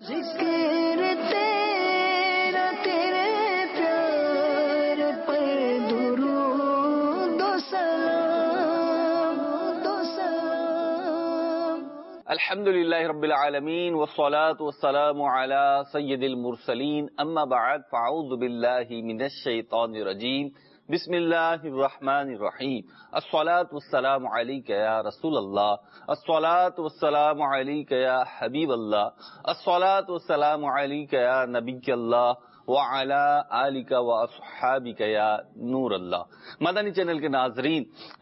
ذکر تیرا تیرے پیار پر درود و سلام الحمدللہ رب العالمین والصلاة والسلام علی سید المرسلین اما بعد فاعوذ باللہ من الشیطان الرجیم بسم اللہ الرحمن الرحیم الصلاة والسلام علیک یا رسول اللہ الصلاة والسلام علیک یا حبیب اللہ الصلاة والسلام علیک یا نبی اللہ وعلی آلک واصحابک یا نور اللہ۔ مدنی چینل کے ناظرین،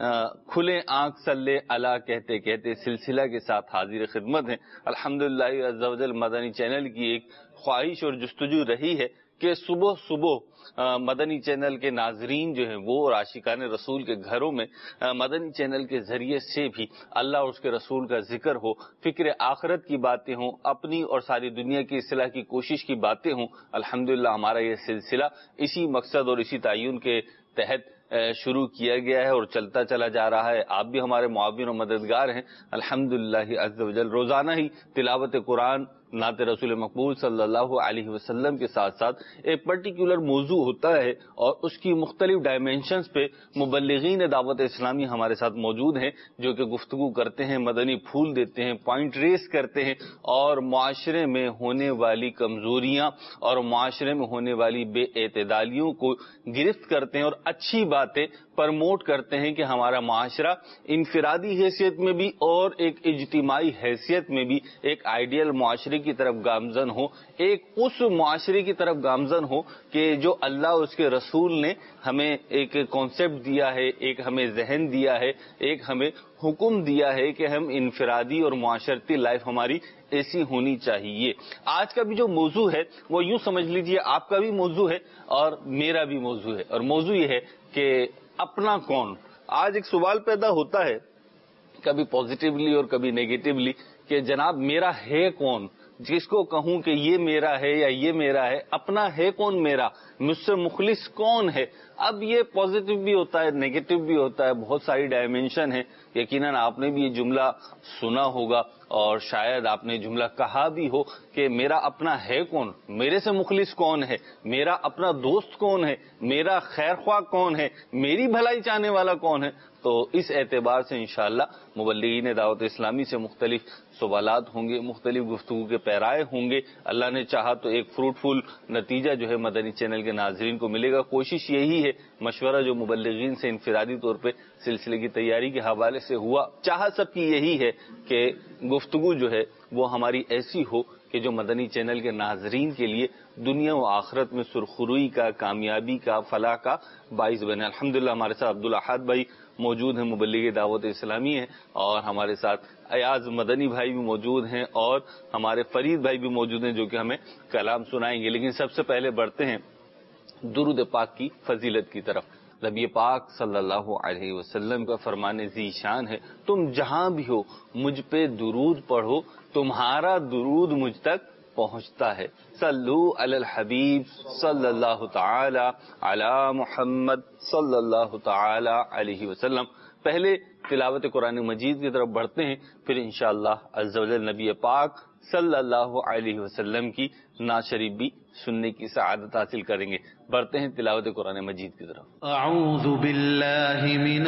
کھلے آنکھ صلی اللہ کہتے کہتے سلسلہ کے ساتھ حاضر خدمت ہیں۔ الحمدللہ عز و جل مدنی چینل کی ایک خواہش اور جستجو رہی ہے کہ صبح صبح مدنی چینل کے ناظرین جو ہیں وہ اور عاشقان رسول کے گھروں میں مدنی چینل کے ذریعے سے بھی اللہ اور اس کے رسول کا ذکر ہو، فکر آخرت کی باتیں ہوں، اپنی اور ساری دنیا کی اصلاح کی کوشش کی باتیں ہوں۔ الحمدللہ ہمارا یہ سلسلہ اسی مقصد اور اسی تعین کے تحت شروع کیا گیا ہے اور چلتا چلا جا رہا ہے۔ آپ بھی ہمارے معاون و مددگار ہیں الحمدللہ عز و جل۔ روزانہ ہی تلاوت قرآن، نعت رسول مقبول صلی اللہ علیہ وسلم کے ساتھ ساتھ ایک پرٹیکولر موضوع ہوتا ہے اور اس کی مختلف ڈائمینشنز پہ مبلغین دعوت اسلامی ہمارے ساتھ موجود ہیں جو کہ گفتگو کرتے ہیں، مدنی پھول دیتے ہیں، پوائنٹ ریس کرتے ہیں اور معاشرے میں ہونے والی کمزوریاں اور معاشرے میں ہونے والی بے اعتدالیوں کو گرفت کرتے ہیں اور اچھی باتیں پرموٹ کرتے ہیں کہ ہمارا معاشرہ انفرادی حیثیت میں بھی اور ایک اجتماعی حیثیت میں بھی ایک آئیڈیل معاشرے کی طرف گامزن ہو، ایک اس معاشرے کی طرف گامزن ہو کہ جو اللہ اور اس کے رسول نے ہمیں ایک کانسیپٹ دیا ہے، ایک ہمیں ذہن دیا ہے، ایک ہمیں حکم دیا ہے کہ ہم انفرادی اور معاشرتی لائف ہماری ایسی ہونی چاہیے۔ آج کا بھی جو موضوع ہے وہ یوں سمجھ لیجئے آپ کا بھی موضوع ہے اور میرا بھی موضوع ہے، اور موضوع یہ ہے کہ اپنا کون۔ آج ایک سوال پیدا ہوتا ہے کبھی پازیٹیولی اور کبھی نیگیٹیولی کہ جناب میرا ہے کون، جس کو کہوں کہ یہ میرا ہے یا یہ میرا ہے، اپنا ہے کون میرا، مجھ سے مخلص کون ہے۔ اب یہ پازیٹیو بھی ہوتا ہے، نیگیٹو بھی ہوتا ہے، بہت ساری ڈائمینشن ہے۔ یقیناً آپ نے بھی یہ جملہ سنا ہوگا اور شاید آپ نے جملہ کہا بھی ہو کہ میرا اپنا ہے کون، میرے سے مخلص کون ہے، میرا اپنا دوست کون ہے، میرا خیر خواہ کون ہے، میری بھلائی چاہنے والا کون ہے۔ تو اس اعتبار سے انشاءاللہ مبلغین دعوت اسلامی سے مختلف سوالات ہوں گے، مختلف گفتگو کے پیرائے ہوں گے۔ اللہ نے چاہا تو ایک فروٹفل نتیجہ جو ہے مدنی چینل کے ناظرین کو ملے گا۔ کوشش یہی ہے، مشورہ جو مبلغین سے انفرادی طور پہ سلسلے کی تیاری کے حوالے سے ہوا، چاہا سب کی یہی ہے کہ گفتگو جو ہے وہ ہماری ایسی ہو کہ جو مدنی چینل کے ناظرین کے لیے دنیا و آخرت میں سرخروئی کا، کامیابی کا، فلاح کا باعث بنے۔ الحمدللہ ہمارے ساتھ عبدالاحد بھائی موجود ہیں، مبلغ دعوت اسلامی ہیں، اور ہمارے ساتھ ایاز مدنی بھائی بھی موجود ہیں اور ہمارے فرید بھائی بھی موجود ہیں جو کہ ہمیں کلام سنائیں گے۔ لیکن سب سے پہلے بڑھتے ہیں درود پاک کی فضیلت کی طرف۔ نبی پاک صلی اللہ علیہ وسلم کا فرمان ذی شان ہے، تم جہاں بھی ہو مجھ پہ درود پڑھو، تمہارا درود مجھ تک پہنچتا ہے۔ صلو علی الحبیب صلی اللہ تعالی علی محمد صلی اللہ تعالی علیہ وسلم۔ پہلے تلاوت قرآن مجید کی طرف بڑھتے ہیں، پھر انشاءاللہ عز و جل نبی پاک صلی اللہ علیہ وسلم کی نعت شریف بھی سننے کی سعادت حاصل کریں گے۔ بڑھتے ہیں تلاوت قرآن مجید کی طرف۔ اعوذ باللہ من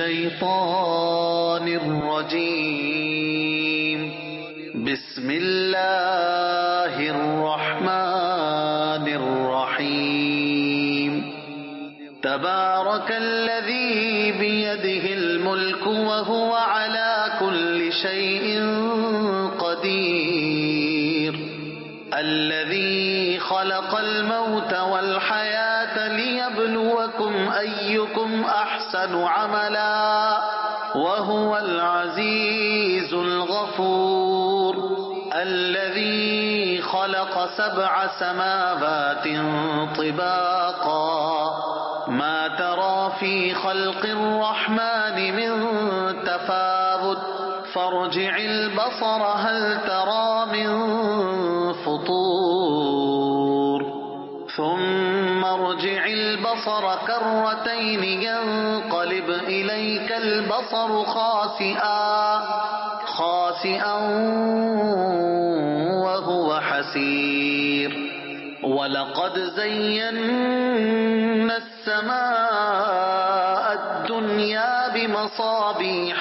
الشیطان الرجیم، بسم اللہ الرحمن الرحیم، تبارک الذی بیدہ الملک وہو علی کل شیء قدیر، الذی خلق الموت والحیاة لیبلوکم ایکم احسن عملا وهو العزیز الغفور، الذي خلق 7 سماوات طباقا ما ترى في خلق الرحمن من تفاوت فارجع البصر هل ترى من فطور ثم ارجع البصر كرتين ينقلب إليك البصر خاسئا وهو حسير يسير وَلَقَدْ زَيَّنَّا السَّمَاءَ الدُّنْيَا بِمَصَابِيحَ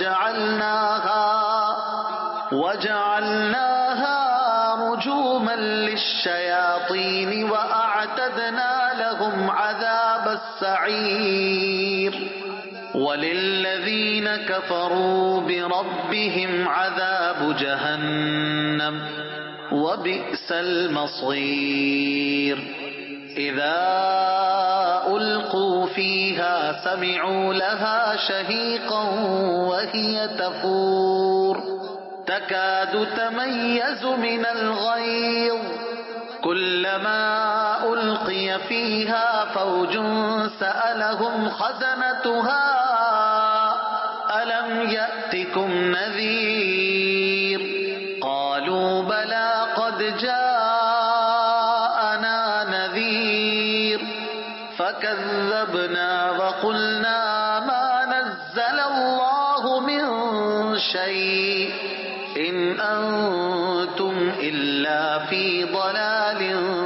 وَجَعَلْنَاهَا رُجُومًا لِلشَّيَاطِينِ وَأَعْتَدْنَا لَهُمْ عَذَابَ السَّعِيرِ وَلِلَّذِينَ كَفَرُوا بِرَبِّهِمْ عَذَابُ جَهَنَّمَ وَبِئْسَ الْمَصِيرُ إِذَا أُلْقُوا فِيهَا سَمِعُوا لَهَا شَهِيقًا وَهِيَ تَفُورُ تَكَادُ تَمَيَّزُ مِنَ الْغَيْظِ كُلَّمَا أُلْقِيَ فِيهَا فَوْجٌ سَأَلَهُمْ خَزَنَتُهَا أَلَمْ يَأْتِكُمْ نَذِيرٌ قَالُوا بَلَى قَدْ جَاءَنَا نَذِيرٌ فَكَذَّبْنَا وَقُلْنَا مَا نَزَّلَ اللَّهُ مِن شَيْءٍ إِنْ أَنْتُمْ إِلَّا فِي ضَلَالٍ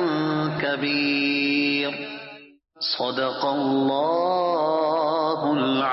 كَبِيرٍ صدق اللہ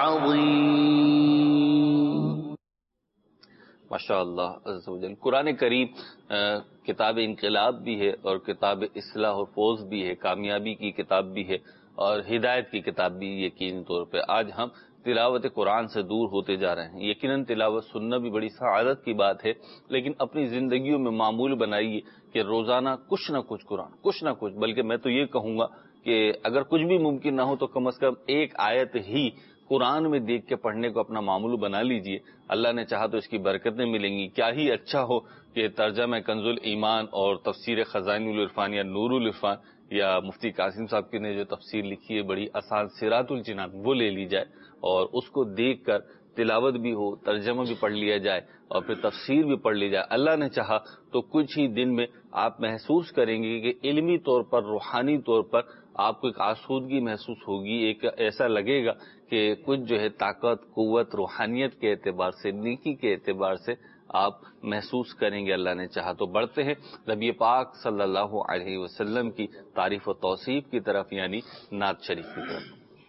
العظیم۔ ماشاء اللہ عز و جل۔ قرآن کریم کتاب انقلاب بھی ہے اور کتاب اصلاح و فوز بھی ہے، کامیابی کی کتاب بھی ہے اور ہدایت کی کتاب بھی یقینی طور پہ۔ آج ہم تلاوت قرآن سے دور ہوتے جا رہے ہیں۔ یقیناً تلاوت سننا بھی بڑی سعادت کی بات ہے، لیکن اپنی زندگیوں میں معمول بنائیے کہ روزانہ کچھ نہ کچھ قرآن، کچھ نہ کچھ، بلکہ میں تو یہ کہوں گا کہ اگر کچھ بھی ممکن نہ ہو تو کم از کم ایک آیت ہی قرآن میں دیکھ کے پڑھنے کو اپنا معمول بنا لیجئے۔ اللہ نے چاہا تو اس کی برکتیں ملیں گی۔ کیا ہی اچھا ہو کہ ترجمہ کنز الایمان اور تفسیر خزائن العرفان یا نور العرفان یا مفتی قاسم صاحب کی نے جو تفسیر لکھی ہے بڑی آسان، صراط الجنان، وہ لے لی جائے اور اس کو دیکھ کر تلاوت بھی ہو، ترجمہ بھی پڑھ لیا جائے اور پھر تفسیر بھی پڑھ لی جائے۔ اللہ نے چاہا تو کچھ ہی دن میں آپ محسوس کریں گے کہ علمی طور پر، روحانی طور پر آپ کو ایک آسودگی محسوس ہوگی، ایک ایسا لگے گا کہ کچھ جو ہے طاقت، قوت، روحانیت کے اعتبار سے، نیکی کے اعتبار سے آپ محسوس کریں گے۔ اللہ نے چاہا تو بڑھتے ہیں نبی پاک صلی اللہ علیہ وسلم کی تعریف و توصیف کی طرف، یعنی نعت شریف کی طرف۔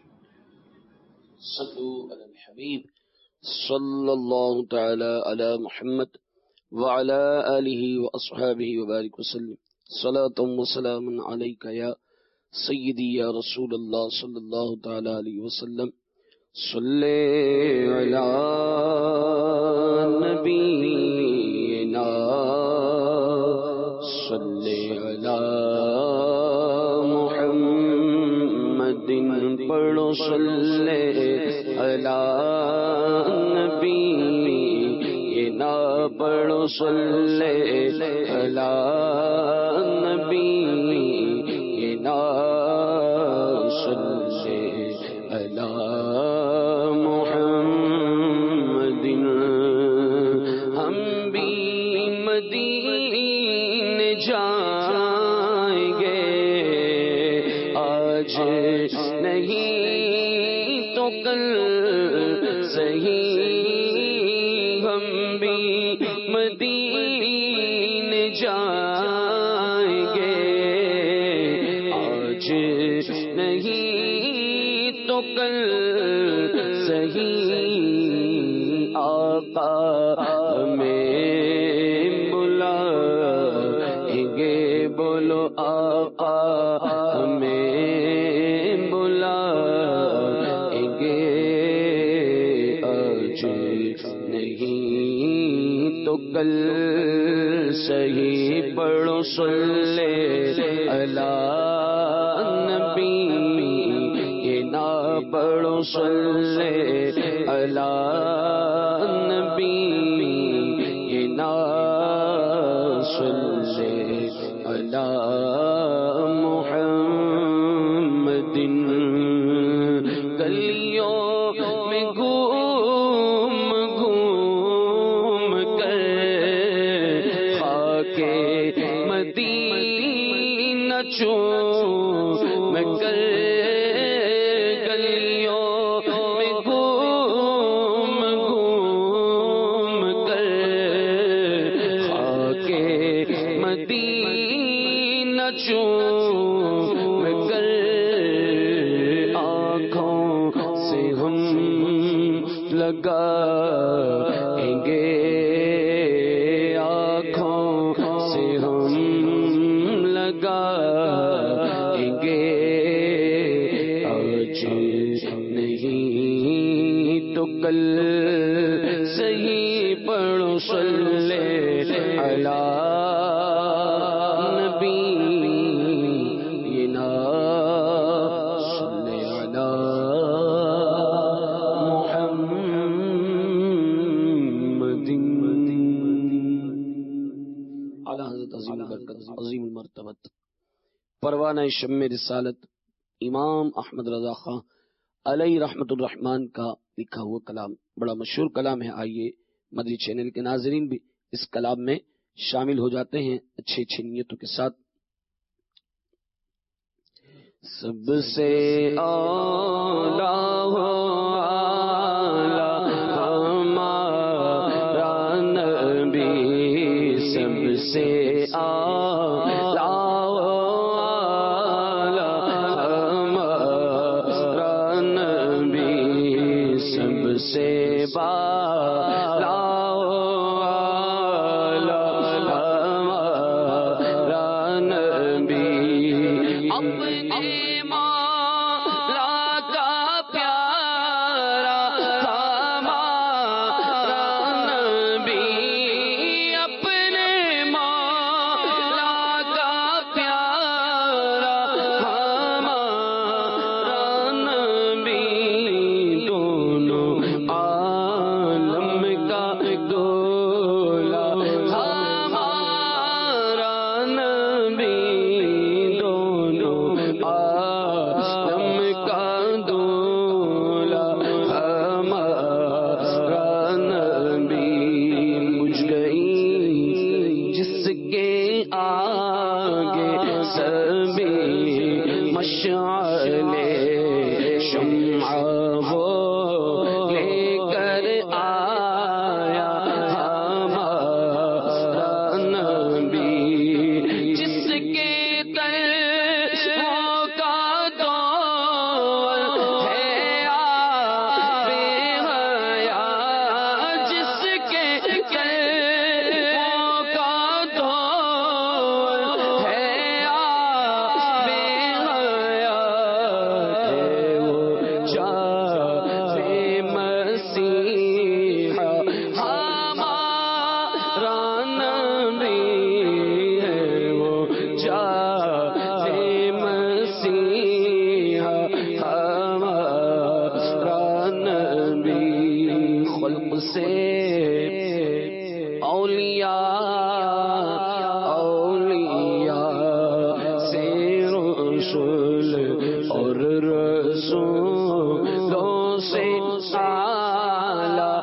صلو علی الحبیب صلی اللہ تعالی علی محمد وعلی آلہ واصحابہ وبارک وسلم۔ صلاۃ و سلام علیک یا سیدی یا رسول اللہ صلی اللہ تعالی علیہ وسلم۔ صلی علی نبینا صلی علی محمد، پڑھو صلی علی نبینا، پڑھو صلی علی نبینا، صلی علی محمد۔ ہم بھی مدینے جائیں گے آج نہیں تو کل صحیح، ہم بھی مدینے جائیں گے آج نہیں تو کل صحیح، آقا ہمیں بلائیں گے، بولو آقا ہمیں بلائیں گے آج نہیں تو کل صحیح، پڑھو صلی علی نبینا، پڑھو صلی علی نبینا، صلی علی محمد۔ گلیوں میں گھوم گھوم کر خاک مدینہ چوم کر، گلیوں میں گھوم گھوم کر خاک مدینہ چوم کر آنکھوں سے ہم لگائیں گے، آنکھوں سے ہم لگائیں گے، آج نہیں تو کل صحیح پڑھو صلی علی نبینا صلی علی محمد اعلی حضرت عظیم برکت عظیم المرتبت پروانہ شمع رسالت امام احمد رضا خان علیہ رحمت الرحمن کا لکھا ہوا کلام، بڑا مشہور کلام ہے۔ آئیے مدری چینل کے ناظرین بھی اس کلام میں شامل ہو جاتے ہیں اچھی اچھی نیتوں کے ساتھ۔ سب سے اعلیٰ ہمارا نبی، سب سے اعلیٰ ہمارا نبی، سب سے بالا ہمارا نبی، اپنے مولا کا پیارا ہمارا نبی، اپنے مولا کا پیارا ہمارا نبی، دونوں عالم کا دولا ہمارا نبی، دونوں عالم کا دولا ہمارا نبی، بجھ گئی جس کے آگے سبھی مشعلے، شمع وہ لے کر آیا ہمارا نبی، جس کے قلبوں کا دور ہے بے حیا، جس کے قلبوں کا دور ہے بے حیا، ہے وہ جانے مسیحا ہمارا نبی، ہے وہ جانے مسیحا ہمارا نبی، خلق سے اولیاء سے رسول اور رسولوں سے اعلیٰ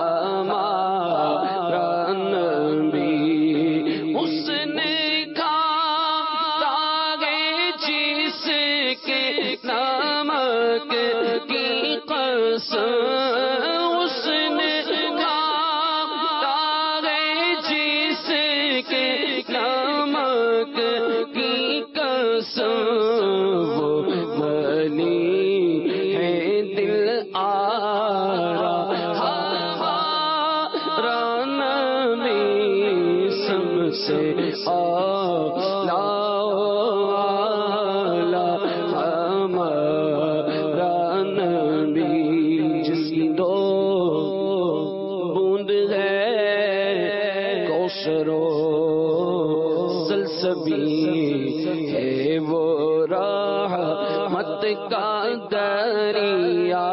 ہمارا نبی، اس نے کھاتا ہے جس کے نمک کی قسم، اس نے کھاتا ہے جس کے نمک کی قسم، وہ ولی ہے دل آرا ہمارا نبی، سب سے اعلیٰ ہمارا نبی، جس کی دو بوند ہے کوثر و سلسبیل، ہے وہ رحمت کا دریا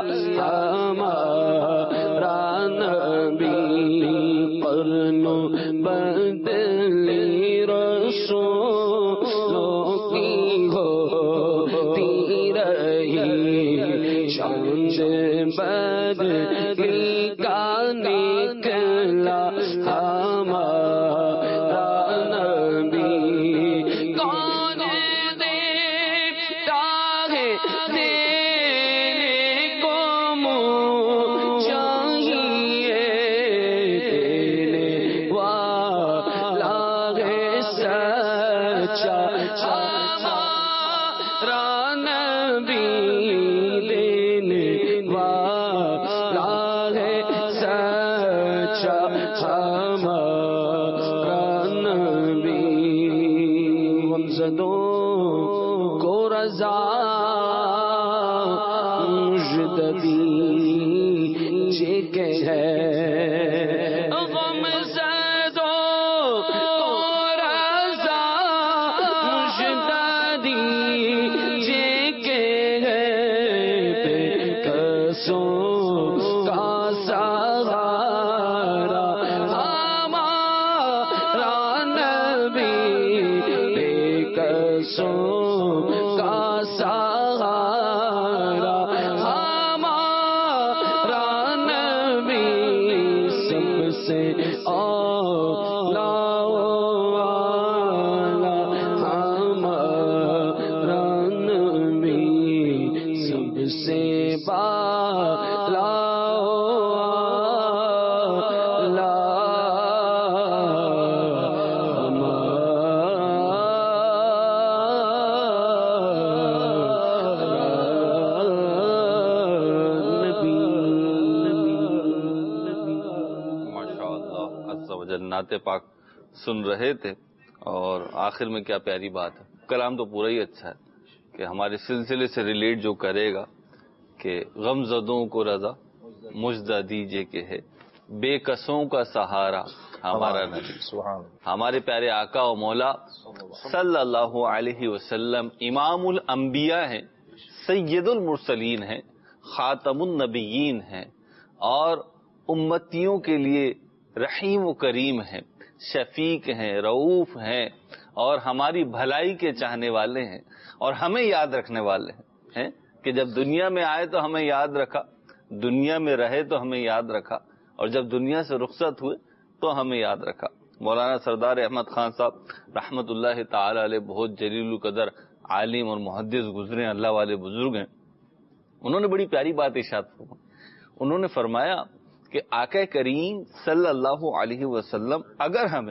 ہمارا نبی، قرنوں بدلی رسولوں کی ہوتی رہی، چاند بدلی کا نکلا ہمارا نبی، کون دیتا ہے دینے کو منہ چاہیے، دینے والا ہے سچ نعت پاک سن رہے تھے اور آخر میں کیا پیاری بات ہے. کلام تو پورا ہی اچھا ہے کہ ہمارے سلسلے سے ریلیٹ جو کرے گا کہ غم زدوں کو رضا مجدہ دیجئے کہ ہے بے کسوں کا سہارا ہمارا نبی. ہمارے پیارے آقا و مولا صلی اللہ علیہ وسلم امام الانبیاء ہیں، سید المرسلین ہیں، خاتم النبیین ہیں اور امتیوں کے لیے رحیم و کریم ہیں، شفیق ہیں، رؤوف ہیں اور ہماری بھلائی کے چاہنے والے ہیں اور ہمیں یاد رکھنے والے ہیں کہ جب دنیا میں آئے تو ہمیں یاد رکھا، دنیا میں رہے تو ہمیں یاد رکھا اور جب دنیا سے رخصت ہوئے تو ہمیں یاد رکھا. مولانا سردار احمد خان صاحب رحمت اللہ تعالی علیہ بہت جلیل القدر عالم اور محدث گزرے، اللہ والے بزرگ ہیں. انہوں نے بڑی پیاری بات ارشاد فرمائی. انہوں نے فرمایا کہ آقا کریم صلی اللہ علیہ وسلم اگر ہمیں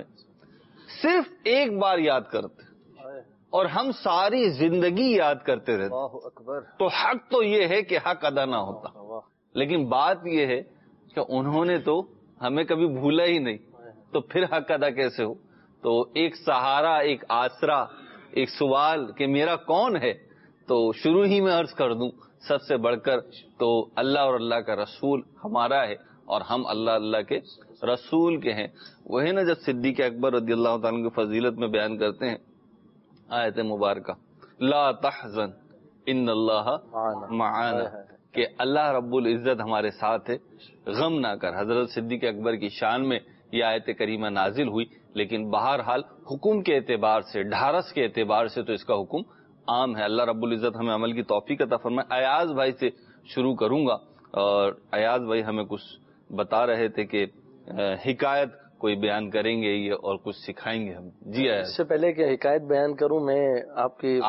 صرف ایک بار یاد کرتے اور ہم ساری زندگی یاد کرتے رہتے تو حق تو یہ ہے کہ حق ادا نہ ہوتا، لیکن بات یہ ہے کہ انہوں نے تو ہمیں کبھی بھولا ہی نہیں، تو پھر حق ادا کیسے ہو؟ تو ایک سہارا، ایک آسرا، ایک سوال کہ میرا کون ہے، تو شروع ہی میں عرض کر دوں سب سے بڑھ کر تو اللہ اور اللہ کا رسول ہمارا ہے اور ہم اللہ کے رسول کے ہیں. وہی نا جب صدیق اکبر رضی اللہ تعالیٰ کی فضیلت میں بیان کرتے ہیں آیت مبارکہ لا تحزن ان اللہ معانا، کہ اللہ رب العزت ہمارے ساتھ ہے، غم نہ کر. حضرت صدیق اکبر کی شان میں یہ آیت کریمہ نازل ہوئی، لیکن بہرحال حکم کے اعتبار سے، ڈھارس کے اعتبار سے تو اس کا حکم عام ہے. اللہ رب العزت ہمیں عمل کی توفیق عطا فرمائے. ایاز بھائی سے شروع کروں گا اور ایاز بھائی ہمیں کچھ بتا رہے تھے کہ حکایت کوئی بیان کریں گے یہ اور کچھ سکھائیں گے ہم. جی اس سے پہلے کہ حکایت بیان کروں میں آپ کی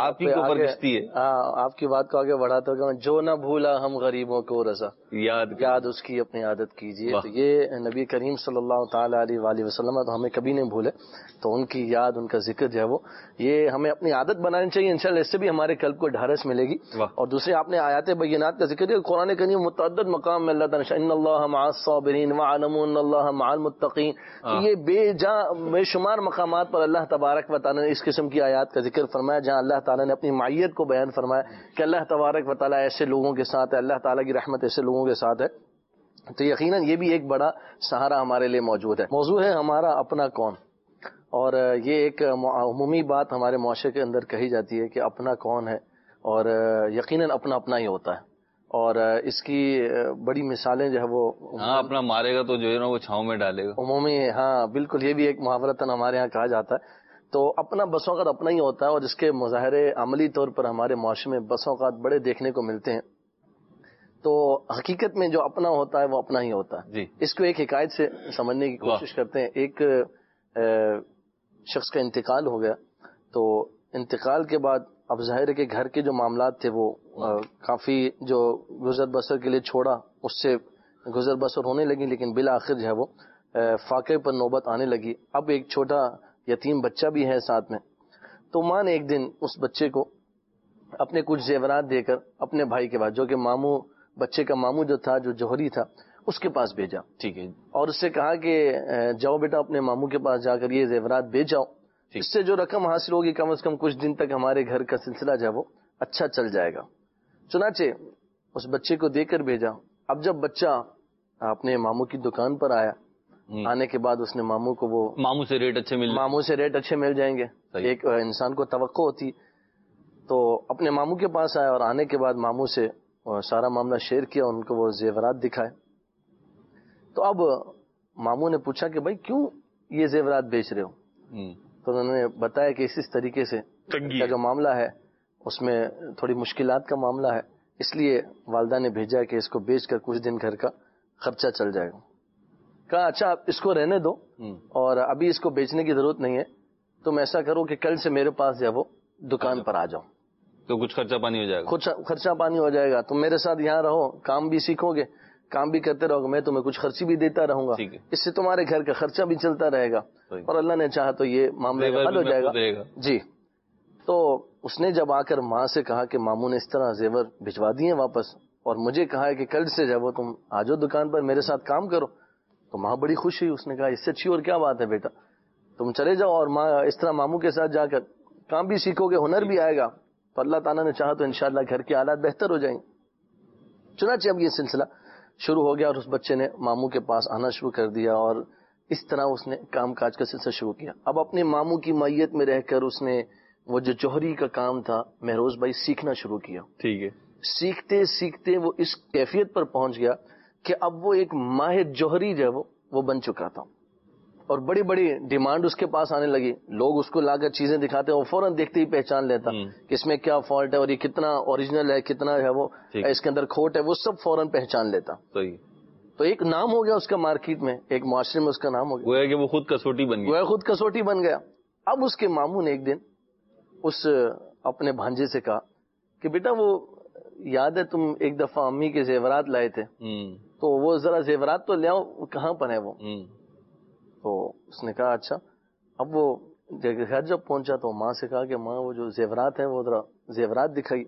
بات کو آگے بڑھاتا ہوں. جو نہ بھولا ہم غریبوں کو رضا، یاد اس کی اپنی عادت کیجیے. تو یہ نبی کریم صلی اللہ تعالی علیہ وآلہ وسلم تو ہمیں کبھی نہیں بھولے، تو ان کی یاد، ان کا ذکر جو ہے وہ یہ ہمیں اپنی عادت بنانی چاہیے. انشاءاللہ اس سے بھی ہمارے قلب کو ڈھارس ملے گی. اور دوسرے آپ نے آیات بینات کا ذکر کیا. قرآن کریم متعدد مقام میں اللہ تعالیٰ ان اللہ مع الصابرین واعلموا ان اللہ مع المتقین، یہ بے شمار مقامات پر اللہ تبارک و تعالیٰ نے اس قسم کی آیات کا ذکر فرمایا جہاں اللہ تعالیٰ نے اپنی معیت کو بیان فرمایا کہ اللہ تبارک و تعالیٰ ایسے لوگوں کے ساتھ ہے، اللہ تعالیٰ کی رحمت ایسے لوگوں کے ساتھ ہے. تو یقیناً یہ بھی ایک بڑا سہارا ہمارے لیے موجود ہے. موضوع ہے ہمارا اپنا کون، اور یہ ایک عمومی بات ہمارے معاشرے کے اندر کہی جاتی ہے کہ اپنا کون ہے، اور یقیناً اپنا اپنا ہی ہوتا ہے. اور اس کی بڑی مثالیں جو ہے وہ اپنا مارے گا تو جو ہے نا وہ چھاؤں میں ڈالے گا عمومی. ہاں بالکل، یہ بھی ایک محاورتاً ہمارے یہاں کہا جاتا ہے. تو اپنا بسوں اوقات اپنا ہی ہوتا ہے، اور اس کے مظاہرے عملی طور پر ہمارے معاشرے میں بسوں اوقات بڑے دیکھنے کو ملتے ہیں. تو حقیقت میں جو اپنا ہوتا ہے وہ اپنا ہی ہوتا ہے. اس کو ایک حکایت سے سمجھنے کی کوشش کرتے ہیں. ایک شخص کا انتقال ہو گیا، تو انتقال کے بعد اب ظاہر ہے کہ گھر کے جو معاملات تھے وہ کافی جو گزر بسر کے لیے چھوڑا اس سے گزر بسر ہونے لگی، لیکن بالآخر جو ہے وہ فاقے پر نوبت آنے لگی. اب ایک چھوٹا یتیم بچہ بھی ہے ساتھ میں. تو ماں نے ایک دن اس بچے کو اپنے کچھ زیورات دے کر اپنے بھائی کے پاس، جو کہ ماموں، بچے کا ماموں جو تھا، جو جوہری تھا، اس کے پاس بھیجا. ٹھیک ہے. اور اس سے کہا کہ جاؤ بیٹا اپنے ماموں کے پاس جا کر یہ زیورات بیچ جاؤ، اس سے جو رقم حاصل ہوگی کم از کم کچھ دن تک ہمارے گھر کا سلسلہ جو ہے وہ اچھا چل جائے گا. چنانچہ اس بچے کو دے کر بھیجا. اب جب بچہ اپنے ماموں کی دکان پر آیا، آنے کے بعد اس نے ماموں کو وہ ماموں سے ریٹ اچھے مل جائیں گے، ایک انسان کو توقع ہوتی. تو اپنے ماموں کے پاس آیا اور آنے کے بعد ماموں سے سارا معاملہ شیئر کیا، ان کو وہ زیورات دکھائے. تو اب ماموں نے پوچھا کہ بھائی کیوں یہ زیورات بیچ رہے ہو؟ تو انہوں نے بتایا کہ اس طریقے سے کا جو معاملہ ہے اس میں تھوڑی مشکلات کا معاملہ ہے، اس لیے والدہ نے بھیجا کہ اس کو بیچ کر کچھ دن گھر کا خرچہ چل جائے گا. کہا اچھا آپ اس کو رہنے دو اور ابھی اس کو بیچنے کی ضرورت نہیں ہے، تم ایسا کرو کہ کل سے میرے پاس جو ہے وہ دکان پر آ جاؤ، تو کچھ خرچہ پانی ہو جائے گا. خرچہ پانی ہو جائے گا، تم میرے ساتھ یہاں رہو، کام بھی سیکھو گے، کام بھی کرتے رہو گے، میں تمہیں کچھ خرچی بھی دیتا رہوں گا، اس سے تمہارے گھر کا خرچہ بھی چلتا رہے گا، اور اللہ نے چاہا تو یہ معاملہ حل ہو جائے گا. جی. تو اس نے جب آ کر ماں سے کہا کہ ماموں نے اس طرح زیور بھجوا دیے واپس اور مجھے کہا ہے کہ کل سے جب وہ تم آ جاؤ دکان پر میرے ساتھ کام کرو، تو ماں بڑی خوش ہوئی. اس نے کہا اس سے اچھی اور کیا بات ہے بیٹا، تم چلے جاؤ اور ماں اس طرح ماموں کے ساتھ جا کر کام بھی سیکھو گے، ہنر بھی آئے گا، تو اللہ تعالیٰ نے چاہا تو انشاءاللہ گھر کے حالات بہتر ہو جائیں گے. چنانچہ اب یہ سلسلہ شروع ہو گیا اور اس بچے نے ماموں کے پاس آنا شروع کر دیا اور اس طرح اس نے کام کاج کا سلسلہ شروع کیا. اب اپنے ماموں کی معیت میں رہ کر اس نے وہ جو جوہری کا کام تھا مہروز بھائی سیکھنا شروع کیا. ٹھیک ہے. سیکھتے سیکھتے وہ اس کیفیت پر پہنچ گیا کہ اب وہ ایک ماہر جوہری جو ہے وہ بن چکا تھا اور بڑی بڑی ڈیمانڈ اس کے پاس آنے لگی. لوگ اس کو لا کر چیزیں دکھاتے ہیں، وہ فوراً دیکھتے ہی پہچان لیتا کہ اس میں کیا فالٹ ہے اور یہ کتنا اوریجنل ہے، کتنا ہے وہ اس کے اندر کھوٹ ہے، وہ سب فوراً پہچان لیتا. تو ایک نام ہو گیا اس کا مارکیٹ میں، ایک معاشرے میں اس کا نام ہو گیا کہ وہ خود کسوٹی بن گیا. اب اس کے ماموں نے ایک دن اس اپنے بھانجے سے کہا کہ بیٹا وہ یاد ہے تم ایک دفعہ امی کے زیورات لائے تھے، تو وہ ذرا زیورات تو لے آؤ، کہاں پر ہے وہ؟ تو اس نے کہا اچھا. اب وہ گھر جب پہنچا تو ماں سے کہا کہ ماں وہ جو زیورات ہیں وہ ذرا زیورات دکھائی.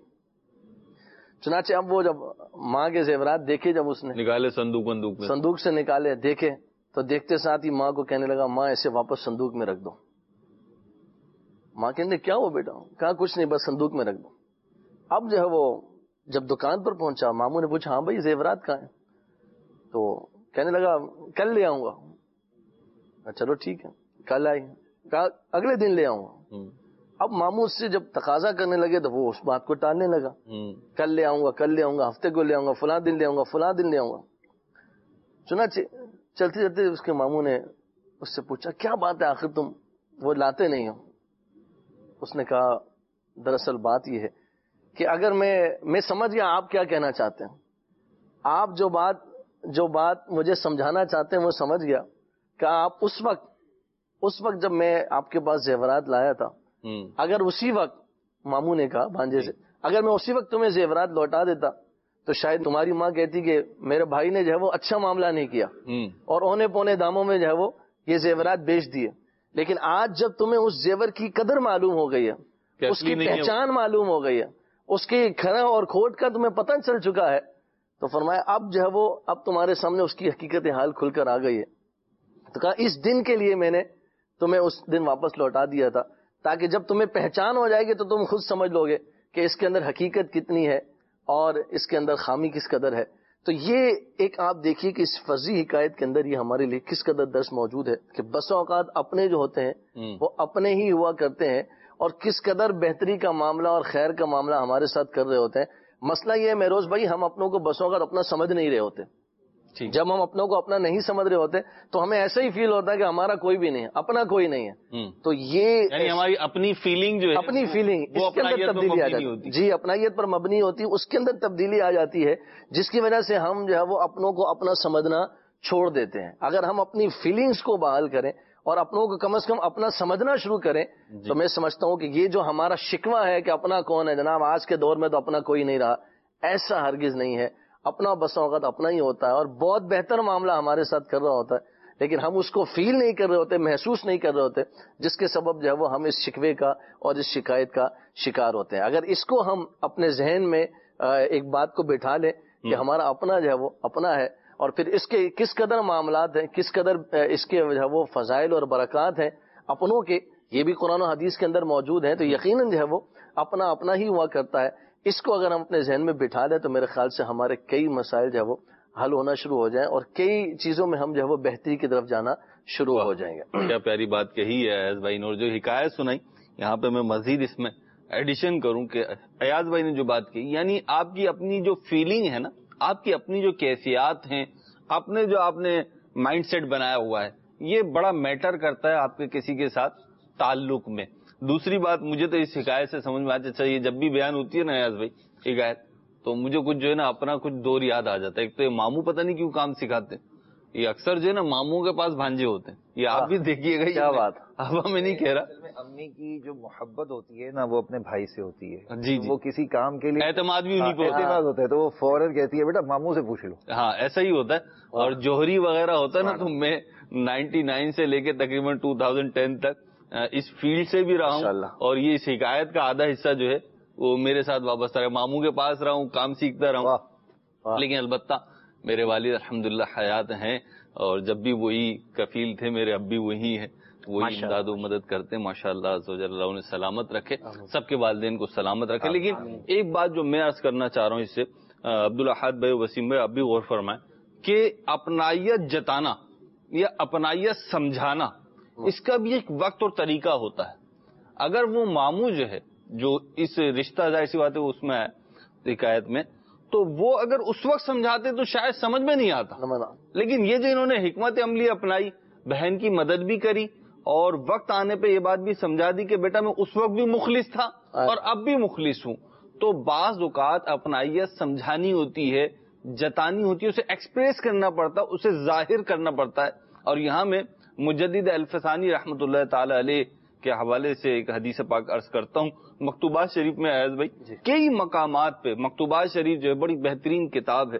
چنانچہ اب وہ جب ماں کے زیورات دیکھے، جب اس نے نکالے صندوق سے نکالے، دیکھے تو دیکھتے ساتھ ہی ماں کو کہنے لگا ماں ایسے واپس صندوق میں رکھ دو. ماں کہنے کیا ہو بیٹا؟ کہا کچھ نہیں، بس صندوق میں رکھ دو. اب جو ہے وہ جب دکان پر پہنچا ماموں نے پوچھا ہاں بھائی زیورات کہاں ہیں؟ تو کہنے لگا کل لے آؤں گا. چلو ٹھیک ہے، کل آئی، کہا اگلے دن لے آؤں گا. اب ماموں سے جب تقاضا کرنے لگے تو وہ اس بات کو ٹالنے لگا، کل لے آؤں گا، ہفتے کو لے آؤں گا، فلاں دن لے آؤں گا. چنانچہ چلتے چلتے اس کے ماموں نے اس سے پوچھا کیا بات ہے آخر تم وہ لاتے نہیں ہو؟ اس نے کہا دراصل بات یہ ہے کہ اگر میں سمجھ گیا آپ کیا کہنا چاہتے ہیں، آپ جو بات مجھے سمجھانا چاہتے ہیں وہ سمجھ گیا. کہ آپ اس وقت جب میں آپ کے پاس زیورات لایا تھا، اگر اسی وقت، ماموں نے کہا بھانجے سے، اگر میں اسی وقت تمہیں زیورات لوٹا دیتا تو شاید تمہاری ماں کہتی کہ میرے بھائی نے جو ہے وہ اچھا معاملہ نہیں کیا اور اونے پونے داموں میں جو ہے وہ یہ زیورات بیچ دیے. لیکن آج جب تمہیں اس زیور کی قدر معلوم ہو گئی ہے، اس کی پہچان معلوم ہو گئی ہے، اس کی کھرا اور کھوٹ کا تمہیں پتہ چل چکا ہے، تو فرمایا اب جو ہے وہ اب تمہارے سامنے اس کی حقیقت حال کھل کر آ گئی ہے. تو کہا اس دن کے لیے میں نے تمہیں اس دن واپس لوٹا دیا تھا تاکہ جب تمہیں پہچان ہو جائے گی تو تم خود سمجھ لو گے کہ اس کے اندر حقیقت کتنی ہے اور اس کے اندر خامی کس قدر ہے. تو یہ ایک آپ دیکھیے کہ اس فرضی حکایت کے اندر یہ ہمارے لیے کس قدر درس موجود ہے کہ بس اوقات اپنے جو ہوتے ہیں وہ اپنے ہی ہوا کرتے ہیں اور کس قدر بہتری کا معاملہ اور خیر کا معاملہ ہمارے ساتھ کر رہے ہوتے ہیں. مسئلہ یہ ہے مہروز بھائی، ہم اپنوں کو بس اوقات اپنا سمجھ نہیں رہے ہوتے. جب ہم اپنوں کو اپنا نہیں سمجھ رہے ہوتے تو ہمیں ایسا ہی فیل ہوتا ہے کہ ہمارا کوئی بھی نہیں ہے، اپنا کوئی نہیں ہے. تو یہ یعنی ہماری اپنی فیلنگ جو ہے، اپنی فیلنگ اس کے اندر تبدیلی آ جاتی ہے. جی، اپنائیت پر مبنی ہوتی ہے، اس کے اندر تبدیلی آ جاتی ہے جس کی وجہ سے ہم جو ہے وہ اپنوں کو اپنا سمجھنا چھوڑ دیتے ہیں. اگر ہم اپنی فیلنگز کو بحال کریں اور اپنوں کو کم از کم اپنا سمجھنا شروع کریں تو میں سمجھتا ہوں کہ یہ جو ہمارا شکوہ ہے کہ اپنا کون ہے، جناب آج کے دور میں تو اپنا کوئی نہیں رہا، ایسا ہرگز نہیں ہے. اپنا بس اوقات اپنا ہی ہوتا ہے اور بہت بہتر معاملہ ہمارے ساتھ کر رہا ہوتا ہے. لیکن ہم اس کو فیل نہیں کر رہے ہوتے، محسوس نہیں کر رہے ہوتے، جس کے سبب جو ہے وہ ہم اس شکوے کا اور اس شکایت کا شکار ہوتے ہیں. اگر اس کو ہم اپنے ذہن میں ایک بات کو بٹھا لیں کہ ہمارا اپنا جو ہے وہ اپنا ہے، اور پھر اس کے کس قدر معاملات ہیں، کس قدر اس کے جو ہے وہ فضائل اور برکات ہیں اپنوں کے، یہ بھی قرآن و حدیث کے اندر موجود ہیں، تو یقیناً جو ہے وہ اپنا اپنا ہی ہوا کرتا ہے. اس کو اگر ہم اپنے ذہن میں بٹھا دیں تو میرے خیال سے ہمارے کئی مسائل جو ہے وہ حل ہونا شروع ہو جائیں، اور کئی چیزوں میں ہم جو ہے وہ بہتری کی طرف جانا شروع ہو جائیں گے. کیا پیاری بات کہی ہے ایاز بھائی نے، اور جو حکایت سنائی یہاں پہ میں مزید اس میں ایڈیشن کروں کہ ایاز بھائی نے جو بات کی، یعنی آپ کی اپنی جو فیلنگ ہے نا، آپ کی اپنی جو کیفیات ہیں، اپنے جو آپ نے مائنڈ سیٹ بنایا ہوا ہے، یہ بڑا میٹر کرتا ہے آپ کے کسی کے ساتھ تعلق میں. دوسری بات مجھے تو اس حکایت سے سمجھ میں آتا ہے، جب بھی بیان ہوتی ہے نا ایاز بھائی حکایت، تو مجھے کچھ جو ہے نا اپنا کچھ دور یاد آ جاتا ہے. ایک تو یہ ماموں پتہ نہیں کیوں کام سکھاتے ہیں، یہ اکثر جو ہے نا ماموں کے پاس بھانجے ہوتے ہیں، یہ آپ بھی دیکھیے گا. کیا بات، اب میں نہیں کہہ رہا، امی کی جو محبت ہوتی ہے نا وہ اپنے بھائی سے ہوتی ہے. جی وہ کسی کام کے لیے اعتماد بھی انہیں پہ ہوتا ہے. اعتماد ہوتا ہے تو وہ فوراً کہتی ہے بیٹا ماموں سے پوچھ لو. ہاں ایسا ہی ہوتا ہے. اور جوہری وغیرہ ہوتا ہے نا، تو میں 99 سے لے کے تقریباً 2010 تک اس فیلڈ سے بھی رہا ہوں، اور یہ اس حکایت کا آدھا حصہ جو ہے وہ میرے ساتھ وابستہ رہا. ماموں کے پاس رہا ہوں، کام سیکھتا رہا ہوں، لیکن البتہ میرے والد الحمدللہ حیات ہیں، اور جب بھی وہی کفیل تھے میرے، اب بھی وہی ہیں، وہی امداد و مدد کرتے ہیں. ماشاءاللہ اللہ انہیں سلامت رکھے، سب کے والدین کو سلامت رکھے. لیکن ایک بات جو میں عرض کرنا چاہ رہا ہوں اس سے، عبدالاحد بھائی، وسیم بھائی، آپ بھی غور فرمائیں کہ اپنائیت جتانا یا اپنائیت سمجھانا، اس کا بھی ایک وقت اور طریقہ ہوتا ہے. اگر وہ ماموں جو ہے، جو اس رشتہ ظاہر سی بات ہے اس میں ہے حکایت میں، تو وہ اگر اس وقت سمجھاتے تو شاید سمجھ میں نہیں آتا. لیکن یہ جو انہوں نے حکمت عملی اپنائی، بہن کی مدد بھی کری، اور وقت آنے پہ یہ بات بھی سمجھا دی کہ بیٹا میں اس وقت بھی مخلص تھا اور اب بھی مخلص ہوں. تو بعض اوقات اپنائیت سمجھانی ہوتی ہے، جتانی ہوتی ہے، اسے ایکسپریس کرنا پڑتا ہے، اسے ظاہر کرنا پڑتا ہے. اور یہاں میں مجدد الفسانی رحمۃ اللہ تعالی علیہ کے حوالے سے ایک حدیث پاک عرض کرتا ہوں. مکتوبات شریف میں ایاز بھائی کئی مقامات پہ، مکتوبات شریف جو ہے بڑی بہترین کتاب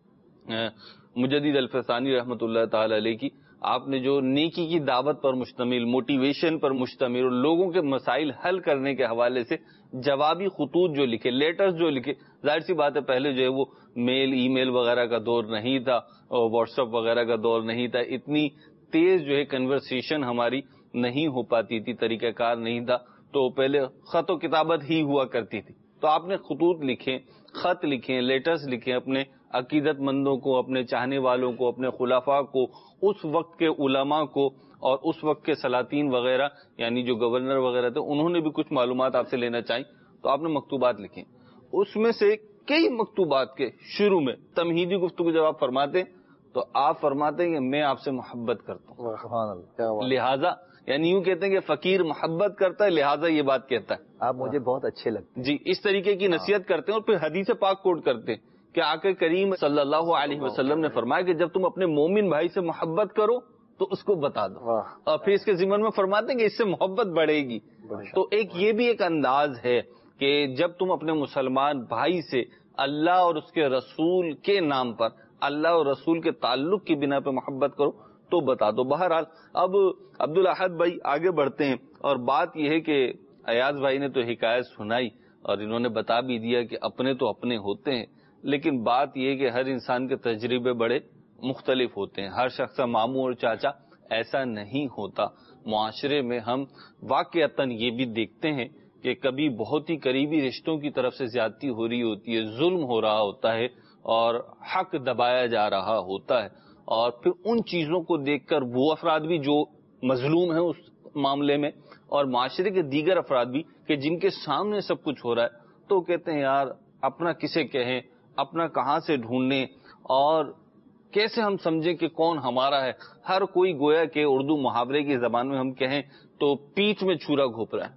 ہے مجدد الفسانی رحمۃ اللہ تعالی علیہ کی. آپ نے جو نیکی کی دعوت پر مشتمل، موٹیویشن پر مشتمل اور لوگوں کے مسائل حل کرنے کے حوالے سے جوابی خطوط جو لکھے، لیٹرز جو لکھے، ظاہر سی بات ہے پہلے جو ہے وہ میل، ای میل وغیرہ کا دور نہیں تھا، اور واٹس ایپ وغیرہ کا دور نہیں تھا، اتنی تیز جو ہے کنورسیشن ہماری نہیں ہو پاتی تھی، طریقہ کار نہیں تھا، تو پہلے خط و کتابت ہی ہوا کرتی تھی. تو آپ نے خطوط لکھے، خط لکھے، لیٹرز لکھے اپنے عقیدت مندوں کو، اپنے چاہنے والوں کو، اپنے خلفاء کو، اس وقت کے علماء کو، اور اس وقت کے سلاطین وغیرہ یعنی جو گورنر وغیرہ تھے، انہوں نے بھی کچھ معلومات آپ سے لینا چاہیں تو آپ نے مکتوبات لکھے. اس میں سے کئی مکتوبات کے شروع میں تمہیدی گفتگو جب آپ فرماتے تو آپ فرماتے ہیں کہ میں آپ سے محبت کرتا ہوں، سبحان اللہ. لہٰذا یعنی یوں کہتے ہیں کہ فقیر محبت کرتا ہے، لہٰذا یہ بات کہتا ہے. آپ مجھے بہت اچھے لگتے ہیں. جی، اس طریقے کی نصیحت کرتے ہیں. اور پھر حدیث پاک کوٹ کرتے ہیں کہ آقا کریم صلی اللہ علیہ وسلم نے فرمایا کہ جب تم اپنے مومن بھائی سے محبت کرو تو اس کو بتا دو، اور پھر اس کے ضمن میں فرماتے ہیں کہ اس سے محبت بڑھے گی. تو ایک یہ بھی ایک انداز ہے کہ جب تم اپنے مسلمان بھائی سے اللہ اور اس کے رسول کے نام پر، اللہ اور رسول کے تعلق کی بنا پہ محبت کرو تو بتا دو. بہرحال اب عبدالاحد بھائی آگے بڑھتے ہیں، اور بات یہ ہے کہ ایاز بھائی نے تو حکایت سنائی اور انہوں نے بتا بھی دیا کہ اپنے تو اپنے ہوتے ہیں، لیکن بات یہ ہے کہ ہر انسان کے تجربے بڑے مختلف ہوتے ہیں. ہر شخص کا ماموں اور چاچا ایسا نہیں ہوتا. معاشرے میں ہم واقعتاً یہ بھی دیکھتے ہیں کہ کبھی بہت ہی قریبی رشتوں کی طرف سے زیادتی ہو رہی ہوتی ہے، ظلم ہو رہا ہوتا ہے اور حق دبایا جا رہا ہوتا ہے، اور پھر ان چیزوں کو دیکھ کر وہ افراد بھی جو مظلوم ہیں اس معاملے میں، اور معاشرے کے دیگر افراد بھی کہ جن کے سامنے سب کچھ ہو رہا ہے، تو کہتے ہیں یار اپنا کسے کہیں، اپنا کہاں سے ڈھونڈیں، اور کیسے ہم سمجھیں کہ کون ہمارا ہے. ہر کوئی گویا کہ اردو محاورے کی زبان میں ہم کہیں تو پیٹھ میں چھرا گھونپ رہا ہے.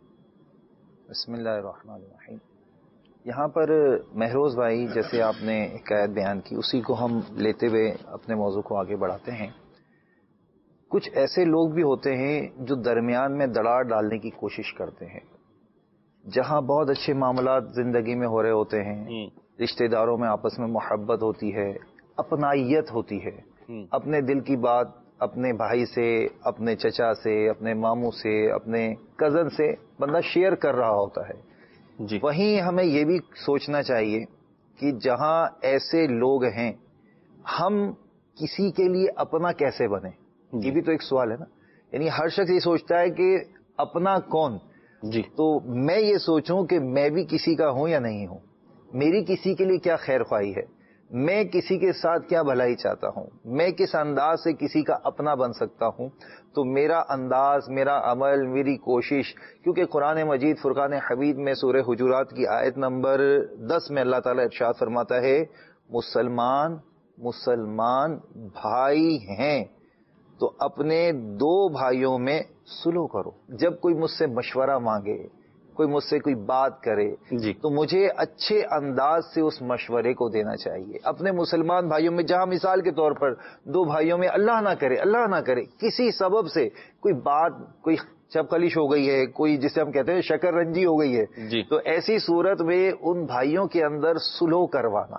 بسم اللہ الرحمن الرحیم. یہاں پر مہروز بھائی جیسے آپ نے حکایت بیان کی، اسی کو ہم لیتے ہوئے اپنے موضوع کو آگے بڑھاتے ہیں. کچھ ایسے لوگ بھی ہوتے ہیں جو درمیان میں دراڑ ڈالنے کی کوشش کرتے ہیں. جہاں بہت اچھے معاملات زندگی میں ہو رہے ہوتے ہیں، رشتہ داروں میں آپس میں محبت ہوتی ہے، اپنائیت ہوتی ہے، اپنے دل کی بات اپنے بھائی سے، اپنے چچا سے، اپنے ماموں سے، اپنے کزن سے بندہ شیئر کر رہا ہوتا ہے. جی. وہیں ہمیں یہ بھی سوچنا چاہیے کہ جہاں ایسے لوگ ہیں ہم کسی کے لیے اپنا کیسے بنے. یہ بھی تو ایک سوال ہے نا. یعنی ہر شخص یہ سوچتا ہے کہ اپنا کون. جی. تو میں یہ سوچوں کہ میں بھی کسی کا ہوں یا نہیں ہوں، میری کسی کے لیے کیا خیر خواہی ہے، میں کسی کے ساتھ کیا بھلائی چاہتا ہوں، میں کس انداز سے کسی کا اپنا بن سکتا ہوں. تو میرا انداز، میرا عمل، میری کوشش، کیونکہ قرآن مجید فرقان حمید میں سورہ حجرات کی آیت نمبر 10 میں اللہ تعالیٰ ارشاد فرماتا ہے مسلمان بھائی ہیں تو اپنے دو بھائیوں میں سلو کرو. جب کوئی مجھ سے مشورہ مانگے، کوئی مجھ سے کوئی بات کرے، جی. تو مجھے اچھے انداز سے اس مشورے کو دینا چاہیے. اپنے مسلمان بھائیوں میں، جہاں مثال کے طور پر دو بھائیوں میں اللہ نہ کرے کسی سبب سے کوئی بات، کوئی چپ خلیش ہو گئی ہے، کوئی جسے ہم کہتے ہیں شکر رنجی ہو گئی ہے، جی. تو ایسی صورت میں ان بھائیوں کے اندر سلو کروانا،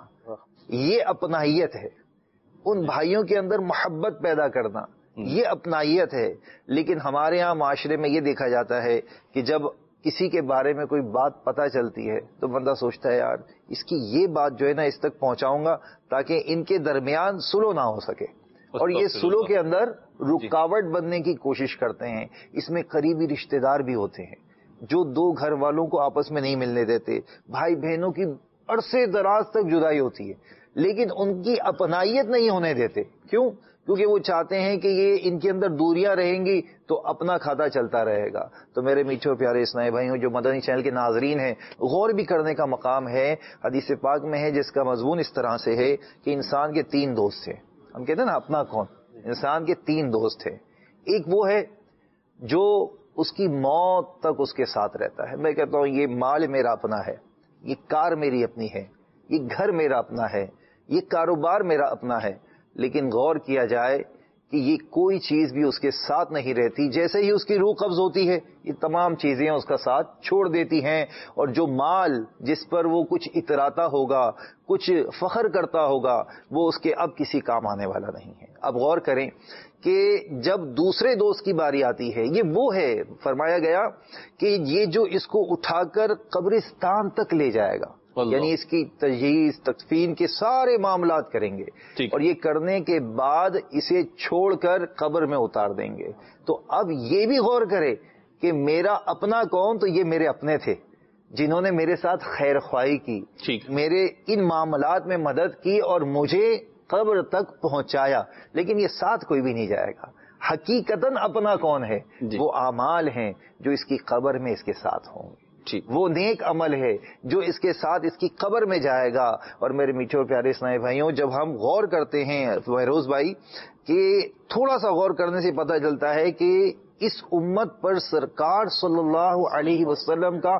یہ اپنائیت ہے. ان بھائیوں کے اندر محبت پیدا کرنا، یہ اپنائیت ہے. لیکن ہمارے ہاں معاشرے میں یہ دیکھا جاتا ہے کہ جب کسی کے بارے میں کوئی بات پتہ چلتی ہے تو بندہ سوچتا ہے یار اس کی یہ بات جو ہے نا اس تک پہنچاؤں گا تاکہ ان کے درمیان سلو نہ ہو سکے. اور یہ سلو کے اندر رکاوٹ بننے کی کوشش کرتے ہیں. اس میں قریبی رشتہ دار بھی ہوتے ہیں جو دو گھر والوں کو آپس میں نہیں ملنے دیتے. بھائی بہنوں کی عرصے دراز تک جدائی ہوتی ہے لیکن ان کی اپنائیت نہیں ہونے دیتے. کیوں؟ کیونکہ وہ چاہتے ہیں کہ یہ ان کے اندر دوریاں رہیں گی تو اپنا کھاتا چلتا رہے گا. تو میرے میٹھے پیارے اسلامی بھائیوں، جو مدنی چینل کے ناظرین ہیں، غور بھی کرنے کا مقام ہے. حدیث پاک میں ہے جس کا مضمون اس طرح سے ہے کہ انسان کے 3 دوست ہیں. ہم کہتے ہیں نا اپنا کون. انسان کے 3 دوست ہیں. ایک وہ ہے جو اس کی موت تک اس کے ساتھ رہتا ہے. میں کہتا ہوں یہ مال میرا اپنا ہے، یہ کار میری اپنی ہے، یہ گھر میرا اپنا ہے، یہ کاروبار میرا اپنا ہے. لیکن غور کیا جائے کہ یہ کوئی چیز بھی اس کے ساتھ نہیں رہتی. جیسے ہی اس کی روح قبض ہوتی ہے یہ تمام چیزیں اس کا ساتھ چھوڑ دیتی ہیں. اور جو مال جس پر وہ کچھ اتراتا ہوگا، کچھ فخر کرتا ہوگا، وہ اس کے اب کسی کام آنے والا نہیں ہے. اب غور کریں کہ جب دوسرے دوست کی باری آتی ہے، یہ وہ ہے، فرمایا گیا کہ یہ جو اس کو اٹھا کر قبرستان تک لے جائے گا، یعنی اس کی تجہیز تدفین کے سارے معاملات کریں گے، اور یہ کرنے کے بعد اسے چھوڑ کر قبر میں اتار دیں گے. تو اب یہ بھی غور کرے کہ میرا اپنا کون. تو یہ میرے اپنے تھے جنہوں نے میرے ساتھ خیر خواہی کی، میرے ان معاملات میں مدد کی اور مجھے قبر تک پہنچایا. لیکن یہ ساتھ کوئی بھی نہیں جائے گا. حقیقتاً اپنا کون ہے؟ وہ اعمال ہیں جو اس کی قبر میں اس کے ساتھ ہوں گے. وہ نیک عمل ہے جو اس کے ساتھ اس کی قبر میں جائے گا. اور میرے میٹھے اور پیارے اسلامی بھائیوں، جب ہم غور کرتے ہیں فیروز بھائی کہ تھوڑا سا غور کرنے سے پتہ چلتا ہے کہ اس امت پر سرکار صلی اللہ علیہ وسلم کا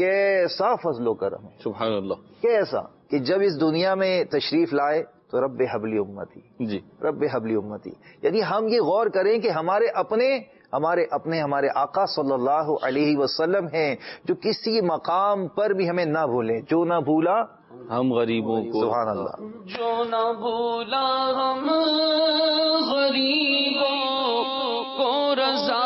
کیسا فضل و کرم ہے. سبحان اللہ. کیسا کہ جب اس دنیا میں تشریف لائے تو رب حبلی امتی، رب حبلی امتی. یعنی ہم یہ غور کریں کہ ہمارے اپنے آقا صلی اللہ علیہ وسلم ہیں جو کسی مقام پر بھی ہمیں نہ بھولیں. جو نہ بھولا ہم غریبوں کو. سبحان اللہ. جو نہ بھولا ہم غریبوں کو رضا،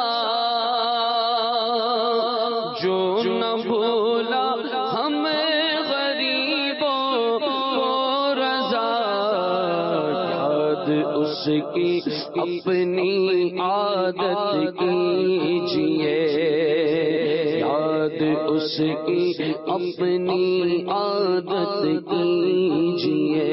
جو نہ بھولا ہم غریبوں کو رضا، یاد اس کی اپنی عادت کیجئے، یاد اس کی اپنی عادت کیجئے.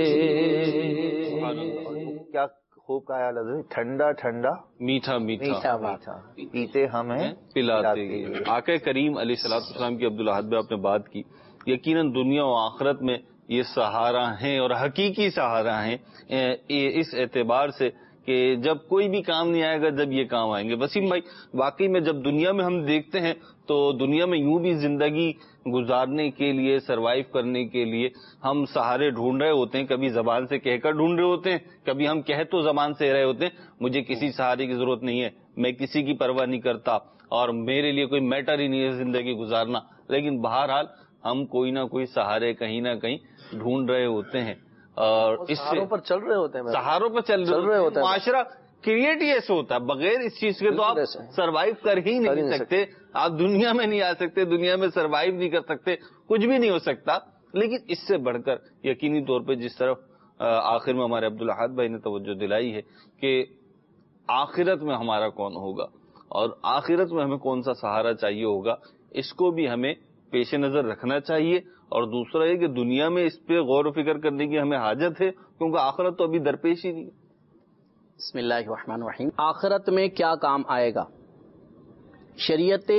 کیا خوب کہا حضرت، ٹھنڈا ٹھنڈا میٹھا میٹھا پیتے ہمیں پلاتے. آقا کریم علیہ الصلوۃ والسلام کی عبدالحد میں آپ نے بات کی. یقیناً دنیا و آخرت میں یہ سہارا ہیں اور حقیقی سہارا ہیں اس اعتبار سے کہ جب کوئی بھی کام نہیں آئے گا جب یہ کام آئیں گے. وسیم بھائی، واقعی میں جب دنیا میں ہم دیکھتے ہیں تو دنیا میں یوں بھی زندگی گزارنے کے لیے، سروائیو کرنے کے لیے ہم سہارے ڈھونڈ رہے ہوتے ہیں. کبھی زبان سے کہہ کر ڈھونڈ رہے ہوتے ہیں، کبھی ہم کہہ تو زبان سے رہے ہوتے ہیں مجھے کسی سہارے کی ضرورت نہیں ہے، میں کسی کی پرواہ نہیں کرتا اور میرے لیے کوئی میٹر ہی نہیں ہے زندگی گزارنا. لیکن بہرحال ہم کوئی نہ کوئی سہارے کہیں نہ کہیں ڈھونڈ رہے ہوتے ہیں اور اس سہاروں پر چل رہے ہوتے ہیں، سہاروں پر چل رہے ہوتے ہیں. معاشرہ کریٹ ہی ایسے ہوتا ہے، بغیر اس چیز کے تو آپ سروائیو کر ہی نہیں سکتے، آپ دنیا میں نہیں آ سکتے، دنیا میں سروائیو نہیں کر سکتے، کچھ بھی نہیں ہو سکتا. لیکن اس سے بڑھ کر یقینی طور پہ جس طرف آخر میں ہمارے عبدالاحد بھائی نے توجہ دلائی ہے کہ آخرت میں ہمارا کون ہوگا اور آخرت میں ہمیں کون سا سہارا چاہیے ہوگا، اس کو بھی ہمیں پیش نظر رکھنا چاہیے. اور دوسرا یہ کہ دنیا میں اس پہ غور و فکر کرنے کی ہمیں حاجت ہے، کیونکہ آخرت تو ابھی درپیش ہی نہیں ہے. بسم اللہ الرحمن الرحیم. آخرت میں کیا کام آئے گا؟ شریعت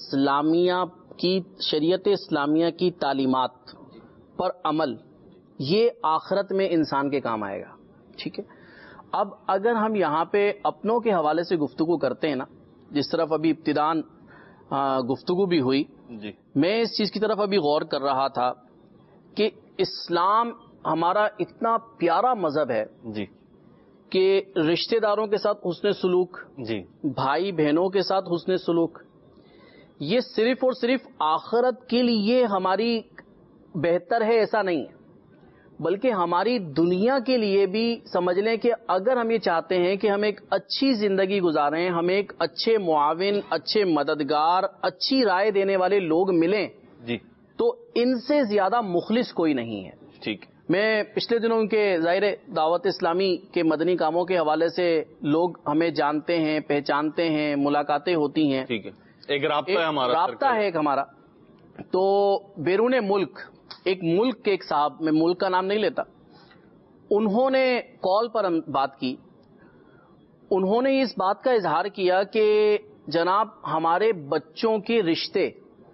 اسلامیہ کی تعلیمات پر عمل، یہ آخرت میں انسان کے کام آئے گا. ٹھیک ہے. اب اگر ہم یہاں پہ اپنوں کے حوالے سے گفتگو کرتے ہیں نا، جس طرف ابھی ابتداً گفتگو بھی ہوئی، جی میں اس چیز کی طرف ابھی غور کر رہا تھا کہ اسلام ہمارا اتنا پیارا مذہب ہے جی کہ رشتہ داروں کے ساتھ حسن سلوک، جی بھائی بہنوں کے ساتھ حسن سلوک، یہ صرف اور صرف آخرت کے لیے ہماری بہتر ہے ایسا نہیں ہے، بلکہ ہماری دنیا کے لیے بھی سمجھ لیں کہ اگر ہم یہ چاہتے ہیں کہ ہم ایک اچھی زندگی گزاریں، ہمیں ایک اچھے معاون، اچھے مددگار، اچھی رائے دینے والے لوگ ملیں، جی تو ان سے زیادہ مخلص کوئی نہیں ہے. ٹھیک. میں پچھلے دنوں ان کے ظاہر دعوت اسلامی کے مدنی کاموں کے حوالے سے لوگ ہمیں جانتے ہیں، پہچانتے ہیں، ملاقاتیں ہوتی ہیں. ٹھیک ہے. ایک رابطہ ہے ہمارا، رابطہ ہے ایک ہمارا. تو بیرون ملک ایک ملک کے ایک صاحب، میں ملک کا نام نہیں لیتا، انہوں نے کال پر بات کی. انہوں نے اس بات کا اظہار کیا کہ جناب ہمارے بچوں کے رشتے،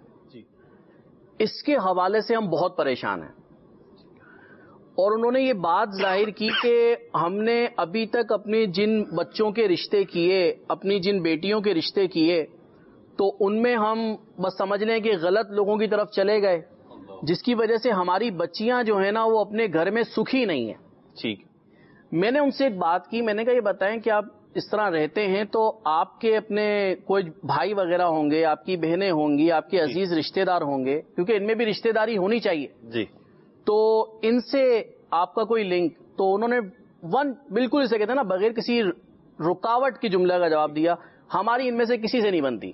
اس کے حوالے سے ہم بہت پریشان ہیں. اور انہوں نے یہ بات ظاہر کی کہ ہم نے ابھی تک اپنے جن بچوں کے رشتے کیے، اپنی جن بیٹیوں کے رشتے کیے، تو ان میں ہم بس سمجھ لیں کہ غلط لوگوں کی طرف چلے گئے، جس کی وجہ سے ہماری بچیاں جو ہیں نا وہ اپنے گھر میں سکھی نہیں ہیں. ٹھیک. میں نے ان سے ایک بات کی، میں نے کہا یہ بتائیں کہ آپ اس طرح رہتے ہیں تو آپ کے اپنے کوئی بھائی وغیرہ ہوں گے، آپ کی بہنیں ہوں گی، آپ کے عزیز رشتہ دار ہوں گے، کیونکہ ان میں بھی رشتہ داری ہونی چاہیے. جی. تو ان سے آپ کا کوئی لنک؟ تو انہوں نے بالکل اسے کہتے ہیں نا بغیر کسی رکاوٹ کی جملہ کا جواب دیا، ہماری ان میں سے کسی سے نہیں بنتی.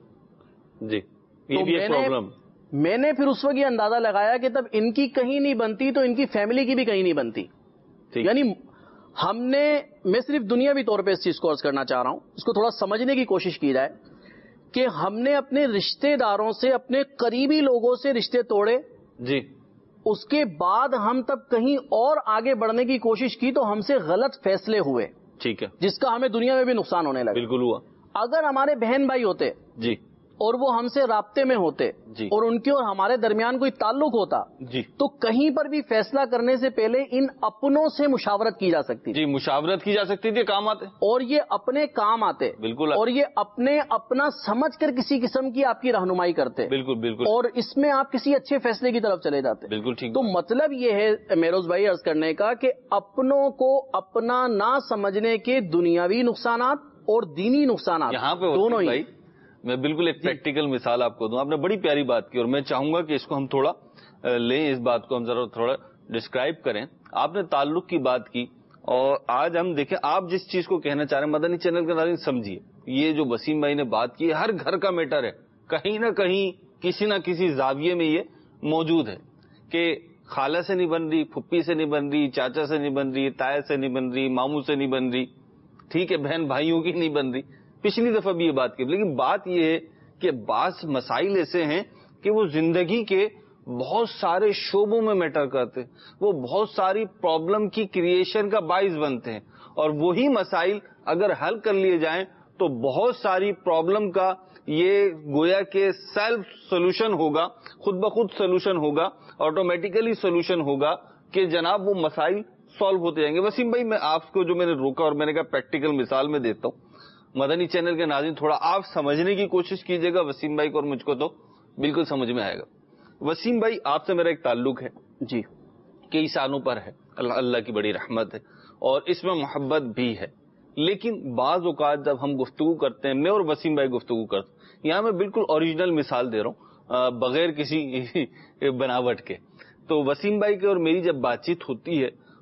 جی. یہ بھی ایک پرابلم. میں نے پھر اس وقت یہ اندازہ لگایا کہ تب ان کی کہیں نہیں بنتی تو ان کی فیملی کی بھی کہیں نہیں بنتی. یعنی ہم نے، میں صرف دنیاوی طور پہ اس چیز کو عرض کرنا چاہ رہا ہوں، اس کو تھوڑا سمجھنے کی کوشش کی جائے کہ ہم نے اپنے رشتہ داروں سے، اپنے قریبی لوگوں سے رشتے توڑے. جی. اس کے بعد ہم تب کہیں اور آگے بڑھنے کی کوشش کی تو ہم سے غلط فیصلے ہوئے. ٹھیک ہے. جس کا ہمیں دنیا میں بھی نقصان ہونے لگا. بالکل ہوا. اگر ہمارے بہن بھائی ہوتے جی اور وہ ہم سے رابطے میں ہوتے جی اور ان کے اور ہمارے درمیان کوئی تعلق ہوتا جی تو کہیں پر بھی فیصلہ کرنے سے پہلے ان اپنوں سے مشاورت کی جا سکتی. جی مشاورت کی جا سکتی تھی، کام آتے اور یہ اپنے کام آتے. بالکل. اور یہ اپنا سمجھ کر کسی قسم کی آپ کی رہنمائی کرتے. بالکل بالکل. اور اس میں آپ کسی اچھے فیصلے کی طرف چلے جاتے. بالکل ٹھیک. تو مطلب یہ ہے مہروز بھائی عرض کرنے کا کہ اپنوں کو اپنا نہ سمجھنے کے دنیاوی نقصانات اور دینی نقصانات یہاں پہ دونوں ہی. میں بالکل ایک پریکٹیکل مثال آپ کو دوں. آپ نے بڑی پیاری بات کی اور میں چاہوں گا کہ اس کو ہم تھوڑا لیں، اس بات کو ہم ذرا تھوڑا ڈسکرائب کریں. آپ نے تعلق کی بات کی اور آج ہم دیکھیں آپ جس چیز کو کہنا چاہ رہے ہیں مدنی چینل کے ناظرین سمجھیے، یہ جو وسیم بھائی نے بات کی ہر گھر کا میٹر ہے، کہیں نہ کہیں کسی نہ کسی زاویے میں یہ موجود ہے کہ خالہ سے نہیں بن رہی، پھپھی سے نہیں بن رہی، چاچا سے نہیں بن رہی، تایا سے نہیں بن رہی، ماموں سے نہیں بن رہی، ٹھیک ہے، بہن بھائیوں کی نہیں بن رہی. پچھلی دفعہ بھی یہ بات کی. لیکن بات یہ ہے کہ بعض مسائل ایسے ہیں کہ وہ زندگی کے بہت سارے شعبوں میں میٹر کرتے، وہ بہت ساری پرابلم کی کریشن کا باعث بنتے ہیں، اور وہی مسائل اگر حل کر لیے جائیں تو بہت ساری پرابلم کا یہ گویا کہ سیلف سولوشن ہوگا، خود بخود سولوشن ہوگا، آٹومیٹیکلی سولوشن ہوگا کہ جناب وہ مسائل سالو ہوتے جائیں گے. وسیم بھائی میں آپ کو جو میں نے روکا اور میں نے کہا پریکٹیکل مثال میں دیتا ہوں، مدنی چینل کے ناظرین تھوڑا آپ سمجھنے کی کوشش کیجئے گا، وسیم بھائی کو اور مجھ کو تو بالکل سمجھ میں آئے گا. وسیم بھائی آپ سے میرا ایک تعلق ہے جی کئی سالوں پر ہے، اللہ کی بڑی رحمت ہے اور اس میں محبت بھی ہے. لیکن بعض اوقات جب ہم گفتگو کرتے ہیں، میں اور وسیم بھائی گفتگو کرتے ہیں، یہاں میں بالکل اوریجنل مثال دے رہا ہوں بغیر کسی بناوٹ کے. تو وسیم بھائی کی اور میری جب بات چیت ہوتی ہے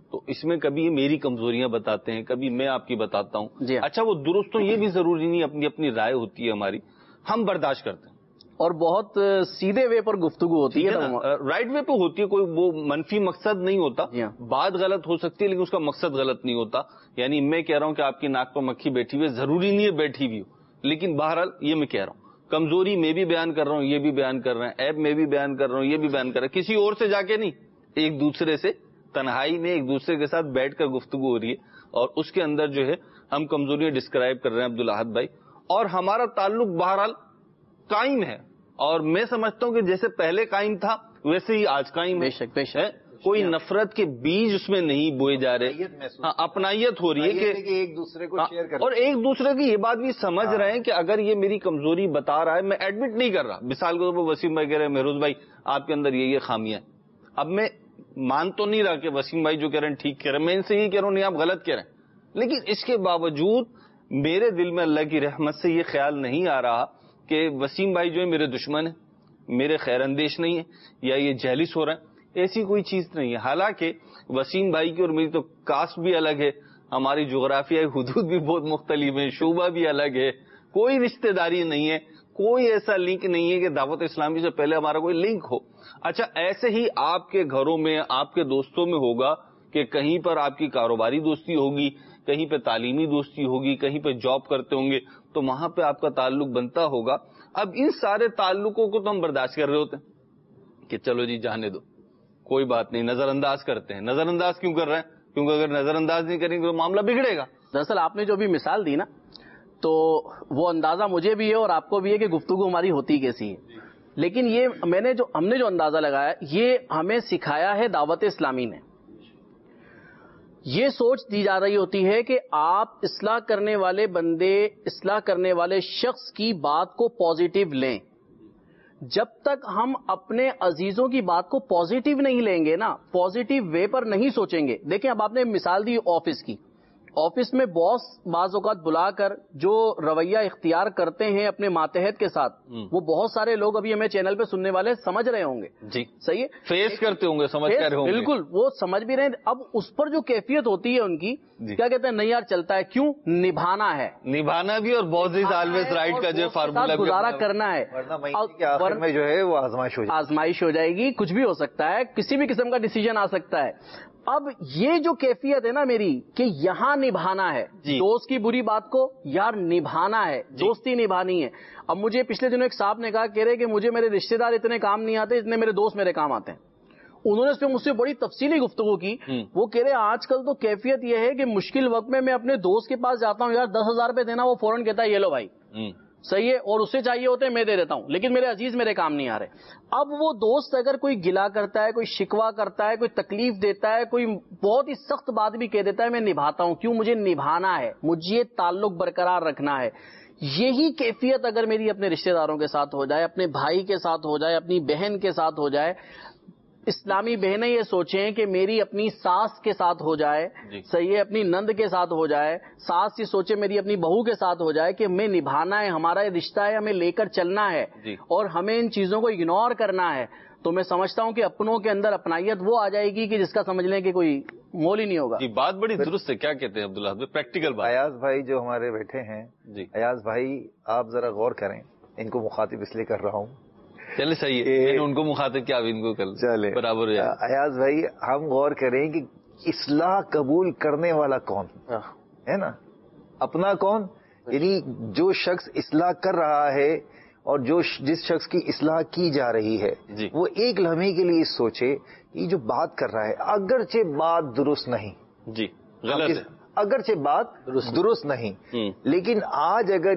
تو اس میں کبھی یہ میری کمزوریاں بتاتے ہیں، کبھی میں آپ کی بتاتا ہوں. جی اچھا وہ درست تو یہ بھی ضروری نہیں، اپنی اپنی رائے ہوتی ہے ہماری، ہم برداشت کرتے ہیں اور بہت سیدھے وے پر گفتگو ہوتی ہے، رائٹ وے پہ ہوتی ہے، کوئی وہ منفی مقصد نہیں ہوتا. جی ہاں. بات غلط ہو سکتی ہے لیکن اس کا مقصد غلط نہیں ہوتا. یعنی میں کہہ رہا ہوں کہ آپ کی ناک پر مکھی بیٹھی ہوئی ہے، ضروری نہیں ہے بیٹھی ہوئی ہو، لیکن بہرحال یہ میں کہہ رہا ہوں، کمزوری میں بھی بیان کر رہا ہوں، یہ بھی بیان کر رہے ہیں، عیب میں بھی بیان کر رہا ہوں، یہ بھی بیان کر رہا ہے، کسی اور سے جا کے نہیں، ایک دوسرے سے تنہائی میں ایک دوسرے کے ساتھ بیٹھ کر گفتگو ہو رہی ہے اور اس کے اندر جو ہے ہم کمزوریاں ڈسکرائب کر رہے ہیں عبدالاحد بھائی، اور ہمارا تعلق بہرحال قائم ہے، اور میں سمجھتا ہوں کہ جیسے پہلے قائم تھا ویسے ہی آج قائم بے شک بے شک. کوئی نفرت کے بیج اس میں نہیں بوئے جا رہے، اپنائیت ہو رہی ہے کہ ایک دوسرے کو شیئر کریں، اور ایک دوسرے کی یہ بات بھی سمجھ رہے ہیں کہ اگر یہ میری کمزوری بتا رہا ہے، میں ایڈمٹ نہیں کر رہا. مثال کے طور پر وسیم بھائی کہہ رہے ہیں مہروز بھائی آپ کے اندر یہ خامیاں ہیں، اب میں مان تو نہیں رہا کہ وسیم بھائی جو کہہ رہے ہیں ٹھیک کہہ رہے ہیں، میں ان سے یہ کہہ رہا ہوں نہیں آپ غلط کہہ رہے ہیں، لیکن اس کے باوجود میرے دل میں اللہ کی رحمت سے یہ خیال نہیں آ رہا کہ وسیم بھائی جو ہے میرے دشمن ہیں، میرے خیر اندیش نہیں ہے، یا یہ جیلس ہو رہا ہے. ایسی کوئی چیز نہیں ہے. حالانکہ وسیم بھائی کی اور میری تو کاسٹ بھی الگ ہے، ہماری جغرافیائی حدود بھی بہت مختلف ہیں، شعبہ بھی الگ ہے، کوئی رشتہ داری نہیں ہے، کوئی ایسا لنک نہیں ہے کہ دعوت اسلامی سے پہلے ہمارا کوئی لنک ہو. اچھا ایسے ہی آپ کے گھروں میں آپ کے دوستوں میں ہوگا کہ کہیں پر آپ کی کاروباری دوستی ہوگی، کہیں پہ تعلیمی دوستی ہوگی، کہیں پہ جاب کرتے ہوں گے تو وہاں پہ آپ کا تعلق بنتا ہوگا. اب ان سارے تعلقوں کو تو ہم برداشت کر رہے ہوتے ہیں کہ چلو جی جانے دو، کوئی بات نہیں، نظر انداز کرتے ہیں. نظر انداز کیوں کر رہے ہیں؟ کیونکہ اگر نظر انداز نہیں کریں گے تو معاملہ بگڑے گا. دراصل آپ نے جو بھی مثال دی نا تو وہ اندازہ مجھے بھی ہے اور آپ کو بھی ہے کہ گفتگو ہماری ہوتی کیسی ہے، لیکن یہ ہم نے جو اندازہ لگایا یہ ہمیں سکھایا ہے دعوت اسلامی نے. یہ سوچ دی جا رہی ہوتی ہے کہ آپ اصلاح کرنے والے بندے، اصلاح کرنے والے شخص کی بات کو پازیٹیو لیں. جب تک ہم اپنے عزیزوں کی بات کو پازیٹیو نہیں لیں گے نا، پازیٹیو وے پر نہیں سوچیں گے. دیکھیں اب آپ نے مثال دی آفس کی، آفس میں باس بعض اوقات بلا کر جو رویہ اختیار کرتے ہیں اپنے ماتحت کے ساتھ، وہ بہت سارے لوگ ابھی ہمیں چینل پہ سننے والے سمجھ رہے ہوں گے. جی صحیح ہے، فیس کرتے ہوں گے، سمجھ کر رہے ہوں گے، بالکل وہ سمجھ بھی رہے ہیں. اب اس پر جو کیفیت ہوتی ہے ان کی، کیا کہتے ہیں، نہیں یار چلتا ہے، کیوں نبھانا ہے، نبھانا بھی، اور باس از آلویز رائٹ کا جو فارمولا گزارا کرنا ہے، آخر میں جو ہے وہ آزمائش ہو جائے گی، کچھ بھی ہو سکتا ہے، کسی بھی قسم کا ڈیسیجن آ سکتا ہے. اب یہ جو کیفیت ہے نا میری کہ یہاں نبھانا ہے، دوست کی بری بات کو یار نبھانا ہے، دوستی نبھانی ہے. اب مجھے پچھلے دنوں ایک صاحب نے کہا کہہ رہے کہ مجھے میرے رشتہ دار اتنے کام نہیں آتے اتنے میرے دوست میرے کام آتے ہیں. انہوں نے اس پہ مجھ سے بڑی تفصیلی گفتگو کی. وہ کہہ رہے آج کل تو کیفیت یہ ہے کہ مشکل وقت میں اپنے دوست کے پاس جاتا ہوں، یار 10,000 روپے دینا، وہ فوراً کہتا ہے یہ لو بھائی، صحیح ہے، اور اسے چاہیے ہوتے ہیں میں دے دیتا ہوں، لیکن میرے عزیز میرے کام نہیں آ رہے. اب وہ دوست اگر کوئی گلا کرتا ہے، کوئی شکوہ کرتا ہے، کوئی تکلیف دیتا ہے، کوئی بہت ہی سخت بات بھی کہہ دیتا ہے، میں نبھاتا ہوں. کیوں؟ مجھے نبھانا ہے، مجھے تعلق برقرار رکھنا ہے. یہی کیفیت اگر میری اپنے رشتہ داروں کے ساتھ ہو جائے، اپنے بھائی کے ساتھ ہو جائے، اپنی بہن کے ساتھ ہو جائے. اسلامی بہنیں یہ سوچیں کہ میری اپنی ساس کے ساتھ ہو جائے، صحیح ہے، اپنی نند کے ساتھ ہو جائے، ساس یہ سوچے میری اپنی بہو کے ساتھ ہو جائے کہ میں نبھانا ہے، ہمارا یہ رشتہ ہے، ہمیں لے کر چلنا ہے اور ہمیں ان چیزوں کو اگنور کرنا ہے. تو میں سمجھتا ہوں کہ اپنوں کے اندر اپنائیت وہ آ جائے گی کہ جس کا سمجھ لیں کہ کوئی مول ہی نہیں ہوگا. بات بڑی درست ہے. کیا کہتے ہیں عبداللہ بھائی؟ پریکٹیکل بات. ایاز بھائی جو ہمارے بیٹھے ہیں، ایاز بھائی آپ ذرا غور کریں، ان کو مخاطب اس لیے کر رہا ہوں. چلے صحیح ہے، ان کو مخاطب کیا ان کو کر چلے برابر ہے. ایاز بھائی ہم غور کریں کہ اصلاح قبول کرنے والا کون ہے نا، اپنا کون، یعنی جو شخص اصلاح کر رہا ہے اور جس شخص کی اصلاح کی جا رہی ہے وہ ایک لمحے کے لیے سوچے یہ جو بات کر رہا ہے اگرچہ بات درست نہیں، غلط ہے، اگرچہ بات درست نہیں، لیکن آج اگر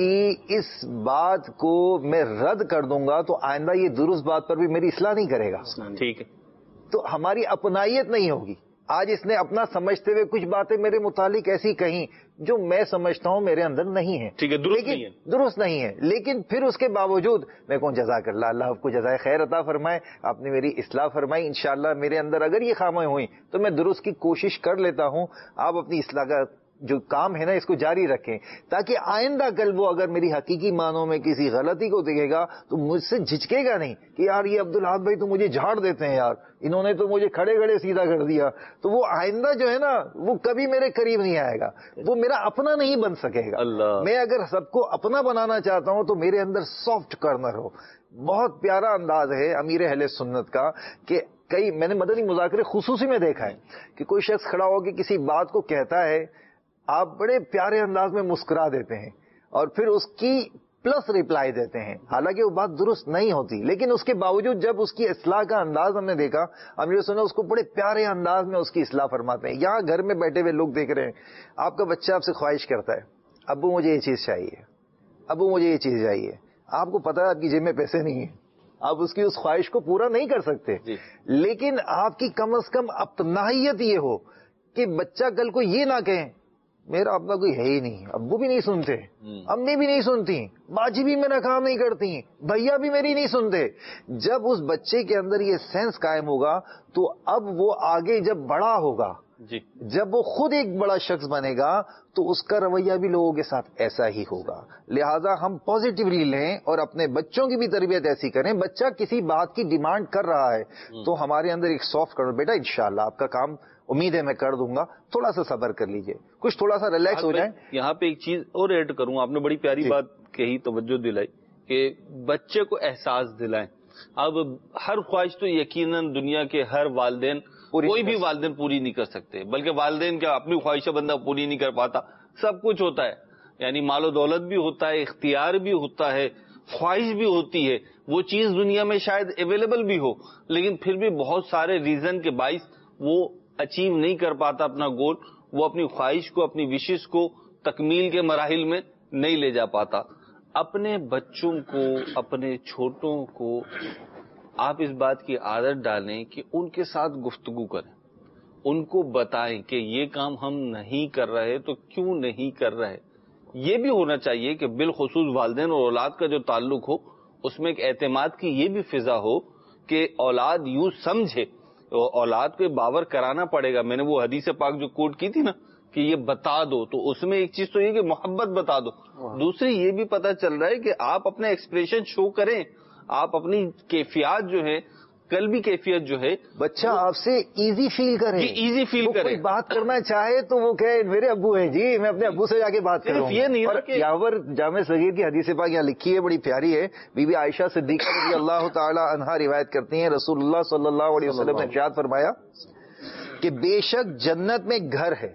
اس بات کو میں رد کر دوں گا تو آئندہ یہ درست بات پر بھی میری اصلاح نہیں کرے گا. ٹھیک ہے، تو ہماری اپنائیت نہیں ہوگی. آج اس نے اپنا سمجھتے ہوئے کچھ باتیں میرے متعلق ایسی کہیں جو میں سمجھتا ہوں میرے اندر نہیں ہے، ٹھیک ہے، درست نہیں ہے، لیکن پھر اس کے باوجود میں کہوں جزاک اللہ، اللہ آپ کو جزائے خیر عطا فرمائے، آپ نے میری اصلاح فرمائی. انشاءاللہ میرے اندر اگر یہ خامیاں ہوئیں تو میں درست کی کوشش کر لیتا ہوں. آپ اپنی اصلاح کا جو کام ہے نا اس کو جاری رکھیں، تاکہ آئندہ کل وہ اگر میری حقیقی معنوں میں کسی غلطی کو دیکھے گا تو مجھ سے جھجکے گا نہیں کہ یار یہ عبدالاحد بھائی تو مجھے جھاڑ دیتے ہیں یار، انہوں نے تو مجھے کھڑے کھڑے سیدھا کر دیا. تو وہ آئندہ جو ہے نا وہ کبھی میرے قریب نہیں آئے گا، وہ میرا اپنا نہیں بن سکے گا. میں اگر سب کو اپنا بنانا چاہتا ہوں تو میرے اندر سافٹ کارنر ہو. بہت پیارا انداز ہے امیر اہل سنت کا کہ میں نے مدنی مذاکرے خصوصی میں دیکھا ہے کہ کوئی شخص کھڑا ہو کے کسی بات کو کہتا ہے، آپ بڑے پیارے انداز میں مسکرا دیتے ہیں اور پھر اس کی پلس ریپلائی دیتے ہیں، حالانکہ وہ بات درست نہیں ہوتی، لیکن اس کے باوجود جب اس کی اصلاح کا انداز ہم نے دیکھا، امیر سنت اس کو بڑے پیارے انداز میں اس کی اصلاح فرماتے ہیں. یہاں گھر میں بیٹھے ہوئے لوگ دیکھ رہے ہیں، آپ کا بچہ آپ سے خواہش کرتا ہے، ابو مجھے یہ چیز چاہیے، ابو مجھے یہ چیز چاہیے. آپ کو پتا ہے آپ کی جیب میں پیسے نہیں ہیں، آپ اس کی اس خواہش کو پورا نہیں کر سکتے، لیکن آپ کی کم از کم اپنائیت یہ ہو کہ بچہ کل کو یہ نہ کہے میرا ابا کوئی ہے ہی نہیں، ابو بھی نہیں سنتے، امی بھی نہیں سنتی، باجی بھی میرا کام نہیں کرتی، بھیا بھی میری نہیں سنتے. جب اس بچے کے اندر یہ سینس قائم ہوگا تو اب وہ آگے جب بڑا ہوگا، جب وہ خود ایک بڑا شخص بنے گا تو اس کا رویہ بھی لوگوں کے ساتھ ایسا ہی ہوگا. لہذا ہم پازیٹیولی لیں اور اپنے بچوں کی بھی تربیت ایسی کریں. بچہ کسی بات کی ڈیمانڈ کر رہا ہے تو ہمارے اندر ایک سافٹ کرو، بیٹا انشاءاللہ آپ کا کام امید ہے میں کر دوں گا، تھوڑا سا صبر کر لیجئے، کچھ تھوڑا سا ریلیکس ہو جائیں. یہاں پہ ایک چیز اور ایڈ کروں، آپ نے بڑی پیاری بات کہی، توجہ دلائی کہ بچے کو احساس دلائیں. اب ہر خواہش تو یقیناً دنیا کے ہر والدین کوئی بھی والدین پوری نہیں کر سکتے، بلکہ والدین کیا اپنی خواہشیں بندہ پوری نہیں کر پاتا. سب کچھ ہوتا ہے، یعنی مال و دولت بھی ہوتا ہے، اختیار بھی ہوتا ہے، خواہش بھی ہوتی ہے، وہ چیز دنیا میں شاید اویلیبل بھی ہو، لیکن پھر بھی بہت سارے ریزن کے باعث وہ اچیو نہیں کر پاتا اپنا گول، وہ اپنی خواہش کو، اپنی وشز کو تکمیل کے مراحل میں نہیں لے جا پاتا. اپنے بچوں کو، اپنے چھوٹوں کو آپ اس بات کی عادت ڈالیں کہ ان کے ساتھ گفتگو کریں، ان کو بتائیں کہ یہ کام ہم نہیں کر رہے تو کیوں نہیں کر رہے. یہ بھی ہونا چاہیے کہ بالخصوص والدین اور اولاد کا جو تعلق ہو اس میں ایک اعتماد کی یہ بھی فضا ہو کہ اولاد یوں سمجھے، اولاد کو باور کرانا پڑے گا. میں نے وہ حدیث پاک جو کوٹ کی تھی نا کہ یہ بتا دو، تو اس میں ایک چیز تو یہ کہ محبت بتا دو، دوسری یہ بھی پتہ چل رہا ہے کہ آپ اپنا ایکسپریشن شو کریں، آپ اپنی کیفیات جو ہے، قلبی کیفیت جو ہے، بچہ آپ سے ایزی فیل کرے، ایزی فیل کرے. کوئی بات کرنا چاہے تو وہ کہے میرے ابو ہیں جی، میں اپنے ابو سے جا کے بات کروں. یہ نہیں اور یاور جامع صغیر کی حدیث پاک یہاں لکھی ہے، بڑی پیاری ہے. بی بی عائشہ صدیقہ رضی اللہ تعالی عنہا روایت کرتی ہیں، رسول اللہ صلی اللہ علیہ وسلم نے ارشاد فرمایا کہ بے شک جنت میں گھر ہے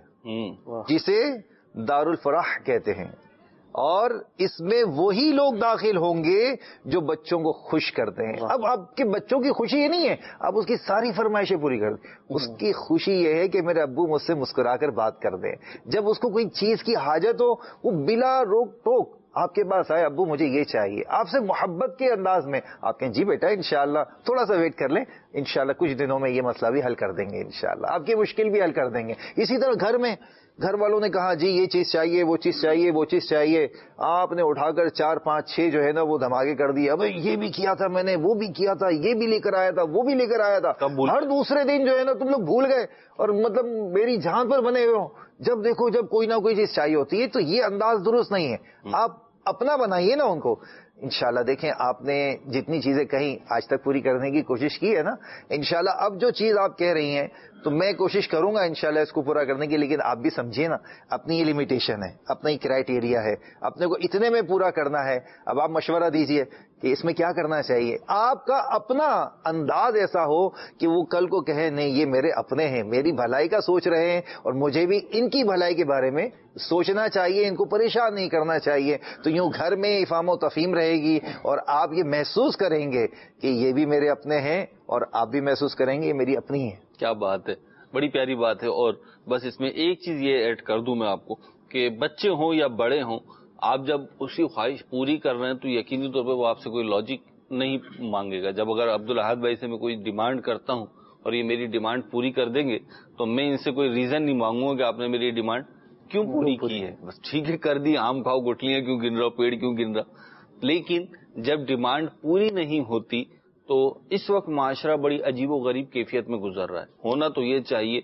جسے دار الفرح کہتے ہیں، اور اس میں وہی لوگ داخل ہوں گے جو بچوں کو خوش کرتے ہیں. اب آپ کے بچوں کی خوشی یہ نہیں ہے آپ اس کی ساری فرمائشیں پوری کر دیں، اس کی خوشی یہ ہے کہ میرے ابو مجھ سے مسکرا کر بات کر دیں. جب اس کو کوئی چیز کی حاجت ہو وہ بلا روک ٹوک آپ کے پاس آئے، ابو مجھے یہ چاہیے، آپ سے محبت کے انداز میں آپ کہیں جی بیٹا انشاءاللہ تھوڑا سا ویٹ کر لیں، انشاءاللہ کچھ دنوں میں یہ مسئلہ بھی حل کر دیں گے، انشاءاللہ آپ کی مشکل بھی حل کر دیں گے. اسی طرح گھر میں گھر والوں نے کہا جی یہ چیز چاہیے، وہ چیز چاہیے، وہ چیز چاہیے، آپ نے اٹھا کر 4 5 6 جو ہے نا وہ دھماکے کر دیے. اب یہ بھی کیا تھا میں نے، وہ بھی کیا تھا، یہ بھی لے کر آیا تھا، وہ بھی لے کر آیا تھا. ہر دوسرے دن جو ہے نا تم لوگ بھول گئے اور مطلب میری جان پر بنے ہوئے ہو. جب دیکھو جب کوئی نہ کوئی چیز چاہیے ہوتی ہے تو یہ انداز درست نہیں ہے. آپ اپنا بنائیے نا ان کو. انشاءاللہ دیکھیں آپ نے جتنی چیزیں کہیں آج تک پوری کرنے کی کوشش کی ہے نا، انشاءاللہ اب جو چیز آپ کہہ رہی ہیں تو میں کوشش کروں گا انشاءاللہ اس کو پورا کرنے کی. لیکن آپ بھی سمجھیے نا اپنی یہ لمیٹیشن ہے، اپنا ہی کرائٹیریا ہے، اپنے کو اتنے میں پورا کرنا ہے. اب آپ مشورہ دیجئے کہ اس میں کیا کرنا چاہیے. آپ کا اپنا انداز ایسا ہو کہ وہ کل کو کہیں نہیں یہ میرے اپنے ہیں، میری بھلائی کا سوچ رہے ہیں اور مجھے بھی ان کی بھلائی کے بارے میں سوچنا چاہیے، ان کو پریشان نہیں کرنا چاہیے. تو یوں گھر میں افہام و تفہیم رہے گی اور آپ یہ محسوس کریں گے کہ یہ بھی میرے اپنے ہیں اور آپ بھی محسوس کریں گے یہ میری اپنی ہے. کیا بات ہے، بڑی پیاری بات ہے. اور بس اس میں ایک چیز یہ ایڈ کر دوں میں آپ کو کہ بچے ہوں یا بڑے ہوں، آپ جب اس کی خواہش پوری کر رہے ہیں تو یقینی طور پہ وہ آپ سے کوئی لاجک نہیں مانگے گا. جب اگر عبدالاحد بھائی سے میں کوئی ڈیمانڈ کرتا ہوں اور یہ میری ڈیمانڈ پوری کر دیں گے تو میں ان سے کوئی ریزن نہیں مانگوں گا کہ آپ نے میری ڈیمانڈ کیوں پوری کی ہے. بس ٹھیک ہے کر دی، آم کھاؤ گٹلیاں کیوں گن رہا، پیڑ کیوں گن رہا. لیکن جب ڈیمانڈ پوری نہیں ہوتی تو اس وقت معاشرہ بڑی عجیب و غریب کیفیت میں گزر رہا ہے. ہونا تو یہ چاہیے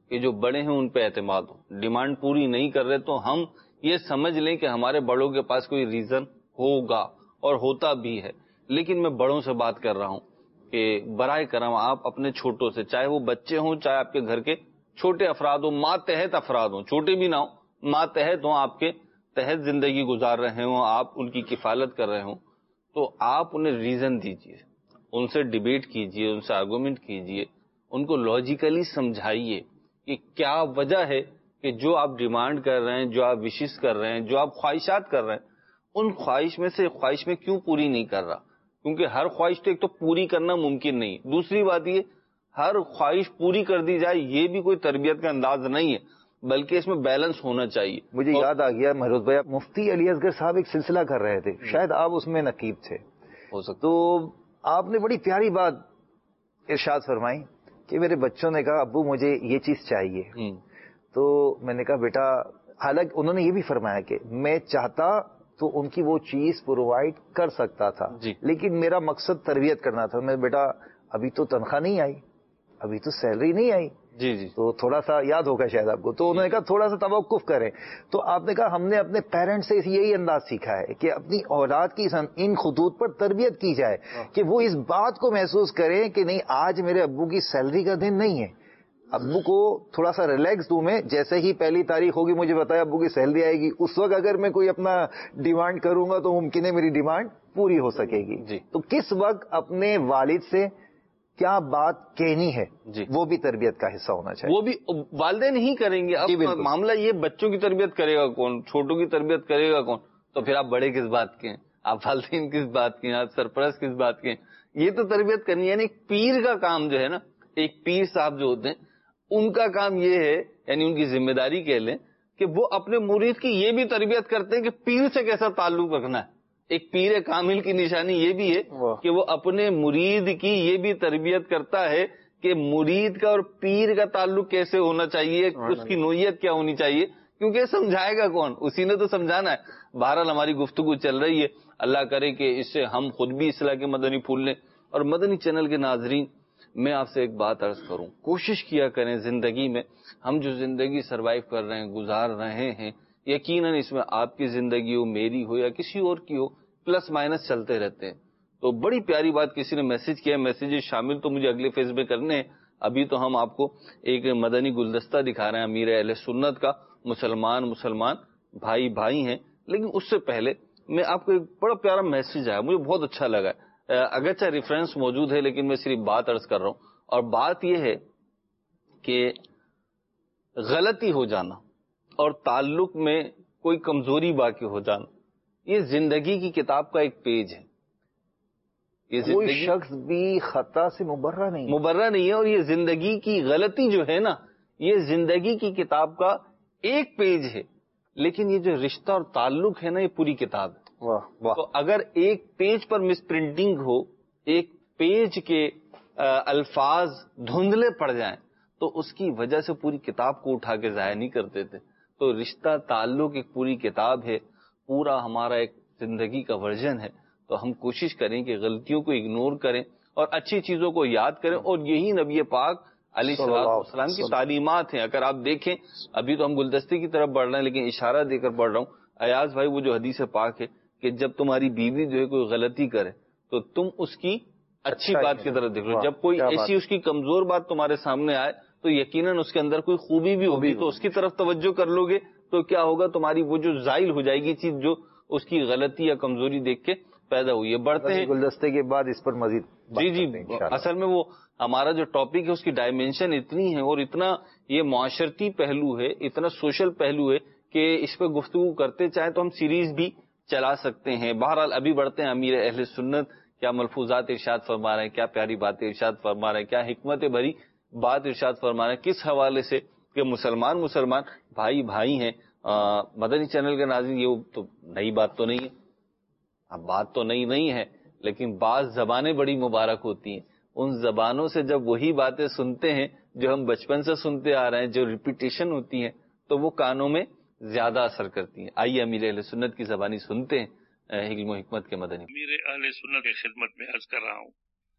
کہ جو بڑے ہیں ان پہ اعتماد ہو. ڈیمانڈ پوری نہیں کر رہے تو ہم یہ سمجھ لیں کہ ہمارے بڑوں کے پاس کوئی ریزن ہوگا، اور ہوتا بھی ہے. لیکن میں بڑوں سے بات کر رہا ہوں کہ برائے کرم آپ اپنے چھوٹوں سے، چاہے وہ بچے ہوں چاہے آپ کے گھر کے چھوٹے افراد ہوں، ماتحت افراد ہوں، چھوٹے بھی نہ ہوں، ماتحت ہوں، آپ کے تحت زندگی گزار رہے ہوں، آپ ان کی کفالت کر رہے ہوں، تو آپ انہیں ریزن دیجئے، ان سے ڈیبیٹ کیجئے، ان سے آرگومنٹ کیجئے، ان کو لاجیکلی سمجھائیے کہ کیا وجہ ہے کہ جو آپ ڈیمانڈ کر رہے ہیں، جو آپ وشز کر رہے ہیں، جو آپ خواہشات کر رہے ہیں، ان خواہش میں سے خواہش میں کیوں پوری نہیں کر رہا. کیونکہ ہر خواہش تو ایک تو پوری کرنا ممکن نہیں، دوسری بات یہ ہر خواہش پوری کر دی جائے یہ بھی کوئی تربیت کا انداز نہیں ہے، بلکہ اس میں بیلنس ہونا چاہیے. مجھے یاد آ گیا مہروز بھائی، مفتی علی اصغر صاحب ایک سلسلہ کر رہے تھے، شاید آپ اس میں نقیب تھے، ہو سکتا تو آپ نے بڑی پیاری بات ارشاد فرمائی کہ میرے بچوں نے کہا ابو مجھے یہ چیز چاہیے. تو میں نے کہا بیٹا، حالانکہ انہوں نے یہ بھی فرمایا کہ میں چاہتا تو ان کی وہ چیز پرووائڈ کر سکتا تھا، لیکن میرا مقصد تربیت کرنا تھا. میں بیٹا ابھی تو تنخواہ نہیں آئی، ابھی تو سیلری نہیں آئی، جی تو تھوڑا سا یاد ہوگا شاید آپ کو. تو انہوں نے کہا تھوڑا سا توقف کریں. تو آپ نے کہا ہم نے اپنے پیرنٹ سے یہی انداز سیکھا ہے کہ اپنی اولاد کی ان خطوط پر تربیت کی جائے کہ وہ اس بات کو محسوس کریں کہ نہیں آج میرے ابو کی سیلری کا دن نہیں ہے، ابو کو تھوڑا سا ریلیکس دوں میں، جیسے ہی 1 تاریخ ہوگی مجھے بتایا ابو کی سیلری آئے گی، اس وقت اگر میں کوئی اپنا ڈیمانڈ کروں گا تو ممکن ہے میری ڈیمانڈ پوری ہو سکے گی. تو کس وقت اپنے والد سے کیا بات کہنی ہے وہ بھی تربیت کا حصہ ہونا چاہیے. وہ بھی والدین ہی کریں گے. اب معاملہ یہ بچوں کی تربیت کرے گا کون، چھوٹوں کی تربیت کرے گا کون؟ تو پھر آپ بڑے کس بات کے ہیں، آپ والدین کس بات کے ہیں، آپ سرپرست کس بات کے ہیں؟ یہ تو تربیت کرنی ہے. یعنی ایک پیر کا کام جو ہے نا، ایک پیر صاحب جو ہوتے ہیں ان کا کام یہ ہے، یعنی ان کی ذمہ داری کہہ لیں کہ وہ اپنے مرید کی یہ بھی تربیت کرتے ہیں کہ پیر سے کیسا تعلق رکھنا ہے. ایک پیر کامل کی نشانی یہ بھی ہے کہ وہ اپنے مرید کی یہ بھی تربیت کرتا ہے کہ مرید کا اور پیر کا تعلق کیسے ہونا چاہیے، اس کی نوعیت کیا ہونی چاہیے، کیونکہ سمجھائے گا کون؟ اسی نے تو سمجھانا ہے. بہرحال ہماری گفتگو چل رہی ہے، اللہ کرے کہ اس سے ہم خود بھی اصلاح کے مدنی پھول لیں. اور مدنی چینل کے ناظرین، میں آپ سے ایک بات عرض کروں، کوشش کیا کریں زندگی میں، ہم جو زندگی سروائیو کر رہے ہیں، گزار رہے ہیں، یقیناً اس میں آپ کی زندگی ہو، میری ہو یا کسی اور کی ہو، پلس مائنس چلتے رہتے ہیں. تو بڑی پیاری بات کسی نے میسج کیا، میسیجز شامل تو مجھے اگلے فیز میں کرنے ہیں. ابھی تو ہم آپ کو ایک مدنی گلدستہ دکھا رہے ہیں امیر اہل سنت کا، مسلمان بھائی ہیں. لیکن اس سے پہلے میں آپ کو ایک بڑا پیارا میسج آیا، مجھے بہت اچھا لگا. اگرچہ ریفرنس موجود ہے لیکن میں صرف بات عرض کر رہا ہوں. اور بات یہ ہے کہ غلطی ہو جانا اور تعلق میں کوئی کمزوری باقی ہو جانا یہ زندگی کی کتاب کا ایک پیج ہے. یہ کوئی شخص بھی خطا سے مبرہ نہیں ہے. اور یہ زندگی کی غلطی جو ہے نا، یہ زندگی کی کتاب کا ایک پیج ہے. لیکن یہ جو رشتہ اور تعلق ہے نا، یہ پوری کتاب ہے. تو اگر ایک پیج پر مس پرنٹنگ ہو، ایک پیج کے الفاظ دھندلے پڑ جائیں تو اس کی وجہ سے پوری کتاب کو اٹھا کے ضائع نہیں کرتے تھے. تو رشتہ تعلق ایک پوری کتاب ہے، پورا ہمارا ایک زندگی کا ورژن ہے. تو ہم کوشش کریں کہ غلطیوں کو اگنور کریں اور اچھی چیزوں کو یاد کریں. اور یہی نبی پاک علیہ السلام کی تعلیمات ہیں. اگر آپ دیکھیں، ابھی تو ہم گلدستے کی طرف بڑھ رہے ہیں لیکن اشارہ دے کر بڑھ رہا ہوں. ایاز بھائی، وہ جو حدیث پاک ہے کہ جب تمہاری بیوی جو ہے کوئی غلطی کرے تو تم اس کی اچھی بات کی طرف دیکھو. جب کوئی ایسی اس کی کمزور بات تمہارے سامنے آئے تو یقیناً اس کے اندر کوئی خوبی بھی ہوگی، تو اس کی طرف توجہ کر لو گے تو کیا ہوگا، تمہاری وہ جو زائل ہو جائے گی چیز جو اس کی غلطی یا کمزوری دیکھ کے پیدا ہوئی ہے. بڑھتے ہیں گلدستے کے بعد اس پر مزید. جی اصل میں وہ ہمارا جو ٹاپک ہے اس کی ڈائمینشن اتنی ہے اور اتنا یہ معاشرتی پہلو ہے، اتنا سوشل پہلو ہے کہ اس پہ گفتگو کرتے چاہیں تو ہم سیریز بھی چلا سکتے ہیں. بہرحال ابھی بڑھتے ہیں. امیر اہل سنت کیا ملفوظات ارشاد فرما رہے ہیں، کیا پیاری باتیں ارشاد فرما رہے ہیں، کیا حکمت بھری بات ارشاد فرما رہے ہیں، کس حوالے سے کہ مسلمان بھائی ہیں. مدنی چینل کے ناظرین، یہ تو نئی بات تو نہیں ہے، اب بات تو نئی نہیں ہے، لیکن بعض زبانیں بڑی مبارک ہوتی ہیں. ان زبانوں سے جب وہی باتیں سنتے ہیں جو ہم بچپن سے سنتے آ رہے ہیں، جو ریپیٹیشن ہوتی ہیں، تو وہ کانوں میں زیادہ اثر کرتی ہیں. آئیے امیر اہل سنت کی زبانی سنتے ہیں، حکم و حکمت کے مدنی. امیر اہل سنت کی خدمت میں عرض کر رہا ہوں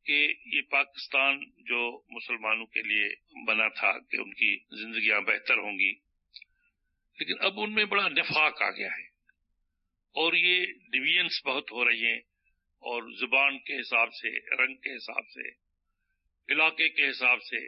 کہ یہ پاکستان جو مسلمانوں کے لیے بنا تھا کہ ان کی زندگیاں بہتر ہوں گی، لیکن اب ان میں بڑا نفاق آ گیا ہے اور یہ ڈویژنس بہت ہو رہی ہیں، اور زبان کے حساب سے، رنگ کے حساب سے، علاقے کے حساب سے.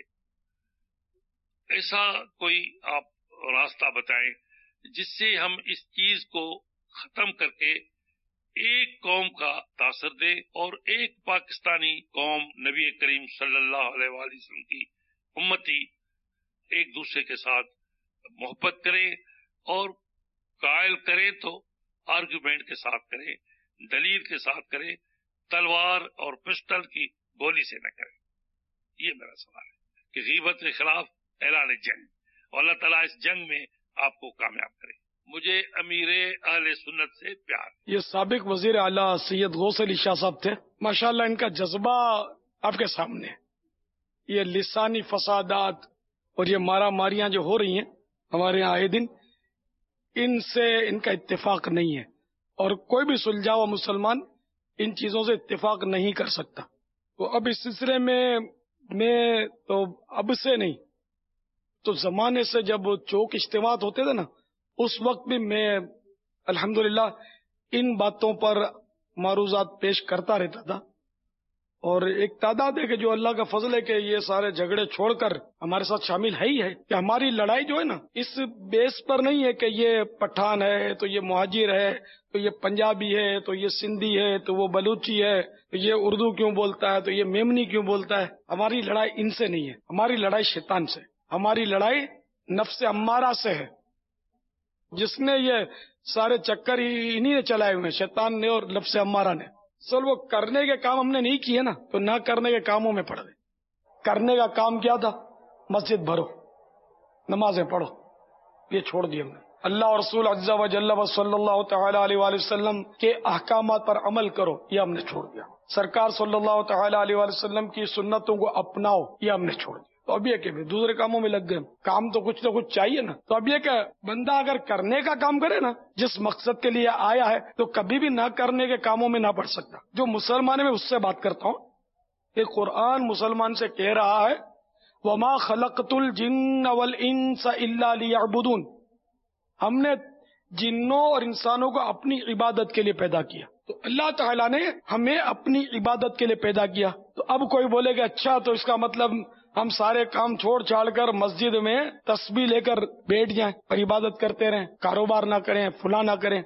ایسا کوئی آپ راستہ بتائیں جس سے ہم اس چیز کو ختم کر کے ایک قوم کا تاثر دے اور ایک پاکستانی قوم نبی کریم صلی اللہ علیہ وآلہ وسلم کی امتی ایک دوسرے کے ساتھ محبت کرے، اور قائل کرے تو آرگومنٹ کے ساتھ کرے، دلیل کے ساتھ کرے، تلوار اور پسٹل کی گولی سے نہ کرے. یہ میرا سوال ہے کہ غیبت کے خلاف اعلان جنگ، اور اللہ تعالیٰ اس جنگ میں آپ کو کامیاب کرے. مجھے امیر اہل سنت سے پیار. یہ سابق وزیر اعلیٰ سید غوث علی شاہ صاحب تھے. ماشاءاللہ ان کا جذبہ آپ کے سامنے ہے. یہ لسانی فسادات اور یہ مارا ماریاں جو ہو رہی ہیں ہمارے یہاں آئے دن، ان سے ان کا اتفاق نہیں ہے، اور کوئی بھی سلجھا ہوا مسلمان ان چیزوں سے اتفاق نہیں کر سکتا. تو اب اس سلسلے میں تو اب سے نہیں تو زمانے سے جب چوک اجتماعات ہوتے تھے نا، اس وقت بھی میں الحمدللہ ان باتوں پر معروضات پیش کرتا رہتا تھا. اور ایک تعداد ہے کہ جو اللہ کا فضل ہے کہ یہ سارے جھگڑے چھوڑ کر ہمارے ساتھ شامل ہے ہی ہے. کہ ہماری لڑائی جو ہے نا، اس بیس پر نہیں ہے کہ یہ پٹھان ہے تو یہ مہاجر ہے تو یہ پنجابی ہے تو یہ سندھی ہے تو وہ بلوچی ہے تو یہ اردو کیوں بولتا ہے تو یہ میمنی کیوں بولتا ہے. ہماری لڑائی ان سے نہیں ہے، ہماری لڑائی شیطان سے، ہماری لڑائی نفس امارہ سے ہے، جس نے یہ سارے چکر ہی انہی نے چلائے ہوئے، شیطان نے اور نفس امارہ نے. سر وہ کرنے کے کام ہم نے نہیں کیے نا، تو نہ کرنے کے کاموں میں پڑ گئے. کرنے کا کام کیا تھا؟ مسجد بھرو، نمازیں پڑھو، یہ چھوڑ دیا ہم نے. اللہ اور رسول عز و جل و صلی اللہ تعالی علیہ وآلہ وسلم کے احکامات پر عمل کرو، یہ ہم نے چھوڑ دیا. سرکار صلی اللہ تعالی علیہ وآلہ وسلم کی سنتوں کو اپناؤ، یہ ہم نے چھوڑ دیا. تو اب یہ کہ دوسرے کاموں میں لگ گئے. کام تو کچھ نہ کچھ چاہیے نا. تو اب یہ کہ بندہ اگر کرنے کا کام کرے نا، جس مقصد کے لیے آیا ہے، تو کبھی بھی نہ کرنے کے کاموں میں نہ پڑ سکتا. جو مسلمان ہے میں اس سے بات کرتا ہوں کہ قرآن مسلمان سے کہہ رہا ہے وَمَا خَلَقْتُ الْجِنَّ وَالْإِنسَ إِلَّا لِيَعْبُدُونَ. ہم نے جنوں اور انسانوں کو اپنی عبادت کے لیے پیدا کیا. تو اللہ تعالیٰ نے ہمیں اپنی عبادت کے لیے پیدا کیا. تو اب کوئی بولے کہ اچھا تو اس کا مطلب ہم سارے کام چھوڑ چھاڑ کر مسجد میں تسبیح لے کر بیٹھ جائیں اور عبادت کرتے رہیں، کاروبار نہ کریں، فلاں نہ کریں.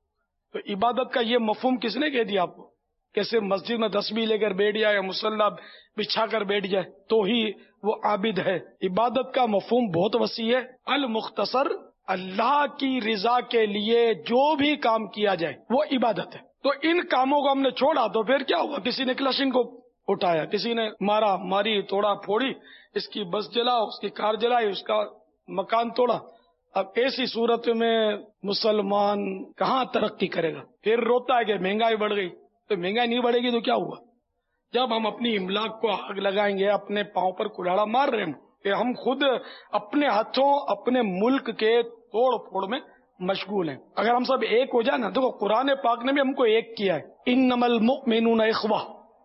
تو عبادت کا یہ مفہوم کس نے کہہ دیا آپ کو؟ کیسے مسجد میں تسبیح لے کر بیٹھ جائے یا مصلی بچھا کر بیٹھ جائے تو ہی وہ عابد ہے. عبادت کا مفہوم بہت وسیع ہے. المختصر، اللہ کی رضا کے لیے جو بھی کام کیا جائے وہ عبادت ہے. تو ان کاموں کو ہم نے چھوڑا تو پھر کیا ہوا؟ کسی نے کلشن کو اٹھایا، کسی نے مارا ماری، توڑا پھوڑی، اس کی بس جلا، اس کی کار جلائی، اس کا مکان توڑا. اب ایسی صورت میں مسلمان کہاں ترقی کرے گا؟ پھر روتا ہے کہ مہنگائی بڑھ گئی. تو مہنگائی نہیں بڑھے گی تو کیا ہوا؟ جب ہم اپنی املاک کو آگ لگائیں گے، اپنے پاؤں پر کلاڑا مار رہے ہیں کہ ہم خود اپنے ہاتھوں اپنے ملک کے توڑ پھوڑ میں مشغول ہیں. اگر ہم سب ایک ہو جائے نا، دیکھو قرآن پاک نے بھی ہم کو ایک کیا ہے، انما المؤمنون اخوہ،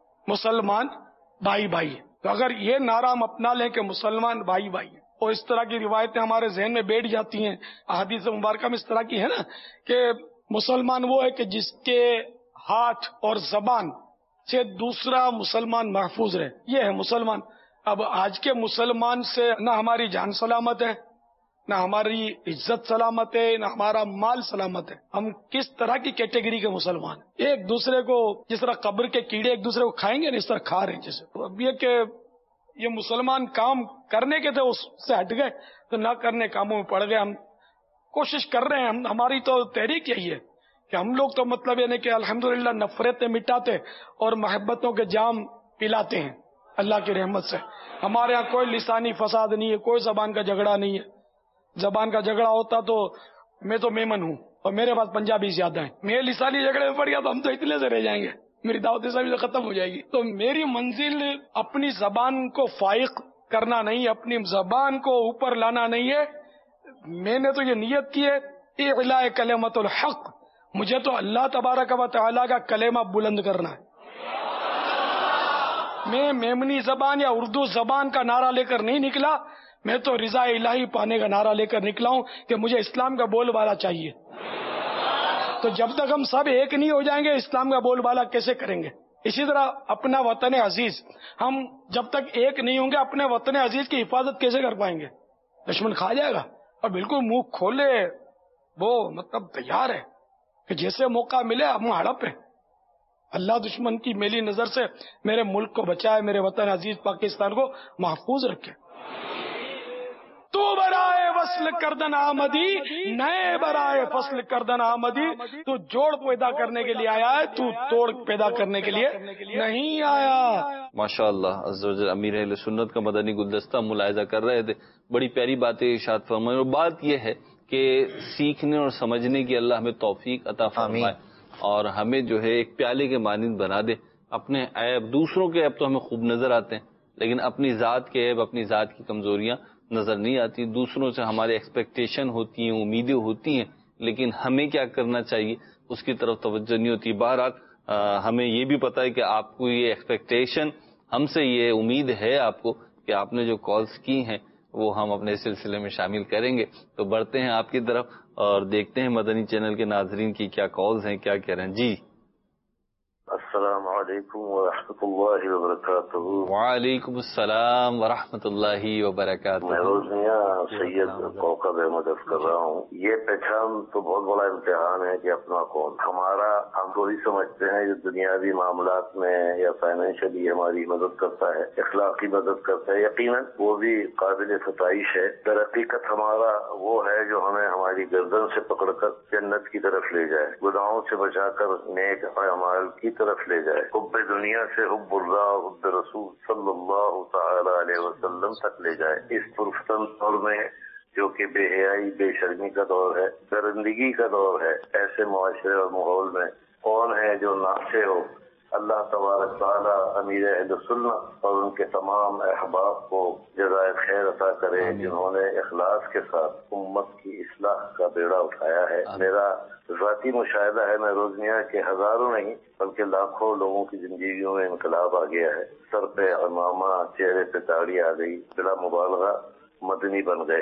مسلمان بھائی بھائی. تو اگر یہ نعرہ ہم اپنا لیں کہ مسلمان بھائی بھائی ہیں، اور اس طرح کی روایتیں ہمارے ذہن میں بیٹھ جاتی ہیں، احادیث مبارکہ میں اس طرح کی ہے نا کہ مسلمان وہ ہے کہ جس کے ہاتھ اور زبان سے دوسرا مسلمان محفوظ رہے، یہ ہے مسلمان. اب آج کے مسلمان سے نہ ہماری جان سلامت ہے، نہ ہماری عزت سلامت ہے، نہ ہمارا مال سلامت ہے. ہم کس طرح کی کیٹیگری کے مسلمان ہیں؟ ایک دوسرے کو جس طرح قبر کے کیڑے ایک دوسرے کو کھائیں گے نا، اس طرح کھا رہے ہیں جیسے. تو اب یہ کہ یہ مسلمان کام کرنے کے تھے اس سے ہٹ گئے تو نہ کرنے کاموں میں پڑ گئے. ہم کوشش کر رہے ہیں، ہماری تو تحریک یہی ہے کہ ہم لوگ تو مطلب یعنی کہ الحمدللہ نفرتیں مٹاتے اور محبتوں کے جام پلاتے ہیں اللہ کی رحمت سے. ہمارے ہاں کوئی لسانی فساد نہیں ہے، کوئی زبان کا جھگڑا نہیں ہے. زبان کا جھگڑا ہوتا تو میں تو میمن ہوں اور میرے پاس پنجابی زیادہ ہیں. میں لسانی جھگڑے میں پڑ گیا تو ہم تو اتنے سے رہ جائیں گے، میری دعوت اسلامی تو ختم ہو جائے گی. تو میری منزل اپنی زبان کو فائق کرنا نہیں، اپنی زبان کو اوپر لانا نہیں ہے. میں نے تو یہ نیت کی ہے اعلاء کلمۃ الحق، مجھے تو اللہ تبارک و تعالیٰ کا کلمہ بلند کرنا ہے. میں میمنی زبان یا اردو زبان کا نعرہ لے کر نہیں نکلا، میں تو رضا الہی پانے کا نعرہ لے کر نکلا ہوں کہ مجھے اسلام کا بول بالا چاہیے. تو جب تک ہم سب ایک نہیں ہو جائیں گے اسلام کا بول بالا کیسے کریں گے؟ اسی طرح اپنا وطن عزیز، ہم جب تک ایک نہیں ہوں گے اپنے وطن عزیز کی حفاظت کیسے کر پائیں گے؟ دشمن کھا جائے گا اور بالکل منہ کھولے وہ مطلب تیار ہے کہ جیسے موقع ملے ہم ہڑپ ہیں. اللہ دشمن کی میلی نظر سے میرے ملک کو بچائے، میرے وطن عزیز پاکستان کو محفوظ رکھے. تو برائے وصل کردن آمدی، نئے برائے فصل کردن آمدی. تو جوڑ پیدا کرنے کے لیے آیا ہے، تو توڑ پیدا کرنے کے لیے نہیں آیا. ماشاء اللہ عز و جل. امیر اہل سنت کا مدنی گلدستہ ملاحظہ کر رہے تھے، بڑی پیاری باتیں ارشاد فرمائے. اور بات یہ ہے کہ سیکھنے اور سمجھنے کی اللہ ہمیں توفیق عطا فرمائے اور ہمیں جو ہے ایک پیالے کے مانند بنا دے. اپنے عیب، دوسروں کے عیب تو ہمیں خوب نظر آتے ہیں، لیکن اپنی ذات کے عیب، اپنی ذات کی کمزوریاں نظر نہیں آتی. دوسروں سے ہماری ایکسپیکٹیشن ہوتی ہیں، امیدیں ہوتی ہیں، لیکن ہمیں کیا کرنا چاہیے اس کی طرف توجہ نہیں ہوتی. بہرحال ہمیں یہ بھی پتا ہے کہ آپ کو یہ ایکسپیکٹیشن ہم سے، یہ امید ہے آپ کو کہ آپ نے جو کالز کی ہیں وہ ہم اپنے سلسلے میں شامل کریں گے. تو بڑھتے ہیں آپ کی طرف اور دیکھتے ہیں مدنی چینل کے ناظرین کی کیا کالز ہیں، کیا کہہ رہے ہیں. جی السلام علیکم ورحمۃ اللہ وبرکاتہ. وعلیکم السلام ورحمۃ اللہ وبرکاتہ. میں روزنیا سید کوکب احمد کر رہا ہوں. یہ پہچان تو بہت بڑا امتحان ہے کہ اپنا کون ہمارا. ہم تو ہی سمجھتے ہیں جو دنیاوی معاملات میں یا فائنینشلی ہماری مدد کرتا ہے، اخلاقی مدد کرتا ہے، یقیناً وہ بھی قابل ستائش ہے. در حقیقت ہمارا وہ ہے جو ہمیں ہماری گردن سے پکڑ کر جنت کی طرف لے جائے، گناہوں سے بچا کر نیک اعمال کی طرف لے جائے، حب دنیا سے حب اللہ حب رسول صلی اللہ تعالی علیہ وسلم تک لے جائے. اس پرفتن دور میں جو کہ بے حیائی، بے شرمی کا دور ہے، درندگی کا دور ہے، ایسے معاشرے اور ماحول میں کون ہے جو ناصح ہو؟ اللہ تبارک تعالی امیر اہل سنت اور ان کے تمام احباب کو جزائے خیر عطا کرے جنہوں نے اخلاص کے ساتھ امت کی اصلاح کا بیڑا اٹھایا ہے. میرا ذاتی مشاہدہ ہے، میں روزنیا کے ہزاروں نہیں بلکہ لاکھوں لوگوں کی زندگیوں میں انقلاب آ گیا ہے. سر پہ امامہ، چہرے پہ داڑھی آ گئی، بلا مبالغہ مدنی بن گئے.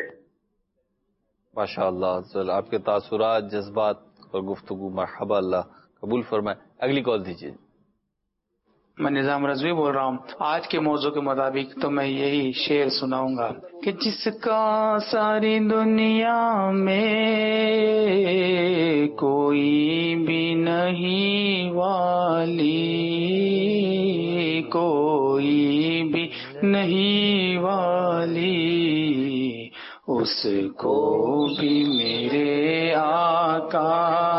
ماشاء اللہ. آپ کے تاثرات، جذبات اور گفتگو مرحبا، اللہ قبول فرمائے. اگلی کال دیجیے. میں نظام رضوی بول رہا ہوں. آج کے موضوع کے مطابق تو میں یہی شعر سناؤں گا کہ جس کا ساری دنیا میں کوئی بھی نہیں والی، کوئی بھی نہیں والی، اس کو بھی میرے آقا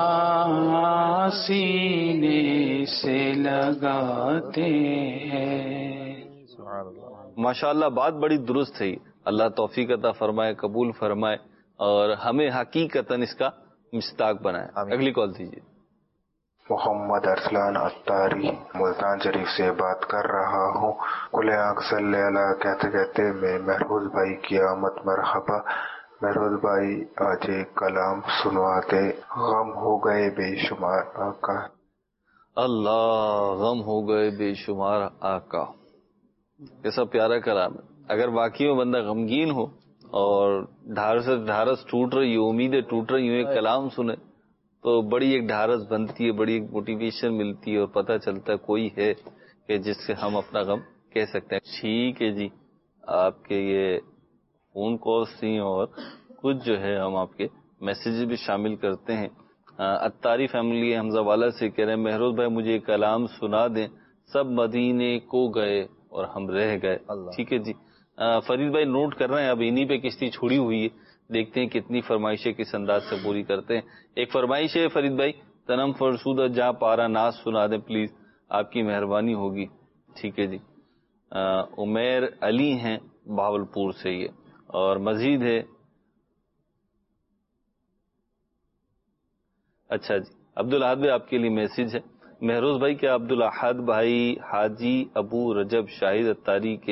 سینے سے لگاتے ہیں. ماشاءاللہ بات بڑی درست ہے. اللہ توفیق عطا فرمائے، قبول فرمائے اور ہمیں حقیقتاً اس کا مصداق بنائے. اگلی کال دیجیے. محمد ارسلان اتاری ملتان شریف سے بات کر رہا ہوں. کل آنکھ صلی اللہ کہتے کہتے میں محروز بھائی کی آمد مرحبا. محروز بھائی آج ایک کلام سنواتے. غم ہو گئے بے شمار آقا. اللہ، غم ہو گئے بے شمار آقا. کیسا پیارا کلام ہے. اگر واقعی میں بندہ غمگین ہو اور ڈھارس ٹوٹ رہی ہو، امیدیں ٹوٹ رہی ہوں، ایک کلام سنے تو بڑی ایک ڈھارس بنتی ہے، بڑی ایک موٹیویشن ملتی ہے اور پتہ چلتا ہے کوئی ہے کہ جس سے ہم اپنا غم کہہ سکتے ہیں. ٹھیک ہے جی، آپ کے یہ فون کالز تھیں اور کچھ جو ہے ہم آپ کے میسیجز بھی شامل کرتے ہیں. اتاری فیملی حمزہ والا سے کہہ رہے ہیں محروز بھائی مجھے ایک کلام سنا دیں، سب مدینے کو گئے اور ہم رہ گئے. ٹھیک ہے جی. فرید بھائی نوٹ کر رہے ہیں، اب انہی پہ کشتی چھوڑی ہوئی ہے، دیکھتے ہیں کتنی فرمائشیں کس انداز سے پوری کرتے ہیں. ایک فرمائش ہے فرید بھائی، تنم فرسودہ جہاں پارا ناز سنا دیں پلیز، آپ کی مہربانی ہوگی. ٹھیک ہے جی. عمیر علی ہیں بہاولپور سے یہ، اور مزید ہے. اچھا جی، عبدالاحد بھائی آپ کے لیے میسج ہے. محروز بھائی کیا عبدالاحد بھائی حاجی ابو رجب شاہد اتاری کے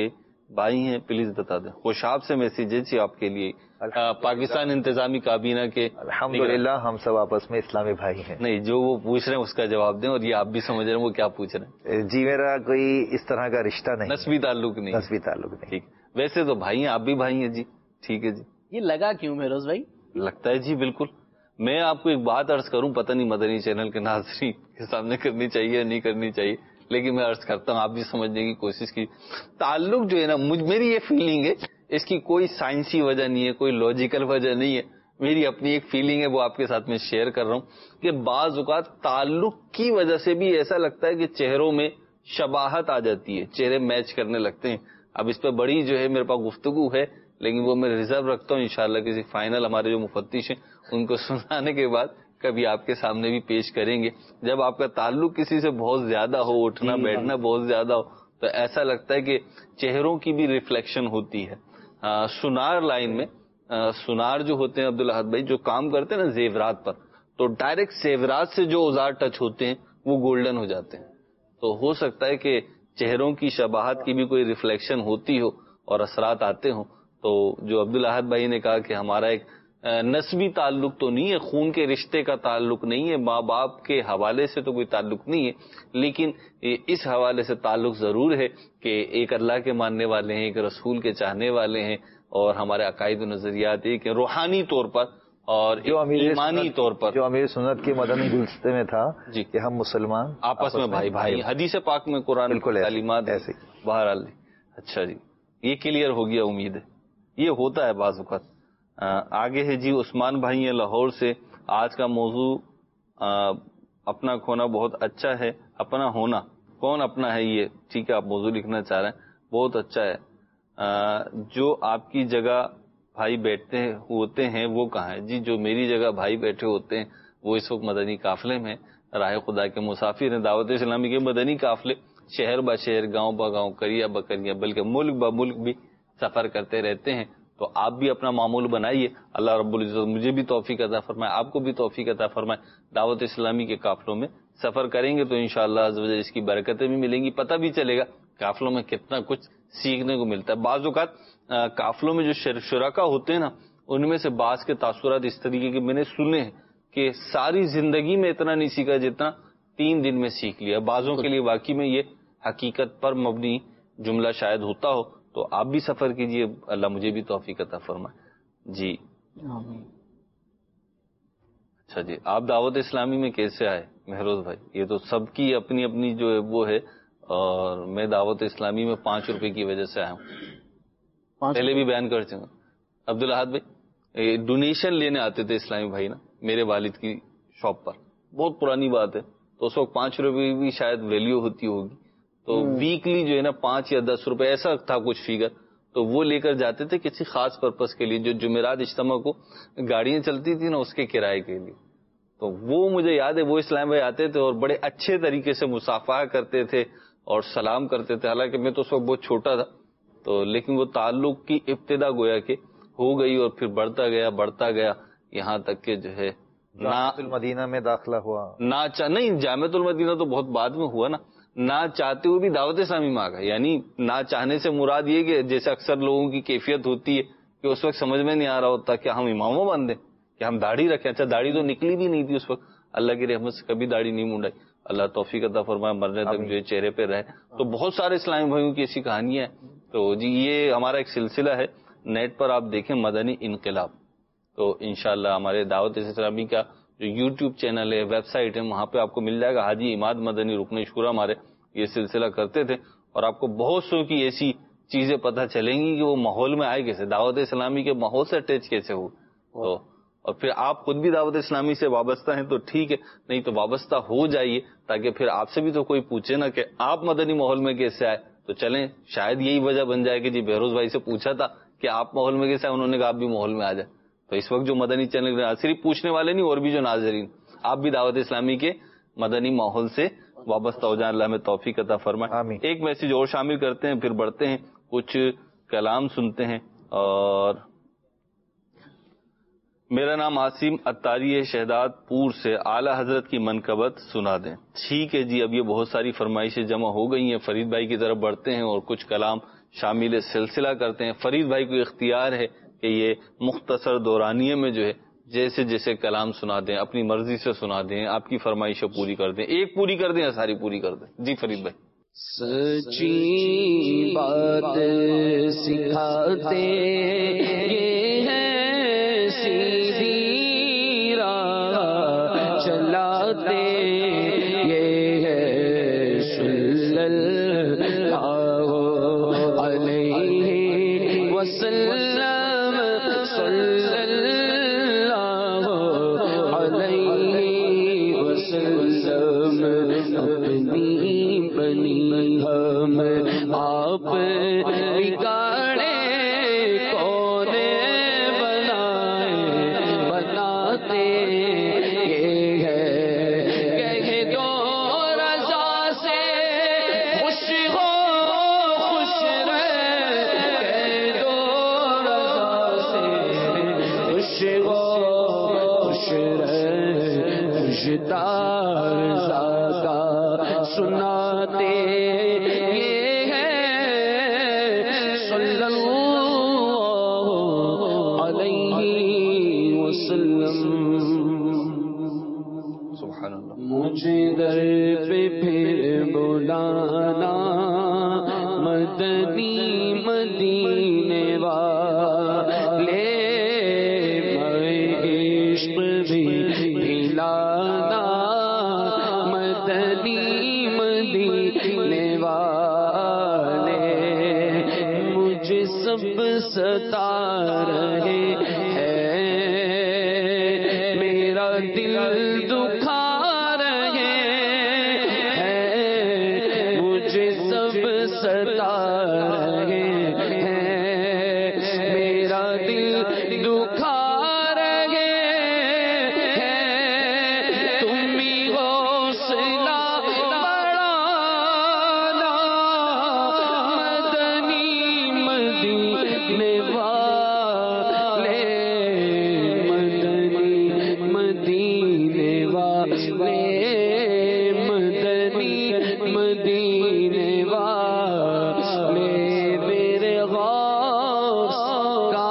بھائی ہیں پلیز بتا دیں. خوشاب سے میسیج ہے جی آپ کے لیے. پاکستان انتظامی کابینہ کے الحمدللہ ہم سب آپس میں اسلامی بھائی ہیں. نہیں، جو وہ پوچھ رہے ہیں اس کا جواب دیں، اور یہ آپ بھی سمجھ رہے ہیں وہ کیا پوچھ رہے ہیں. جی میرا کوئی اس طرح کا رشتہ نہیں، نسبی تعلق نہیں. نسبی تعلق نہیں. ٹھیک، ویسے تو بھائی ہیں، آپ بھی بھائی ہیں جی. ٹھیک ہے جی. یہ لگا کیوں مہروز بھائی؟ لگتا ہے جی بالکل. میں آپ کو ایک بات عرض کروں، پتہ نہیں مدنی چینل کے ناظرین کے سامنے کرنی چاہیے یا نہیں کرنی چاہیے، لیکن میں عرض کرتا ہوں، آپ بھی سمجھنے کی کوشش کی. تعلق جو ہے نا، میری یہ فیلنگ ہے، اس کی کوئی سائنسی وجہ نہیں ہے، کوئی لاجیکل وجہ نہیں ہے، میری اپنی ایک فیلنگ ہے، وہ آپ کے ساتھ میں شیئر کر رہا ہوں کہ بعض اوقات تعلق کی وجہ سے بھی ایسا لگتا ہے کہ چہروں میں شباہت آ جاتی ہے، چہرے میچ کرنے لگتے ہیں. اب اس پہ بڑی جو ہے میرے پاس گفتگو ہے، لیکن وہ میں ریزرو رکھتا ہوں، انشاءاللہ کسی فائنل ہمارے جو مفتش ہیں ان کو سنانے کے بعد کبھی آپ کے سامنے بھی پیش کریں گے. جب آپ کا تعلق کسی سے بہت زیادہ ہو، اٹھنا بیٹھنا بہت زیادہ ہو، تو ایسا لگتا ہے کہ چہروں کی بھی ریفلیکشن ہوتی ہے. سونار لائن میں سونار جو ہوتے ہیں عبدالاحد بھائی، جو کام کرتے ہیں نا زیورات پر، تو ڈائریکٹ زیورات سے جو اوزار ٹچ ہوتے ہیں وہ گولڈن ہو جاتے ہیں. تو ہو سکتا ہے کہ چہروں کی شباہت کی بھی کوئی ریفلیکشن ہوتی ہو اور اثرات آتے ہوں. تو جو عبدالاحد بھائی نے کہا کہ ہمارا ایک نسبی تعلق تو نہیں ہے، خون کے رشتے کا تعلق نہیں ہے، ماں باپ کے حوالے سے تو کوئی تعلق نہیں ہے، لیکن اس حوالے سے تعلق ضرور ہے کہ ایک اللہ کے ماننے والے ہیں، ایک رسول کے چاہنے والے ہیں، اور ہمارے عقائد و نظریات ایک روحانی طور پر اور جو ایمانی طور پر، جو امیر سنت کے مدنی گلدستے میں تھا جی کہ ہم مسلمان آپس میں بھائی. حدیث پاک میں قرآن تعلیمات ایسے بہرحال. اچھا جی، یہ کلیئر ہو گیا امید ہے. یہ ہوتا ہے بعض اوقات. آگے ہے جی عثمان بھائی ہیں لاہور سے. آج کا موضوع اپنا کھونا بہت اچھا ہے. اپنا ہونا، کون اپنا ہے یہ؟ ٹھیک ہے، آپ موضوع لکھنا چاہ رہے ہیں، بہت اچھا ہے. جو آپ کی جگہ بھائی بیٹھتے ہوتے ہیں وہ کہاں ہے؟ جی جو میری جگہ بھائی بیٹھے ہوتے ہیں وہ اس وقت مدنی قافلے میں راہ خدا کے مسافر ہیں. دعوت اسلامی کے مدنی قافلے شہر بہ شہر، گاؤں بہ گاؤں، قریہ بہ قریہ، بلکہ ملک بہ ملک بھی سفر کرتے رہتے ہیں. تو آپ بھی اپنا معمول بنائیے. اللہ رب العزت مجھے بھی توفیق عطا فرمائے، آپ کو بھی توفیق عطا فرمائے. دعوت اسلامی کے قافلوں میں سفر کریں گے تو انشاءاللہ عز و جل اس کی برکتیں بھی ملیں گی. پتہ بھی چلے گا قافلوں میں کتنا کچھ سیکھنے کو ملتا ہے. بعض اوقات قافلوں میں جو شرکا ہوتے ہیں نا، ان میں سے بعض کے تاثرات اس طریقے کے میں نے سنے ہیں کہ ساری زندگی میں اتنا نہیں سیکھا جتنا 3 دن میں سیکھ لیا. بعضوں کے لیے واقعی میں یہ حقیقت پر مبنی جملہ شاید ہوتا ہو. تو آپ بھی سفر کیجئے، اللہ مجھے بھی توفیق عطا فرمائے. جی اچھا جی، آپ دعوت اسلامی میں کیسے آئے مہروز بھائی؟ یہ تو سب کی اپنی اپنی جو ہے وہ ہے، اور میں دعوت اسلامی میں 5 روپے کی وجہ سے آیا ہوں. پہلے بھی بیان کر چکا. عبدالاحد بھائی ڈونیشن لینے آتے تھے اسلامی بھائی نا میرے والد کی شاپ پر، بہت پرانی بات ہے، تو اس وقت 5 روپے بھی شاید ویلیو ہوتی ہوگی. تو ویکلی جو ہے نا 5 یا 10 روپے ایسا تھا کچھ فیگر، تو وہ لے کر جاتے تھے کسی خاص پرپس کے لیے. جو جمعرات اجتماع کو گاڑیاں چلتی تھی نا اس کے کرائے کے لیے. تو وہ مجھے یاد ہے، وہ اسلام بھائی آتے تھے اور بڑے اچھے طریقے سے مصافحہ کرتے تھے اور سلام کرتے تھے. حالانکہ میں تو اس وقت بہت چھوٹا تھا، تو لیکن وہ تعلق کی ابتدا گویا کہ ہو گئی اور پھر بڑھتا گیا یہاں تک کہ جو ہے جامعۃ المدینہ میں داخلہ ہوا. نہیں، جامعۃ المدینہ تو بہت بعد میں ہوا نا. نہ چاہتے ہوئے بھی دعوت اسلامی میں آ گئے. یعنی نہ چاہنے سے مراد یہ کہ جیسے اکثر لوگوں کی کیفیت ہوتی ہے کہ اس وقت سمجھ میں نہیں آ رہا ہوتا کہ ہم اماموں باندھیں، کہ ہم داڑھی رکھیں. اچھا داڑھی تو نکلی بھی نہیں تھی اس وقت، اللہ کی رحمت سے کبھی داڑھی نہیں منڈائی. اللہ توفیق عطا فرمائے، مرنے تک جو ہے چہرے پہ رہے. تو بہت سارے اسلامی بھائیوں کی ایسی کہانیاں ہیں. تو جی یہ ہمارا ایک سلسلہ ہے، نیٹ پر آپ دیکھیں مدنی انقلاب. تو انشاءاللہ ہمارے دعوت اسلامی کا جو یوٹیوب چینل ہے، ویب سائٹ ہے، وہاں پہ آپ کو مل جائے گا. حاجی اماد مدنی رکن شورا ہمارے یہ سلسلہ کرتے تھے، اور آپ کو بہت سو کی ایسی چیزیں پتہ چلیں گی کہ وہ ماحول میں آئے کیسے، دعوت اسلامی کے ماحول سے اٹیچ کیسے ہو. تو اور پھر آپ خود بھی دعوت اسلامی سے وابستہ ہیں تو ٹھیک ہے، نہیں تو وابستہ ہو جائیے، تاکہ پھر آپ سے بھی تو کوئی پوچھے نا کہ آپ مدنی ماحول میں کیسے آئے. تو چلیں شاید یہی وجہ بن جائے کہ جی بہروز بھائی سے پوچھا تھا کہ آپ ماحول میں کیسے آئے، انہوں نے کہا آپ بھی ماحول میں آ جائے. تو اس وقت جو مدنی چینل صرف پوچھنے والے نہیں، اور بھی جو ناظرین آپ بھی دعوت اسلامی کے مدنی ماحول سے وابستہ ہو جائیں. اللہ میں توفیق عطا فرمائے. ایک میسج اور شامل کرتے ہیں پھر بڑھتے ہیں، کچھ کلام سنتے ہیں. اور میرا نام عاصم اتاری ہے، شہداد پور سے، اعلی حضرت کی منقبت سنا دیں۔ ٹھیک ہے جی، اب یہ بہت ساری فرمائشیں جمع ہو گئی ہیں، فرید بھائی کی طرف بڑھتے ہیں اور کچھ کلام شامل سلسلہ کرتے ہیں۔ فرید بھائی کو اختیار ہے کہ یہ مختصر دورانیے میں جو ہے جیسے جیسے کلام سنا دیں، اپنی مرضی سے سنا دیں، آپ کی فرمائشیں پوری کر دیں، ایک پوری کر دیں یا ساری پوری کر دیں۔ جی فرید بھائی۔ سچی بات سکھاتے یہ ہے، سیدھی راہ چلاتے یہ ہے، صلی اللہ علیہ وسلم، صلی اللہ علیہ وسلم، اپنی بنی ہم آپ بگاڑے کون بنائے، بناتے یہ ہے، کہہ دو رضا سے خوش ہو خوش رہ، کہہ دو رضا سے خوش ہو خوش رہ، خوشدار رضا کا سناتے یہ ہے، صلی اللہ علیہ وسلم۔ سبحان اللہ۔ مجھے در پہ پھر بلانا، مدنی مدینے والے، میں عشق بھی پلانا، مدنی مدینے والے، مجھے سب ستا رہے ہیں، میرا دل دکھا رہے ہیں، مجھے سب ستا رہے ہیں، میرا دل دکھا رہے ہیں، تم ہی حوصلہ بڑھانا، مدنی مدینے والے، مدنی مدینے والے، مدنی مدینے والے، میرے غوث کا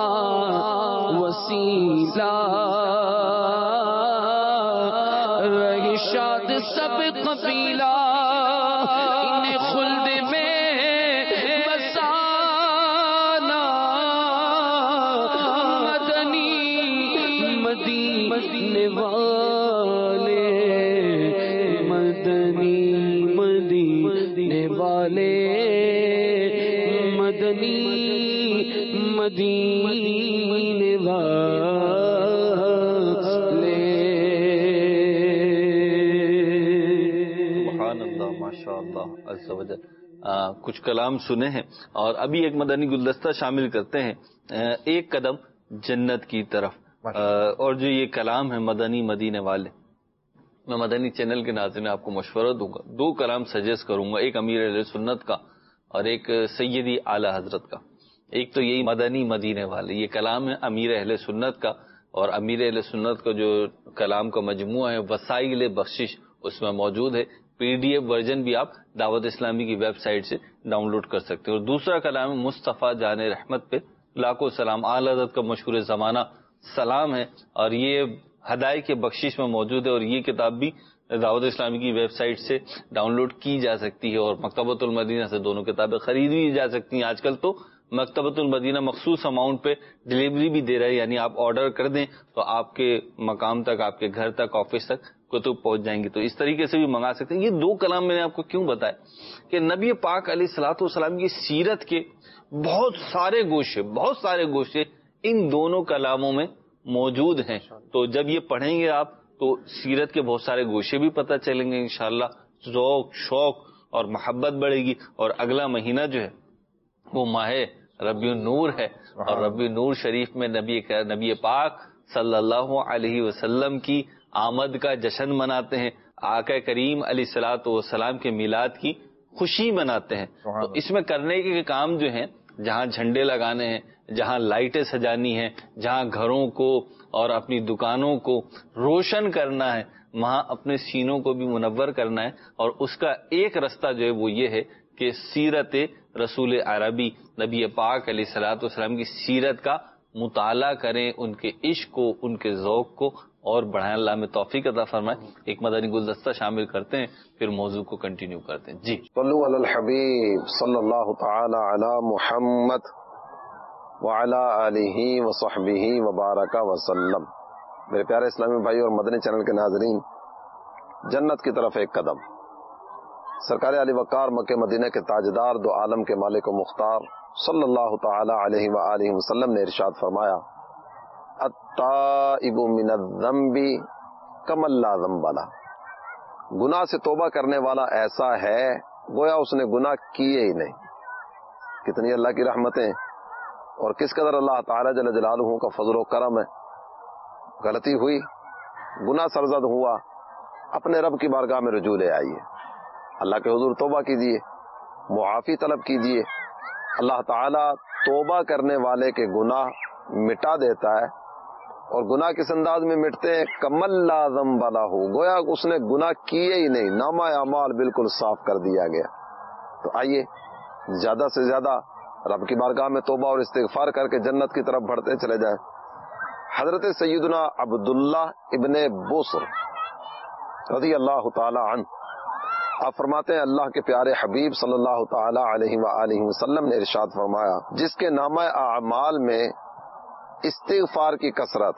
وسیلہ رہی شاد سب قبیلہ، انہیں خلد میں بسانا، مدنی مدینے والے، مدنی مدینے والے، مدنی مدینے والے۔ سبحان اللہ، ماشاء اللہ عز و جل۔ کچھ کلام سنے ہیں اور ابھی ایک مدنی گلدستہ شامل کرتے ہیں، ایک قدم جنت کی طرف۔ اور جو یہ کلام ہے مدنی مدینے والے، میں مدنی چینل کے ناظرین آپ کو مشورہ دوں گا، دو کلام سجیسٹ کروں گا، ایک امیر اہل سنت کا اور ایک سیدی اعلی حضرت کا۔ ایک تو یہی مدنی مدینے والے، یہ کلام ہے امیر اہل سنت کا، اور امیر اہل سنت کا جو کلام کا مجموعہ ہے وسائل بخشش، اس میں موجود ہے، پی ڈی ایف ورژن بھی آپ دعوت اسلامی کی ویب سائٹ سے ڈاؤن لوڈ کر سکتے ہیں۔ اور دوسرا کلام ہے مصطفیٰ جان رحمت پہ لاکھوں سلام، اعلی حضرت کا مشہور زمانہ سلام ہے، اور یہ ہدایت کے بخشش میں موجود ہے، اور یہ کتاب بھی دعوت اسلامی کی ویب سائٹ سے ڈاؤن لوڈ کی جا سکتی ہے، اور مکتبۃ المدینہ سے دونوں کتابیں خریدی جا سکتی ہیں۔ آج کل تو مکتبۃ المدینہ مخصوص اماؤنٹ پہ ڈلیوری بھی دے رہا ہے، یعنی آپ آرڈر کر دیں تو آپ کے مقام تک، آپ کے گھر تک، آفس تک کتب پہنچ جائیں گی، تو اس طریقے سے بھی منگا سکتے ہیں۔ یہ دو کلام میں نے آپ کو کیوں بتایا کہ نبی پاک علیہ الصلوۃ والسلام کی سیرت کے بہت سارے گوشے ان دونوں کلاموں میں موجود ہیں، تو جب یہ پڑھیں گے آپ تو سیرت کے بہت سارے گوشے بھی پتہ چلیں گے انشاءاللہ، ذوق، شوق اور محبت بڑھے گی۔ اور اگلا مہینہ جو ہے وہ ماہ ربیع النور ہے، اور ربیع النور شریف میں نبی پاک صلی اللہ علیہ وسلم کی آمد کا جشن مناتے ہیں، آقا کریم علیہ الصلوۃ والسلام کے میلاد کی خوشی مناتے ہیں۔ تو اس میں کرنے کے کام جو ہیں، جہاں جھنڈے لگانے ہیں، جہاں لائٹیں سجانی ہیں، جہاں گھروں کو اور اپنی دکانوں کو روشن کرنا ہے، وہاں اپنے سینوں کو بھی منور کرنا ہے. اور اس کا ایک رستہ جو ہے وہ یہ ہے کہ سیرت رسول عربی نبی پاک علیہ الصلوۃ والسلام کی سیرت کا مطالعہ کریں، ان کے عشق کو، ان کے ذوق کو اور بڑھائیں. اللہ میں توفیق عطا فرمائے. ایک مدنی گلدستہ شامل کرتے ہیں، پھر موضوع کو کنٹینیو کرتے ہیں. جی صلو علی الحبیب صلی اللہ تعالی علی محمد وعلی آلہ وصحبہ وبارک وسلم. میرے پیارے اسلامی بھائی اور مدنی چینل کے ناظرین، جنت کی طرف ایک قدم. سرکار علی وقار مکہ مدینہ کے تاجدار، دو عالم کے مالک و مختار صلی اللہ تعالی علیہ وآلہ وسلم نے ارشاد فرمایا، التائب من الذنب کمن لا ذنب لہ. گناہ سے توبہ کرنے والا ایسا ہے گویا اس نے گناہ کیے ہی نہیں. کتنی اللہ کی رحمتیں اور کس قدر اللہ تعالی جل جلالہ کا فضل و کرم ہے. غلطی ہوئی، گناہ سرزد ہوا، اپنے رب کی بارگاہ میں رجوع لے آئیے، اللہ کے حضور توبہ کیجیے، معافی طلب کیجیے. اللہ تعالیٰ توبہ کرنے والے کے گناہ مٹا دیتا ہے، اور گناہ کس انداز میں مٹتے ہیں؟ کمل لا ذنب لہ، گویا اس نے گناہ کیے ہی نہیں، نامہ اعمال بالکل صاف کر دیا گیا. تو آئیے زیادہ سے زیادہ رب کی بارگاہ میں توبہ اور استغفار کر کے جنت کی طرف بڑھتے چلے جائیں. حضرت سیدنا عبداللہ ابن بصر رضی اللہ تعالی عنہ آپ فرماتے ہیں، اللہ کے پیارے حبیب صلی اللہ تعالی علیہ وآلہ وسلم نے ارشاد فرمایا، جس کے نامہ اعمال میں استغفار کی کثرت،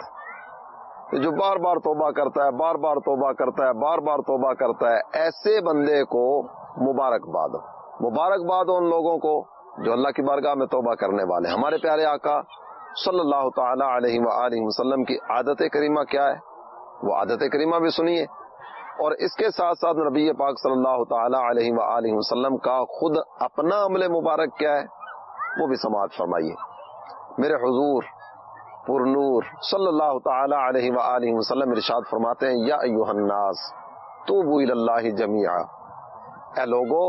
جو بار بار توبہ کرتا ہے، بار بار توبہ کرتا ہے، بار بار توبہ کرتا ہے، ایسے بندے کو مبارکباد ہو. مبارکباد ہو ان لوگوں کو جو اللہ کی بارگاہ میں توبہ کرنے والے. ہمارے پیارے آقا صلی اللہ تعالی علیہ وآلہ وسلم کی عادت کریمہ کیا ہے؟ وہ عادت کریمہ بھی سنیے، اور اس کے ساتھ ساتھ نبی پاک صلی اللہ تعالی علیہ وآلہ وسلم کا خود اپنا عمل مبارک کیا ہے وہ بھی سماعت فرمائیے. میرے حضور پر نور صلی اللہ تعالی علیہ وآلہ وسلم ارشاد فرماتے ہیں، یا ایھا الناس توبوا الی اللہ جمیعا، اے لوگو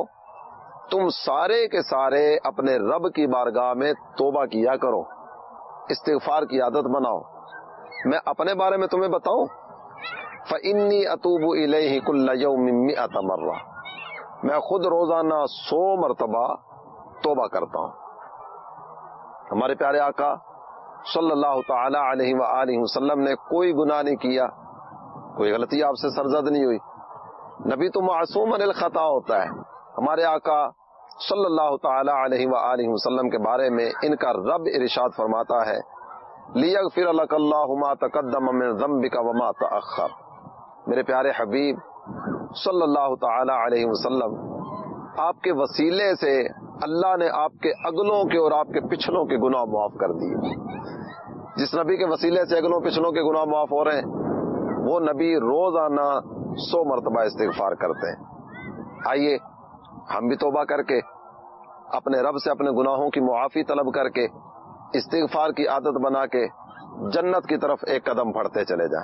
تم سارے کے سارے اپنے رب کی بارگاہ میں توبہ کیا کرو، استغفار کی عادت بناؤ. میں اپنے بارے میں تمہیں بتاؤں، فإنی اتوب الیہ کل یوم 100 مرہ، میں خود روزانہ 100 مرتبہ توبہ کرتا ہوں. ہمارے پیارے آقا صلی اللہ تعالی علیہ وآلہ وسلم نے کوئی گناہ نہیں کیا، کوئی غلطی آپ سے سرزد نہیں ہوئی. نبی تو معصوم عن الخطا ہوتا ہے. ہمارے آقا صلی اللہ تعالی علیہ وآلہ وسلم کے بارے میں ان کا رب ارشاد فرماتا ہے، لیغفر لک اللہ ما تقدم من ذنبک وما تأخر. میرے پیارے حبیب صلی اللہ تعالی علیہ وسلم، آپ کے وسیلے سے اللہ نے آپ کے اگلوں کے اور آپ کے پچھلوں کے گناہ معاف کر دیے. جس نبی کے وسیلے سے اگلوں پچھلوں کے گناہ معاف ہو رہے ہیں، وہ نبی روزانہ 100 مرتبہ استغفار کرتے ہیں. آئیے ہم بھی توبہ کر کے اپنے رب سے اپنے گناہوں کی معافی طلب کر کے استغفار کی عادت بنا کے جنت کی طرف ایک قدم بڑھتے چلے جائیں.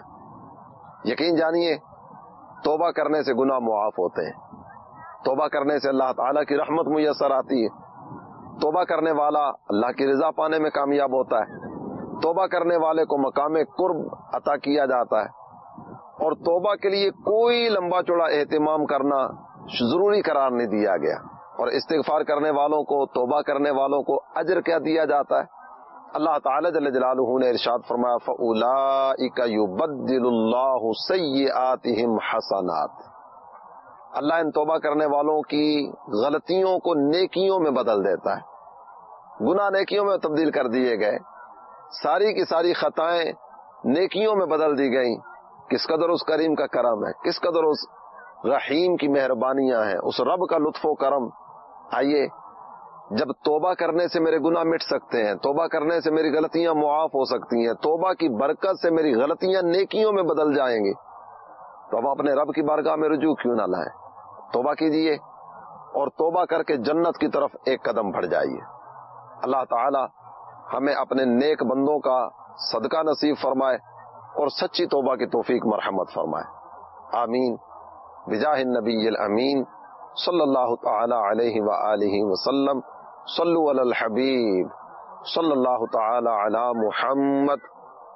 یقین جانیے توبہ کرنے سے گناہ معاف ہوتے ہیں، توبہ کرنے سے اللہ تعالیٰ کی رحمت میسر آتی ہے، توبہ کرنے والا اللہ کی رضا پانے میں کامیاب ہوتا ہے، توبہ کرنے والے کو مقام قرب عطا کیا جاتا ہے، اور توبہ کے لیے کوئی لمبا چوڑا اہتمام کرنا ضروری قرار نہیں دیا گیا. اور استغفار کرنے والوں کو، توبہ کرنے والوں کو اجر کیا دیا جاتا ہے؟ اللہ تعالی جل جلالہ نے ارشاد فرمایا، فَأُولَئِكَ يُبَدِّلُ اللَّهُ سَيِّئَاتِهِمْ حَسَنَاتٍ، اللہ ان توبہ کرنے والوں کی غلطیوں کو نیکیوں میں بدل دیتا ہے. گناہ نیکیوں میں تبدیل کر دیے گئے، ساری کی ساری خطائیں نیکیوں میں بدل دی گئیں. کس قدر اس کریم کا کرم ہے، کس قدر اس رحیم کی مہربانیاں ہیں، اس رب کا لطف و کرم. آئیے جب توبہ کرنے سے میرے گناہ مٹ سکتے ہیں، توبہ کرنے سے میری غلطیاں معاف ہو سکتی ہیں، توبہ کی برکت سے میری غلطیاں نیکیوں میں بدل جائیں گی، تو ہم اپنے رب کی بارگاہ میں رجوع کیوں نہ لائیں؟ توبہ کیجئے اور توبہ کر کے جنت کی طرف ایک قدم بڑھ جائیے. اللہ تعالی ہمیں اپنے نیک بندوں کا صدقہ نصیب فرمائے اور سچی توبہ کی توفیق مرحمت فرمائے. آمین بجاہ النبی الامین صلی اللہ تعالی علیہ وآلہ وسلم. صلو علی الحبیب صلی اللہ تعالی علی محمد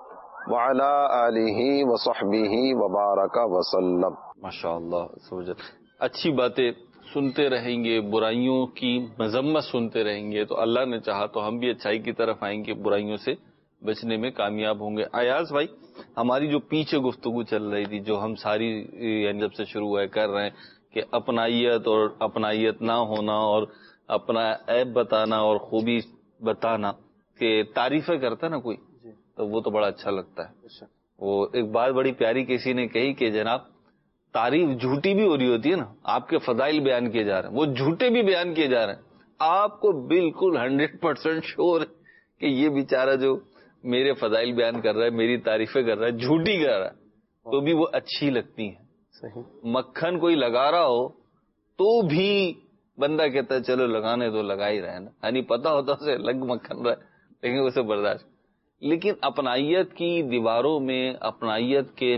وعلی آلہ وصحبہ وبارک وسلم. ماشاء اللہ. اچھی باتیں سنتے رہیں گے، برائیوں کی مذمت سنتے رہیں گے، تو اللہ نے چاہا تو ہم بھی اچھائی کی طرف آئیں گے، برائیوں سے بچنے میں کامیاب ہوں گے. ایاز بھائی، ہماری جو پیچھے گفتگو چل رہی تھی، جو ہم ساری جب سے شروع کر رہے ہیں کہ اپنائیت اور اپنائیت نہ ہونا اور اپنا عیب بتانا اور خوبی بتانا، کہ تعریفیں کرتا ہے نا کوئی تو وہ تو بڑا اچھا لگتا ہے. وہ ایک بات بڑی پیاری کسی نے کہی کہ جناب تعریف جھوٹی بھی ہو رہی ہوتی ہے نا، آپ کے فضائل بیان کیے جا رہے ہیں، وہ جھوٹے بھی بیان کیے جا رہے ہیں، آپ کو بالکل 100% شور ہے کہ یہ بیچارہ جو میرے فضائل بیان کر رہا ہے، میری تعریفیں کر رہا ہے، جھوٹی کر رہا ہے، تو بھی وہ اچھی لگتی ہیں. مکھن کوئی لگا رہا ہو تو بھی بندہ کہتا ہے چلو لگانے تو لگا ہی رہے نا، یعنی پتا ہوتا اسے الگ مکھن رہا ہے لیکن اسے برداشت. لیکن اپنائیت کی دیواروں میں، اپنائیت کے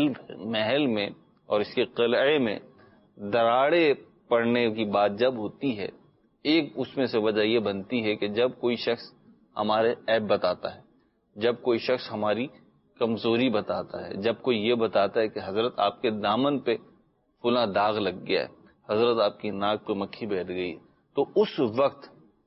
محل میں اور اس کے قلعے میں دراڑیں پڑنے کی بات جب ہوتی ہے، ایک اس میں سے وجہ یہ بنتی ہے کہ جب کوئی شخص ہمارے عیب بتاتا ہے، جب کوئی شخص ہماری کمزوری بتاتا ہے، جب کوئی یہ بتاتا ہے کہ حضرت آپ کے دامن پہ فلاں داغ لگ گیا ہے، حضرت آپ کی ناک پہ مکھی بیٹھ گئی، تو اس وقت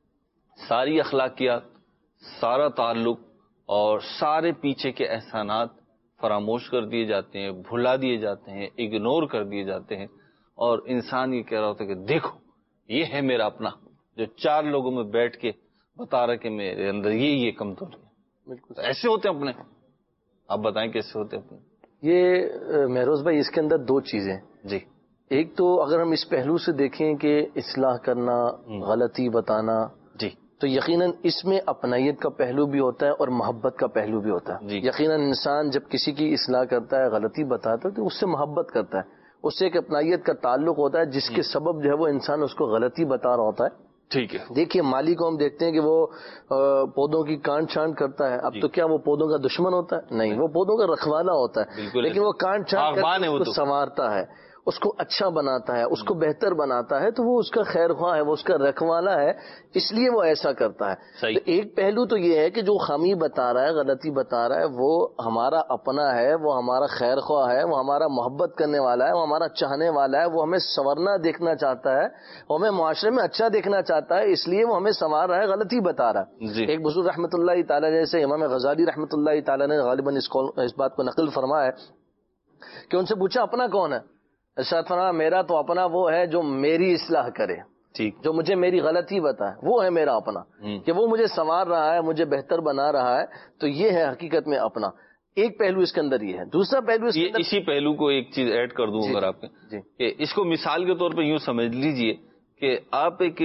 ساری اخلاقیات، سارا تعلق اور سارے پیچھے کے احسانات فراموش کر دیے جاتے ہیں، بھلا دیے جاتے ہیں، اگنور کر دیے جاتے ہیں، اور انسان یہ کہہ رہا ہوتا ہے کہ دیکھو یہ ہے میرا اپنا، جو 4 لوگوں میں بیٹھ کے بتا رہا کہ میرے اندر یہ کمزوری ہے. بالکل ایسے ہوتے ہیں اپنے. آپ بتائیں کیسے ہوتے ہیں اپنے؟ یہ مہروز بھائی اس کے اندر 2 چیزیں جی. ایک تو اگر ہم اس پہلو سے دیکھیں کہ اصلاح کرنا، غلطی بتانا، جی، تو یقیناً اس میں اپنائیت کا پہلو بھی ہوتا ہے اور محبت کا پہلو بھی ہوتا ہے. یقیناً انسان جب کسی کی اصلاح کرتا ہے، غلطی بتاتا ہے، تو اس سے محبت کرتا ہے، اس سے ایک اپنائیت کا تعلق ہوتا ہے جس کے سبب جو ہے وہ انسان اس کو غلطی بتا رہا ہوتا ہے. ٹھیک ہے. دیکھیے مالی کو ہم دیکھتے ہیں کہ وہ پودوں کی کانٹ چھانٹ کرتا ہے. اب تو کیا وہ پودوں کا دشمن ہوتا ہے؟ نہیں، وہ پودوں کا رکھوالا ہوتا ہے، لیکن وہ کانٹ چھانٹ کر کے اس کو سنوارتا ہے، اس کو اچھا بناتا ہے، اس کو بہتر بناتا ہے، تو وہ اس کا خیر خواہ ہے، وہ اس کا رکھوالا ہے، اس لیے وہ ایسا کرتا ہے. تو ایک پہلو تو یہ ہے کہ جو خامی بتا رہا ہے، غلطی بتا رہا ہے، وہ ہمارا اپنا ہے، وہ ہمارا خیر خواہ ہے، وہ ہمارا محبت کرنے والا ہے، وہ ہمارا چاہنے والا ہے، وہ ہمیں سنورنا دیکھنا چاہتا ہے، وہ ہمیں معاشرے میں اچھا دیکھنا چاہتا ہے، اس لیے وہ ہمیں سنوار رہا ہے، غلطی بتا رہا ہے. ایک بزرگ رحمۃ اللہ تعالیٰ جیسے امام غزالی رحمۃ اللہ تعالیٰ نے غالباً اس بات کو نقل فرمایا ہے کہ ان سے پوچھا اپنا کون ہے؟ ارشاد فرمایا میرا تو اپنا وہ ہے جو میری اصلاح کرے، جو مجھے میری غلطی بتائے، وہ ہے میرا اپنا، کہ وہ مجھے سنوار رہا ہے، مجھے بہتر بنا رہا ہے. تو یہ ہے حقیقت میں اپنا. ایک پہلو اس کے اندر یہ ہے. دوسرا پہلو اسی پہلو کو ایک چیز ایڈ کر دوں اگر آپ کہ اس کو مثال کے طور پہ یوں سمجھ لیجئے کہ آپ ایک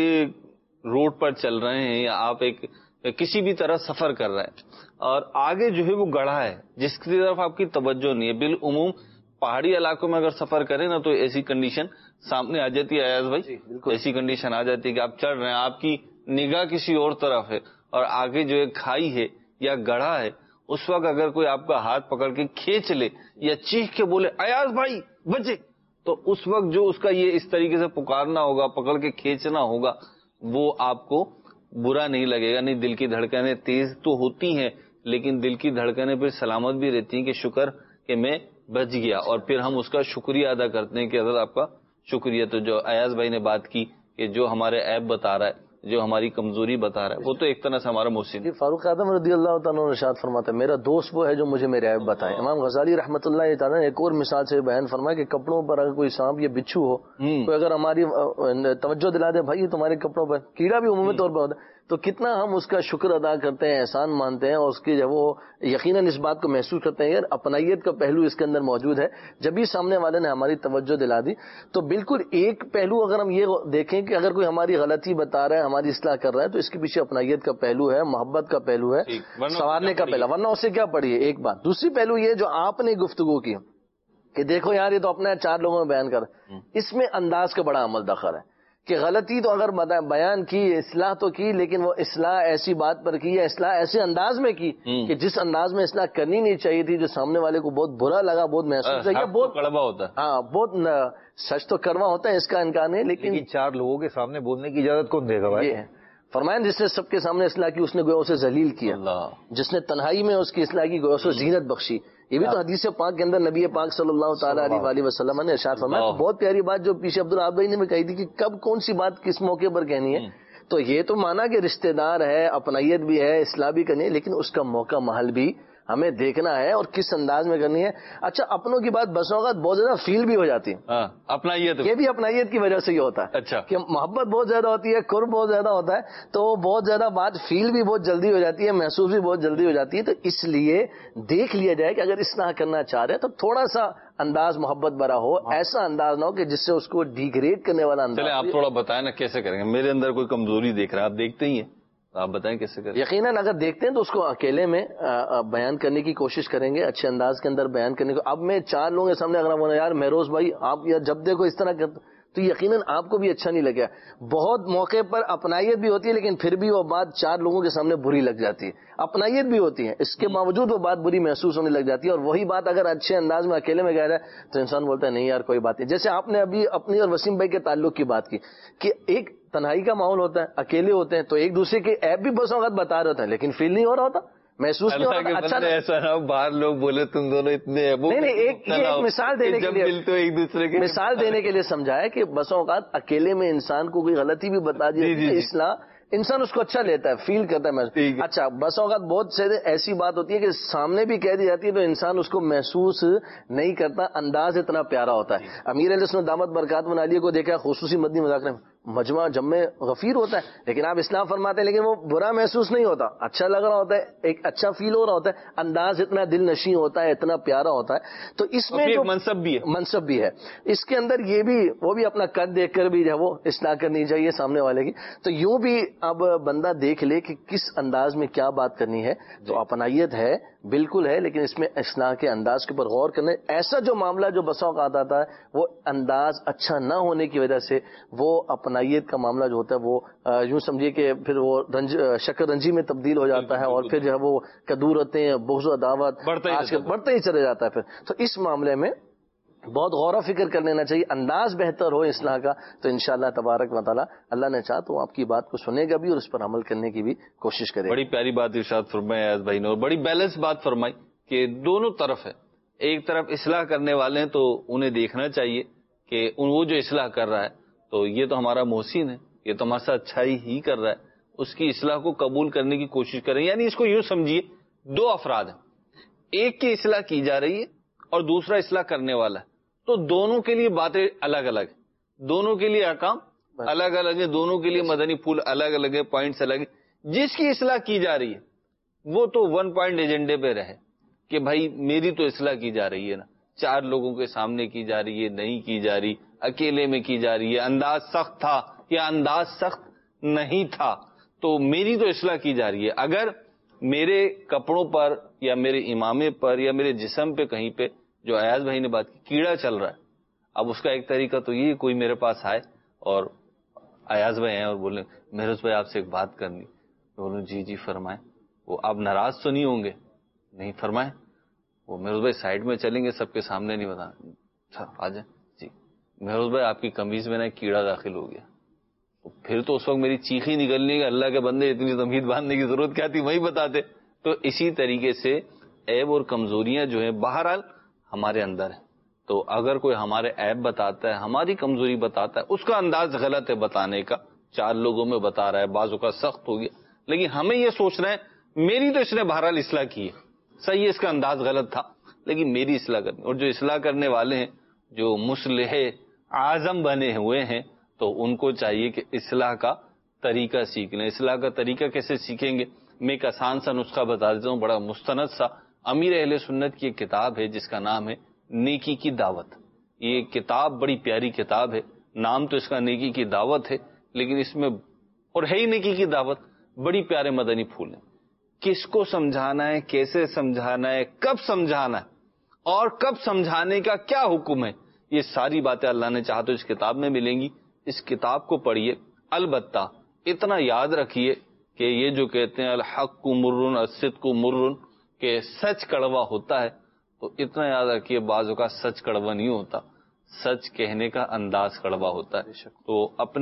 روڈ پر چل رہے ہیں، یا آپ ایک کسی بھی طرح سفر کر رہے ہیں، اور آگے جو ہے وہ گڑھا ہے جس کی طرف آپ کی توجہ نہیں ہے. بالعموم پہاڑی علاقوں میں اگر سفر کریں نا تو ایسی کنڈیشن سامنے آ جاتی ہے ایاز بھائی. ایسی کنڈیشن آ جاتی ہے کہ آپ چڑھ رہے ہیں، آپ کی نگاہ کسی اور طرف ہے، اور آگے جو ایک کھائی ہے یا گڑھا ہے، اس وقت اگر کوئی آپ کا ہاتھ پکڑ کے کھینچ لے یا چیخ کے بولے ایاز بھائی بچے، تو اس وقت جو اس کا یہ اس طریقے سے پکارنا ہوگا، پکڑ کے کھینچنا ہوگا، وہ آپ کو برا نہیں لگے گا. نہیں، دل کی دھڑکنیں تیز تو ہوتی ہیں، لیکن دل کی دھڑکنیں پھر سلامت بھی رہتی ہیں کہ شکر کہ میں بچ گیا، اور پھر ہم اس کا شکریہ ادا کرتے ہیں کہ حضرت آپ کا شکریہ. تو جو ایاز بھائی نے بات کی کہ جو ہمارے عیب بتا رہا ہے، جو ہماری کمزوری بتا رہا ہے، وہ تو ایک طرح سے ہمارا محسن. فاروق اعظم رضی اللہ تعالیٰ عنہ ارشاد فرماتا ہے میرا دوست وہ ہے جو مجھے میرے عیب بتائے. امام غزالی رحمۃ اللہ تعالیٰ نے ایک اور مثال سے بیان فرمایا کہ کپڑوں پر اگر کوئی سانپ یا بچھو ہو، کوئی اگر ہماری توجہ دلا دے بھائی یہ تمہارے کپڑوں پر، کیڑا بھی عمومی طور پر ہوتا ہے، تو کتنا ہم اس کا شکر ادا کرتے ہیں، احسان مانتے ہیں، اور اس کی جب وہ یقیناً اس بات کو محسوس کرتے ہیں یار اپنائیت کا پہلو اس کے اندر موجود ہے. جب بھی سامنے والے نے ہماری توجہ دلا دی تو بالکل ایک پہلو اگر ہم یہ دیکھیں کہ اگر کوئی ہماری غلطی بتا رہا ہے، ہماری اصلاح کر رہا ہے، تو اس کے پیچھے اپنائیت کا پہلو ہے، محبت کا پہلو ہے، سنوارنے کا پہلو، ورنہ اسے کیا پڑی ہے. ایک بات. دوسری پہلو یہ جو آپ نے گفتگو کی کہ دیکھو یار یہ تو اپنا 4 لوگوں میں بیان کر، اس میں انداز کا بڑا عمل دخل ہے کہ غلطی تو اگر بیان کی، اصلاح تو کی، لیکن وہ اصلاح ایسی بات پر کی یا اصلاح ایسے انداز میں کی کہ جس انداز میں اصلاح کرنی نہیں چاہیے تھی، جو سامنے والے کو بہت برا لگا، بہت محسوس ہے، بہت کڑوا ہوتا ہے. ہاں، بہت سچ تو کروا ہوتا ہے، اس کا انکار نہیں، لیکن 4 لوگوں کے سامنے بولنے کی اجازت کون دے گا بھائی؟ یہ ہے. فرمایا جس نے سب کے سامنے اصلاح کی اس نے گویا اسے ذلیل کیا، جس نے تنہائی میں اس کی اصلاح کی گویا اسے زینت بخشی. یہ بھی تو حدیث پاک کے اندر نبی پاک صلی اللہ تعالیٰ علیہ وآلہ وسلم نے ارشاد فرمایا. بہت پیاری بات جو پیچھے عبدالعاب بھائی نے بھی کہی تھی کہ کب کون سی بات کس موقع پر کہنی ہے. تو یہ تو مانا کہ رشتہ دار ہے، اپنائیت بھی ہے، اصلاح بھی کرنی ہے، لیکن اس کا موقع محل بھی ہمیں دیکھنا ہے اور کس انداز میں کرنی ہے. اچھا اپنوں کی بات بسوں اوقات بہت زیادہ فیل بھی ہو جاتی ہے، اپنائیت یہ بھی اپنائیت کی وجہ سے یہ ہوتا ہے. اچھا کہ محبت بہت زیادہ ہوتی ہے، قرب بہت زیادہ ہوتا ہے، تو بہت زیادہ بات فیل بھی بہت جلدی ہو جاتی ہے، محسوس بھی بہت جلدی ہو جاتی ہے. تو اس لیے دیکھ لیا جائے کہ اگر اصلاح کرنا چاہ رہے ہیں تو تھوڑا سا انداز محبت بھرا ہو، ایسا انداز نہ ہو کہ جس سے اس کو ڈیگریڈ کرنے والا انداز. چلے آپ تھوڑا بتائیں نا کیسے کریں گے. میرے اندر کوئی کمزوری دیکھ رہا ہے، آپ دیکھتے ہی ہیں، آپ بتائیں کیسے کریں. یقیناً اگر دیکھتے ہیں تو اس کو اکیلے میں بیان کرنے کی کوشش کریں گے، اچھے انداز کے اندر بیان کرنے کو. اب میں 4 لوگوں کے سامنے اگر بولا یار مہروز بھائی آپ یار جب دیکھو اس طرح تو یقیناً آپ کو بھی اچھا نہیں لگا. بہت موقع پر اپنائیت بھی ہوتی ہے لیکن پھر بھی وہ بات 4 لوگوں کے سامنے بری لگ جاتی ہے. اپنائیت بھی ہوتی ہے، اس کے باوجود وہ بات بری محسوس ہونے لگ جاتی ہے. اور وہی بات اگر اچھے انداز میں اکیلے میں کہہ رہا ہے تو انسان بولتا ہے نہیں یار کوئی بات نہیں. جیسے آپ نے ابھی اپنی اور وسیم بھائی کے تعلق کی بات کی کہ ایک تنہائی کا ماحول ہوتا ہے، اکیلے ہوتے ہیں تو ایک دوسرے کے ایپ بھی بسوں وقت بتا رہے ہوتے ہیں لیکن فیل نہیں ہو رہا ہوتا، محسوس نہیں ہو رہا. اچھا ایسا نہ باہر لوگ بولے تم دونوں اتنے نہیں ایک مثال دینے کے لیے ایک دوسرے کے مثال دینے کے لیے سمجھایا کہ بسوں اوقات اکیلے میں انسان کو کوئی غلطی بھی بتا دی اصلاح انسان اس کو اچھا لیتا ہے، فیل کرتا ہے. اچھا بسوں اوقات بہت سے ایسی بات ہوتی ہے کہ سامنے بھی کہہ دی جاتی ہے تو انسان اس کو محسوس نہیں کرتا، انداز اتنا پیارا ہوتا ہے. امیر علیہ السلام دامت برکاتہ عالیہ کو دیکھا خصوصی مدنی مذاکرے میں مجمع جمع غفیر ہوتا ہے لیکن آپ اسلام فرماتے ہیں لیکن وہ برا محسوس نہیں ہوتا، اچھا لگ رہا ہوتا ہے، ایک اچھا فیل ہو رہا ہوتا ہے، انداز اتنا دل نشیں ہوتا ہے، اتنا پیارا ہوتا ہے. تو اس میں جو منصب بھی ہے اس کے اندر یہ بھی وہ بھی اپنا قد دیکھ کر بھی جو وہ اصلاح کرنی چاہیے سامنے والے کی. تو یوں بھی اب بندہ دیکھ لے کہ کس انداز میں کیا بات کرنی ہے. تو اپنائیت ہے بالکل ہے لیکن اس میں اصلاح کے انداز کے اوپر غور کرنا. ایسا جو معاملہ جو بسوں کا آتا ہے وہ انداز اچھا نہ ہونے کی وجہ سے وہ اپنائیت کا معاملہ جو ہوتا ہے وہ یوں سمجھیے کہ پھر وہ شکر رنجی میں تبدیل ہو جاتا ہے اور پھر جو ہے وہ کدورتیں بغض و عداوت بڑھتے ہی چلے جاتا ہے پھر. تو اس معاملے میں بہت غور و فکر کر لینا چاہیے. انداز بہتر ہو اصلاح کا تو انشاءاللہ تبارک و تعالی اللہ نے چاہا تو آپ کی بات کو سنے گا بھی اور اس پر عمل کرنے کی بھی کوشش کرے گا. بڑی پیاری بات ارشاد فرمائی ایاز بھائی نے اور بڑی بیلنس بات فرمائی کہ دونوں طرف ہے. ایک طرف اصلاح کرنے والے ہیں تو انہیں دیکھنا چاہیے کہ وہ جو اصلاح کر رہا ہے تو یہ تو ہمارا محسن ہے، یہ تو ہمارے ساتھ اچھائی ہی کر رہا ہے، اس کی اصلاح کو قبول کرنے کی کوشش کریں. یعنی اس کو یوں سمجھیے 2 افراد ہیں، ایک کی اصلاح کی جا رہی ہے اور دوسرا اصلاح کرنے والا ہے. تو دونوں کے لیے باتیں الگ الگ ہیں، دونوں کے لیے احکام الگ الگ ہیں، دونوں کے لیے مدنی پھول الگ الگ ہیں، پوائنٹس الگ ہیں. جس کی اصلاح کی جا رہی ہے وہ تو 1 پوائنٹ ایجنڈے پہ رہے کہ بھائی میری تو اصلاح کی جا رہی ہے نا، 4 لوگوں کے سامنے کی جا رہی ہے، نہیں کی جا رہی، اکیلے میں کی جا رہی ہے، انداز سخت تھا یا انداز سخت نہیں تھا، تو میری تو اصلاح کی جا رہی ہے. اگر میرے کپڑوں پر یا میرے امامے پر یا میرے جسم پہ کہیں پہ جو ایاز بھائی نے بات کی کیڑا چل رہا ہے، اب اس کا ایک طریقہ تو یہ کوئی میرے پاس آئے اور ایاز بھائی ہیں اور بولیں مہروز بھائی آپ سے ایک بات کرنی، بولوں جی فرمائیں. وہ آپ ناراض تو نہیں ہوں گے؟ نہیں فرمائیں. وہ مہروز بھائی سائڈ میں چلیں گے، سب کے سامنے نہیں بتانا، آ جائیں. جی مہروز بھائی آپ کی قمیض میں نا کیڑا داخل ہو گیا. پھر تو اس وقت میری چیخ ہی نکلنی کہ اللہ کے بندے اتنی تمہید باندھنے کی ضرورت کیا تھی، وہی بتاتے. تو اسی طریقے سے عیب اور کمزوریاں جو ہیں بہرحال ہمارے اندر ہیں. تو اگر کوئی ہمارے عیب بتاتا ہے، ہماری کمزوری بتاتا ہے، اس کا انداز غلط ہے بتانے کا، 4 لوگوں میں بتا رہا ہے، بعضوں کا سخت ہو گیا، لیکن ہمیں یہ سوچنا ہے میری تو اس نے بہرحال اصلاح کی ہے، صحیح ہے اس کا انداز غلط تھا لیکن میری اصلاح کرنی. اور جو اصلاح کرنے والے ہیں جو مصلح اعظم بنے ہوئے ہیں تو ان کو چاہیے کہ اصلاح کا طریقہ سیکھ لیں. اصلاح کا طریقہ کیسے سیکھیں گے؟ میں ایک آسان سا نسخہ بتا دیتا ہوں، بڑا مستند سا. امیر اہل سنت کی ایک کتاب ہے جس کا نام ہے نیکی کی دعوت. یہ کتاب بڑی پیاری کتاب ہے، نام تو اس کا نیکی کی دعوت ہے لیکن اس میں اور ہے ہی نیکی کی دعوت. بڑی پیارے مدنی پھول ہیں. کس کو سمجھانا ہے، کیسے سمجھانا ہے، کب سمجھانا ہے اور کب سمجھانے کا کیا حکم ہے، یہ ساری باتیں اللہ نے چاہا تو اس کتاب میں ملیں گی. اس کتاب کو پڑھیے. البتہ اتنا یاد رکھیے کہ یہ جو کہتے ہیں الحق مرن الصدق مرن کہ سچ کڑوا ہوتا ہے، تو اتنا یاد رکھیے بعضوں کا سچ کڑوا نہیں ہوتا، سچ کہنے کا انداز کڑوا ہوتا ہے. تو اپنے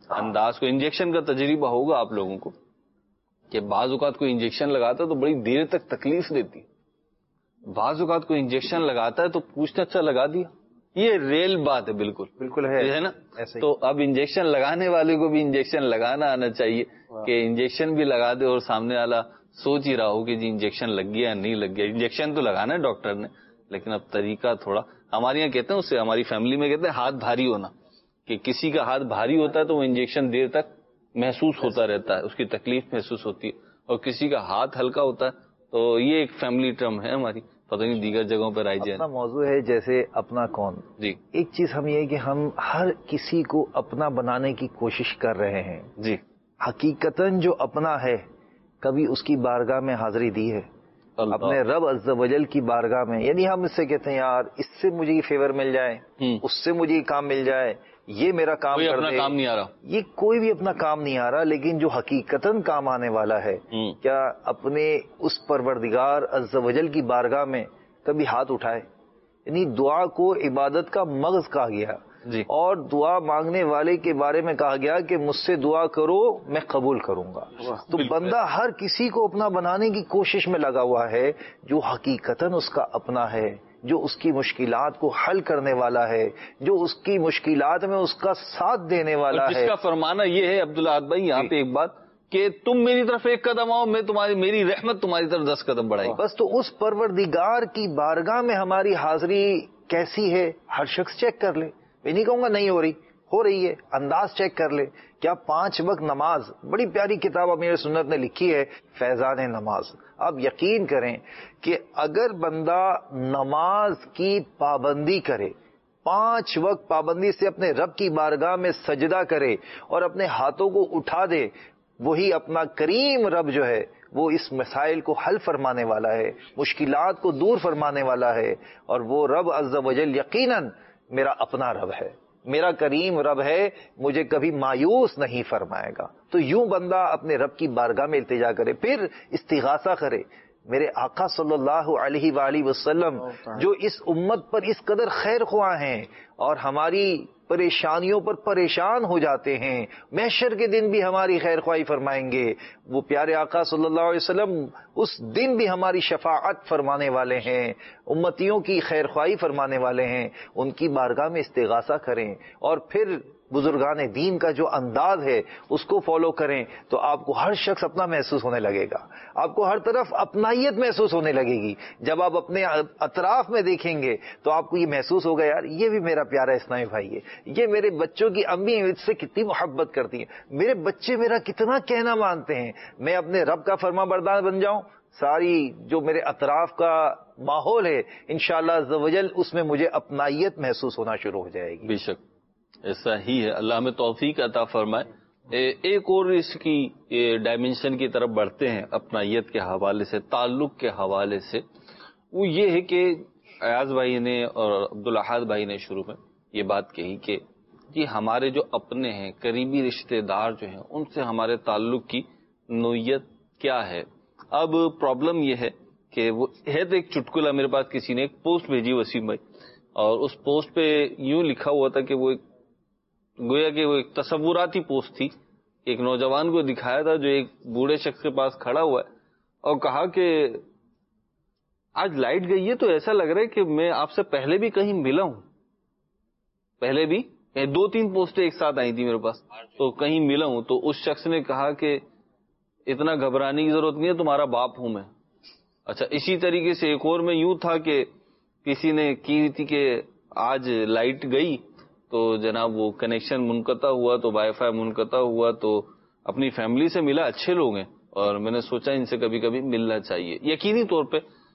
انداز کو. انجیکشن کا تجربہ ہوگا آپ لوگوں کو کہ بعض اوقات کوئی انجیکشن لگاتا ہے تو بڑی دیر تک تکلیف دیتی ہے. بعض اوقات کوئی انجیکشن لگاتا ہے تو پوچھنا اچھا لگا دیا. یہ ریل بات ہے, بالکل ہے نا. تو اب انجیکشن لگانے والے کو بھی انجیکشن لگانا آنا چاہیے کہ انجیکشن بھی لگا دے اور سامنے والا سوچ ہی رہا ہو کہ جی انجیکشن لگ گیا یا نہیں لگ گیا. انجیکشن تو لگانا ہے ڈاکٹر نے, لیکن اب طریقہ تھوڑا ہمارے یہاں کہتے ہیں, اسے ہماری فیملی میں کہتے ہیں ہاتھ بھاری ہونا, کہ کسی کا ہاتھ بھاری ہوتا ہے تو وہ انجیکشن دیر تک محسوس ہوتا رہتا ہے, اس کی تکلیف محسوس ہوتی ہے, اور کسی کا ہاتھ ہلکا ہوتا ہے. تو یہ ایک فیملی ٹرم ہے ہماری, پتہ نہیں دیگر جگہوں پر آئی جائے. اپنا موضوع ہے جیسے اپنا کون. جی, ایک چیز ہم یہ کہ ہم ہر کسی کو اپنا بنانے کی کوشش کر رہے ہیں. جی, حقیقتاً جو اپنا ہے کبھی اس کی بارگاہ میں حاضری دی ہے, اپنے رب عز و جل کی بارگاہ میں. یعنی ہم اس سے کہتے ہیں یار اس سے مجھے یہ فیور مل جائے, اس سے مجھے یہ کام مل جائے, یہ میرا کام کر دے. کام نہیں آ رہا, یہ کوئی بھی اپنا کام نہیں آ رہا, لیکن جو حقیقتاً کام آنے والا ہے کیا اپنے اس پروردگار عز و جل کی بارگاہ میں کبھی ہاتھ اٹھائے. یعنی دعا کو عبادت کا مغز کہا گیا, اور دعا مانگنے والے کے بارے میں کہا گیا کہ مجھ سے دعا کرو میں قبول کروں گا. تو بندہ ہر کسی کو اپنا بنانے کی کوشش میں لگا ہوا ہے جو حقیقتاً اس کا اپنا ہے, جو اس کی مشکلات کو حل کرنے والا ہے, جو اس کی مشکلات میں اس کا ساتھ دینے والا ہے. جس کا فرمانا یہ ہے عبدالعاد بھائی یہاں پہ ایک بات کہ تم میری طرف ایک قدم آؤ, میں میری رحمت تمہاری طرف 10 قدم بڑھائی. بس تو اس پروردگار کی بارگاہ میں ہماری حاضری کیسی ہے ہر شخص چیک کر لے. میں نہیں کہوں گا نہیں ہو رہی ہے, انداز چیک کر لے. کیا 5 وقت نماز, بڑی پیاری کتاب امیر سنت نے لکھی ہے فیضان نماز. آپ یقین کریں کہ اگر بندہ نماز کی پابندی کرے, 5 وقت پابندی سے اپنے رب کی بارگاہ میں سجدہ کرے اور اپنے ہاتھوں کو اٹھا دے, وہی اپنا کریم رب جو ہے وہ اس مسائل کو حل فرمانے والا ہے, مشکلات کو دور فرمانے والا ہے. اور وہ رب عز و جل یقیناً میرا اپنا رب ہے, میرا کریم رب ہے, مجھے کبھی مایوس نہیں فرمائے گا. تو یوں بندہ اپنے رب کی بارگاہ میں التجا کرے, پھر استغاثہ کرے. میرے آقا صلی اللہ علیہ وآلہ وسلم جو اس امت پر اس قدر خیر خواہ ہیں اور ہماری پریشانیوں پر پریشان ہو جاتے ہیں, محشر کے دن بھی ہماری خیر خواہی فرمائیں گے. وہ پیارے آقا صلی اللہ علیہ وسلم اس دن بھی ہماری شفاعت فرمانے والے ہیں, امتیوں کی خیر خواہی فرمانے والے ہیں. ان کی بارگاہ میں استغاثہ کریں اور پھر بزرگان دین کا جو انداز ہے اس کو فالو کریں, تو آپ کو ہر شخص اپنا محسوس ہونے لگے گا, آپ کو ہر طرف اپنائیت محسوس ہونے لگے گی. جب آپ اپنے اطراف میں دیکھیں گے تو آپ کو یہ محسوس ہوگا یار یہ بھی میرا پیارا اسلامی بھائی ہے, یہ میرے بچوں کی امی اس سے کتنی محبت کرتی ہیں, میرے بچے میرا کتنا کہنا مانتے ہیں, میں اپنے رب کا فرما بردار بن جاؤں. ساری جو میرے اطراف کا ماحول ہے انشاءاللہ عز و جل اس میں مجھے اپنائیت محسوس ہونا شروع ہو جائے گی. بے شک ایسا ہی ہے, اللہ ہمیں توفیق عطا فرمائے. ایک اور اس کی ڈائمنشن کی طرف بڑھتے ہیں اپنائیت کے حوالے سے, تعلق کے حوالے سے. وہ یہ ہے کہ ایاز بھائی نے اور عبدالاحد بھائی نے شروع میں یہ بات کہی کہ جی ہمارے جو اپنے ہیں, قریبی رشتہ دار جو ہیں, ان سے ہمارے تعلق کی نوعیت کیا ہے. اب پرابلم یہ ہے کہ وہ ہے تو ایک چٹکلا, میرے پاس کسی نے ایک پوسٹ بھیجی وسیم بھائی, اور اس پوسٹ پہ یوں لکھا ہوا تھا کہ وہ ایک گویا کہ وہ ایک تصوراتی پوسٹ تھی. ایک نوجوان کو دکھایا تھا جو ایک بوڑھے شخص کے پاس کھڑا ہوا ہے اور کہا کہ آج لائٹ گئی ہے تو ایسا لگ رہا ہے کہ میں آپ سے پہلے بھی کہیں ملا ہوں, پہلے بھی 2-3 پوسٹیں ایک ساتھ آئی تھی میرے پاس, تو کہیں ملا ہوں. تو اس شخص نے کہا کہ اتنا گھبرانے کی ضرورت نہیں ہے, تمہارا باپ ہوں میں. اچھا, اسی طریقے سے ایک اور میں یوں تھا کہ کسی نے کی تھی کہ آج لائٹ گئی تو جناب وہ کنیکشن منقطع ہوا, تو وائی فائی منقطع ہوا, تو اپنی فیملی سے ملا, اچھے لوگ ہیں اور میں نے سوچا ان سے کبھی کبھی ملنا چاہیے. یقینی طور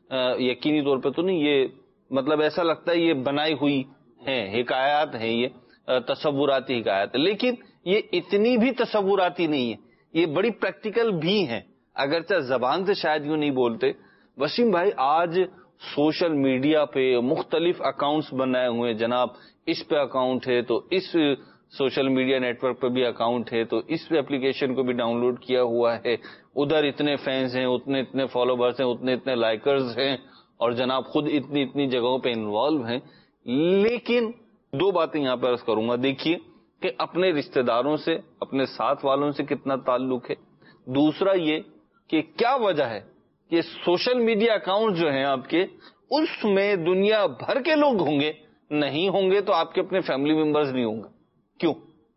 پہ تو نہیں, یہ مطلب ایسا لگتا ہے یہ بنائی ہوئی ہیں, حکایات ہیں, یہ تصوراتی حکایات ہیں, لیکن یہ اتنی بھی تصوراتی نہیں ہے, یہ بڑی پریکٹیکل بھی ہیں, اگرچہ زبان سے شاید یوں نہیں بولتے. وسیم بھائی آج سوشل میڈیا پہ مختلف اکاؤنٹس بنائے ہوئے ہیں جناب, اس پہ اکاؤنٹ ہے تو اس سوشل میڈیا نیٹ ورک پہ بھی اکاؤنٹ ہے, تو اس اپلیکیشن کو بھی ڈاؤن لوڈ کیا ہوا ہے, ادھر اتنے فینس ہیں, اتنے فالوورز ہیں, اتنے لائکرز ہیں, اور جناب خود اتنی جگہوں پہ انوالو ہیں. لیکن 2 باتیں یہاں پہ عرض کروں گا. دیکھیے کہ اپنے رشتہ داروں سے، اپنے ساتھ والوں سے کتنا تعلق ہے. دوسرا یہ کہ کیا وجہ ہے کہ سوشل میڈیا اکاؤنٹ جو ہیں آپ کے، اس میں دنیا بھر کے لوگ ہوں گے، نہیں ہوں گے تو آپ کے اپنے فیملی ممبرز نہیں ہوں گے. کیوں؟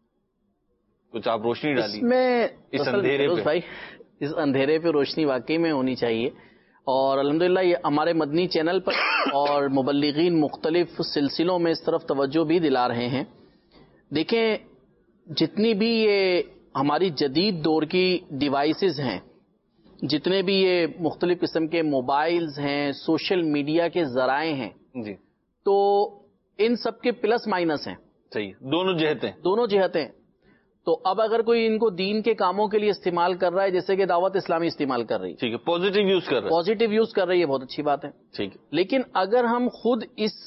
کچھ آپ روشنی ڈالیے اس اندھیرے پہ. بھائی اس اندھیرے پہ روشنی واقعی میں ہونی چاہیے، اور الحمدللہ یہ ہمارے مدنی چینل پر اور مبلغین مختلف سلسلوں میں اس طرف توجہ بھی دلا رہے ہیں. دیکھیں جتنی بھی یہ ہماری جدید دور کی ڈیوائسز ہیں، جتنے بھی یہ مختلف قسم کے موبائلز ہیں، سوشل میڈیا کے ذرائع ہیں جی، تو ان سب کے پلس مائنس ہیں. صحیح، دونوں جہتیں. تو اب اگر کوئی ان کو دین کے کاموں کے لیے استعمال کر رہا ہے، جیسے کہ دعوت اسلامی استعمال کر رہی ہے، ٹھیک ہے، پازیٹیو یوز کر رہی ہے، بہت اچھی بات ہے. ٹھیک ہے. لیکن اگر ہم خود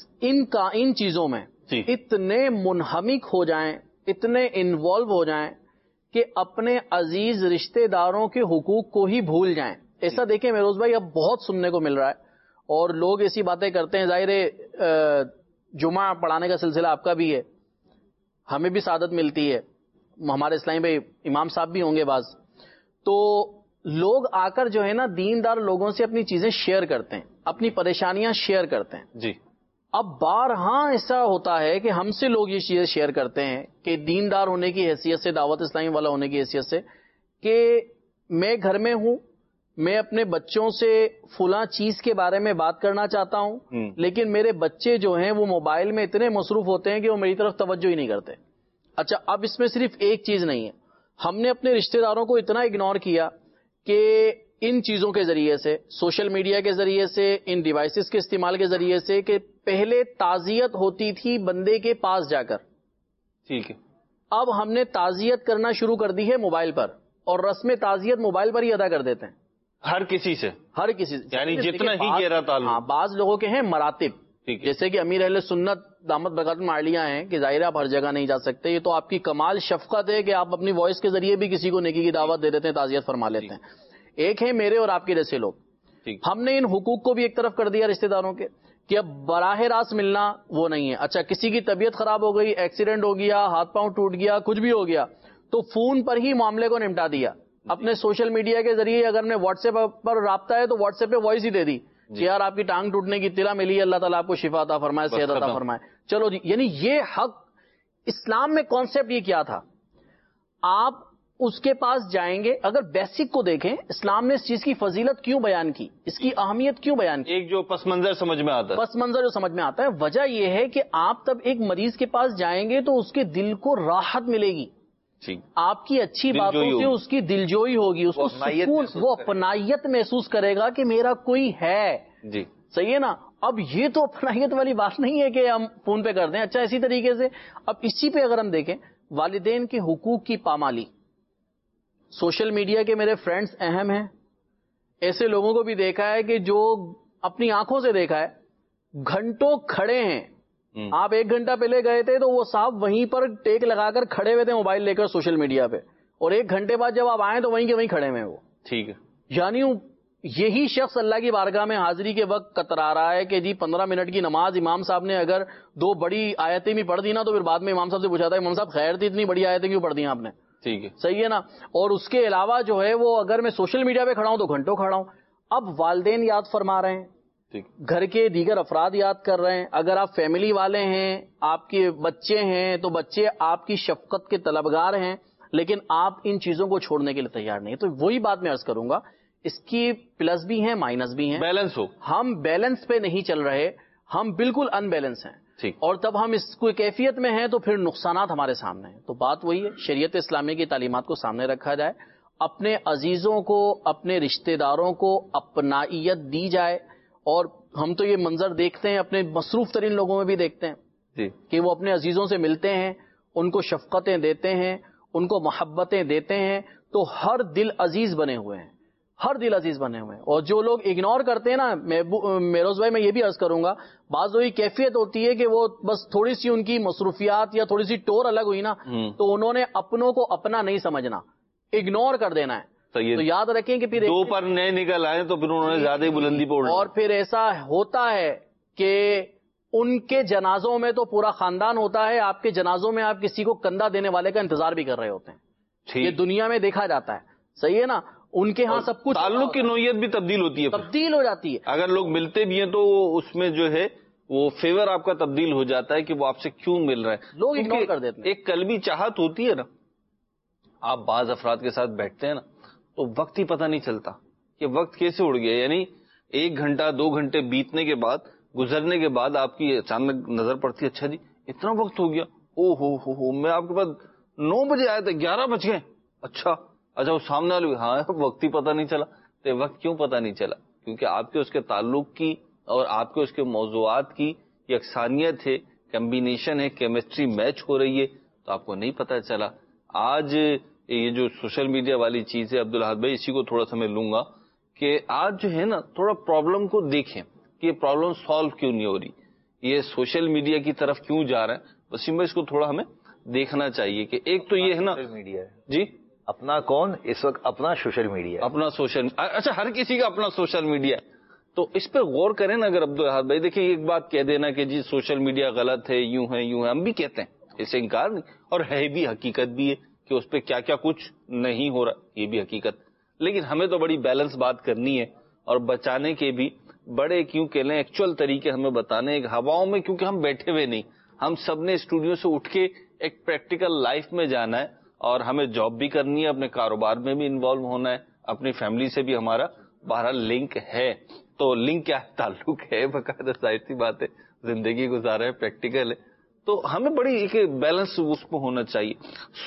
ان چیزوں میں اتنے منہمک ہو جائیں، اتنے انوالو ہو جائیں کہ اپنے عزیز رشتہ داروں کے حقوق کو ہی بھول جائیں. ایسا دیکھیں مہروز بھائی اب بہت سننے کو مل رہا ہے، اور لوگ ایسی باتیں کرتے ہیں. ظاہر ہے جمعہ پڑھانے کا سلسلہ آپ کا بھی ہے، ہمیں بھی سعادت ملتی ہے، ہمارے اسلامی بھائی امام صاحب بھی ہوں گے بعض. تو لوگ آ کر جو ہے نا دیندار لوگوں سے اپنی چیزیں شیئر کرتے ہیں، اپنی پریشانیاں شیئر کرتے ہیں. جی. اب بارہاں ایسا ہوتا ہے کہ ہم سے لوگ یہ چیزیں شیئر کرتے ہیں کہ دیندار ہونے کی حیثیت سے، دعوت اسلامی والا ہونے کی حیثیت سے، کہ میں گھر میں ہوں، میں اپنے بچوں سے فلاں چیز کے بارے میں بات کرنا چاہتا ہوں، لیکن میرے بچے جو ہیں وہ موبائل میں اتنے مصروف ہوتے ہیں کہ وہ میری طرف توجہ ہی نہیں کرتے. اچھا، اب اس میں صرف ایک چیز نہیں ہے، ہم نے اپنے رشتہ داروں کو اتنا اگنور کیا کہ ان چیزوں کے ذریعے سے، سوشل میڈیا کے ذریعے سے، ان ڈیوائسز کے استعمال کے ذریعے سے، کہ پہلے تعزیت ہوتی تھی بندے کے پاس جا کر، ٹھیک ہے، اب ہم نے تعزیت کرنا شروع کر دی ہے موبائل پر، اور رسم تعزیت موبائل پر ہی ادا کر دیتے ہیں. ہر کسی سے، یعنی جتنا ہی گہرا تعلق. ہاں، بعض لوگوں کے ہیں مراتب، جیسے کہ امیر اہل سنت دامت برکاتہم عالیہ ہیں کہ ظاہر آپ ہر جگہ نہیں جا سکتے، یہ تو آپ کی کمال شفقت ہے کہ آپ اپنی وائس کے ذریعے بھی کسی کو نیکی کی دعوت دے دیتے ہیں، تعزیت فرما لیتے ہیں. ایک ہے میرے اور آپ کے جیسے لوگ. ہم نے ان حقوق کو بھی ایک طرف کر دیا رشتہ داروں کے، کہ اب براہ راست ملنا وہ نہیں ہے. اچھا، کسی کی طبیعت خراب ہو گئی، ایکسیڈنٹ ہو گیا، ہاتھ پاؤں ٹوٹ گیا، کچھ بھی ہو گیا، تو فون پر ہی معاملے کو نمٹا دیا. اپنے سوشل میڈیا کے ذریعے اگر میں واٹس ایپ پر رابطہ ہے تو واٹس ایپ پہ وائس ہی دے دی کہ یار آپ کی ٹانگ ٹوٹنے کی اطلاع ملی ہے، اللہ تعالیٰ آپ کو شفا عطا فرمائے، صحت عطا فرمائے. چلو جی، یعنی یہ حق اسلام میں کانسیپٹ یہ کیا تھا. آپ اس کے پاس جائیں گے، اگر بیسک کو دیکھیں اسلام نے اس چیز کی فضیلت کیوں بیان کی، اس کی اہمیت کیوں بیان کی. ایک جو پس منظر سمجھ میں آتا ہے، پس منظر جو سمجھ میں آتا ہے، وجہ یہ ہے کہ آپ تب ایک مریض کے پاس جائیں گے تو اس کے دل کو راحت ملے گی، آپ کی اچھی باتوں سے اس کی دلجوئی ہوگی، اس کو سکون، وہ اپنائیت محسوس کرے گا کہ میرا کوئی ہے. جی صحیح ہے نا. اب یہ تو اپنائیت والی بات نہیں ہے کہ ہم فون پہ کر دیں. اچھا، اسی طریقے سے اب اسی پہ اگر ہم دیکھیں والدین کے حقوق کی پامالی، سوشل میڈیا کے میرے فرینڈز اہم ہیں. ایسے لوگوں کو بھی دیکھا ہے کہ جو اپنی آنکھوں سے دیکھا ہے گھنٹوں کھڑے ہیں. آپ 1 گھنٹہ پہلے گئے تھے تو وہ صاحب وہیں پر ٹیک لگا کر کھڑے ہوئے تھے موبائل لے کر سوشل میڈیا پہ، اور 1 گھنٹے بعد جب آپ آئے تو وہیں کے وہیں کھڑے ہوئے وہ. ٹھیک ہے. یعنی یہی شخص اللہ کی بارگاہ میں حاضری کے وقت کترا رہا ہے کہ جی 15 منٹ کی نماز امام صاحب نے اگر 2 بڑی آیتیں بھی پڑھ دی نا تو پھر بعد میں امام صاحب سے پوچھا تھا امام صاحب خیر تھی اتنی بڑی آیتیں کیوں پڑھ دی آپ نے. ٹھیک ہے، صحیح ہے نا. اور اس کے علاوہ جو ہے وہ اگر میں سوشل میڈیا پہ کھڑا ہوں تو گھنٹوں کھڑا ہوں. اب والدین یاد فرما رہے ہیں، گھر کے دیگر افراد یاد کر رہے ہیں، اگر آپ فیملی والے ہیں، آپ کے بچے ہیں تو بچے آپ کی شفقت کے طلبگار ہیں، لیکن آپ ان چیزوں کو چھوڑنے کے لیے تیار نہیں. تو وہی بات میں عرض کروں گا، اس کی پلس بھی ہیں مائنس بھی ہیں. بیلنس ہو، ہم بیلنس پہ نہیں چل رہے، ہم بالکل ان بیلنس ہیں. اور تب ہم اس کو کیفیت میں ہیں تو پھر نقصانات ہمارے سامنے ہیں. تو بات وہی ہے، شریعت اسلامی کی تعلیمات کو سامنے رکھا جائے، اپنے عزیزوں کو، اپنے رشتہ داروں کو اپنائیت دی جائے. اور ہم تو یہ منظر دیکھتے ہیں، اپنے مصروف ترین لوگوں میں بھی دیکھتے ہیں کہ وہ اپنے عزیزوں سے ملتے ہیں، ان کو شفقتیں دیتے ہیں، ان کو محبتیں دیتے ہیں، تو ہر دل عزیز بنے ہوئے ہیں، ہر دل عزیز بنے ہوئے ہیں. اور جو لوگ اگنور کرتے ہیں نا میروز بھائی، میں یہ بھی عرض کروں گا، بعض وہی کیفیت ہوتی ہے کہ وہ بس تھوڑی سی ان کی مصروفیات یا تھوڑی سی ٹور الگ ہوئی نا تو انہوں نے اپنوں کو اپنا نہیں سمجھنا، اگنور کر دینا ہے. تو یاد رکھیں کہ پھر 2 پر نئے نکل آئے تو پھر انہوں نے زیادہ ہی بلندی پہ اڑنا. اور پھر ایسا ہوتا ہے کہ ان کے جنازوں میں تو پورا خاندان ہوتا ہے، آپ کے جنازوں میں آپ کسی کو کندھا دینے والے کا انتظار بھی کر رہے ہوتے ہیں. یہ دنیا میں دیکھا جاتا ہے. صحیح ہے نا؟ ان کے ہاں سب کچھ تعلق کی نوعیت بھی تبدیل ہوتی ہے، تبدیل ہو جاتی ہے. اگر لوگ ملتے بھی ہیں تو اس میں جو ہے وہ فیور آپ کا تبدیل ہو جاتا ہے کہ وہ آپ سے کیوں مل رہا ہے. لوگ اگنور کر دیتے ہیں. ایک قلبی چاہت ہوتی ہے نا، آپ بعض افراد کے ساتھ بیٹھتے ہیں نا تو وقت ہی پتہ نہیں چلتا کہ وقت کیسے اڑ گیا. یعنی 1 گھنٹہ 2 گھنٹے بیتنے کے بعد، گزرنے کے بعد آپ کی اچانک نظر پڑتی ہے، اچھا جی اتنا وقت ہو گیا، او ہو میں آپ کے پاس 9 بجے آیا تھا، 11 بج گئے. اچھا وہ سامنے والے، ہاں وقت ہی پتہ نہیں چلا. تو وقت کیوں پتہ نہیں چلا؟ کیونکہ آپ کے اس کے تعلق کی اور آپ کے اس کے موضوعات کی یکسانیت ہے، کمبینیشن ہے، کیمسٹری میچ ہو رہی ہے، تو آپ کو نہیں پتہ چلا. آج یہ جو سوشل میڈیا والی چیز ہے عبدالحاد بھائی، اسی کو تھوڑا سا میں لوں گا کہ آج جو ہے نا تھوڑا پرابلم کو دیکھیں کہ یہ پرابلم سالو کیوں نہیں ہو رہی، یہ سوشل میڈیا کی طرف کیوں جا رہا ہے. وسیم بھائی اس کو تھوڑا ہمیں دیکھنا چاہیے کہ ایک تو یہ ہے نا میڈیا ہے جی اپنا کون اس وقت اپنا سوشل میڈیا ہے، اپنا سوشل، اچھا ہر کسی کا اپنا سوشل میڈیا ہے. تو اس پہ غور کریں نا. اگر عبدالحاد بھائی دیکھیں ایک بات کہہ دینا کہ جی سوشل میڈیا غلط ہے، یوں ہے یوں ہے، ہم بھی کہتے ہیں، اسے انکار نہیں، اور ہے بھی، حقیقت بھی ہے کہ اس پہ کیا کیا کچھ نہیں ہو رہا، یہ بھی حقیقت. لیکن ہمیں تو بڑی بیلنس بات کرنی ہے اور بچانے کے بھی بڑے کیوں کہ لیں ایکچوئل طریقے ہمیں بتانے. ہواؤں میں کیونکہ ہم بیٹھے ہوئے نہیں، ہم سب نے اسٹوڈیو سے اٹھ کے ایک پریکٹیکل لائف میں جانا ہے اور ہمیں جاب بھی کرنی ہے، اپنے کاروبار میں بھی انوالو ہونا ہے، اپنی فیملی سے بھی ہمارا بہرحال لنک ہے. تو لنک کیا ہے؟ تعلق ہے، باقاعدہ ظاہر سی بات ہے، زندگی گزارا ہے، پریکٹیکل ہے. تو ہمیں بڑی ایک بیلنس اس میں ہونا چاہیے.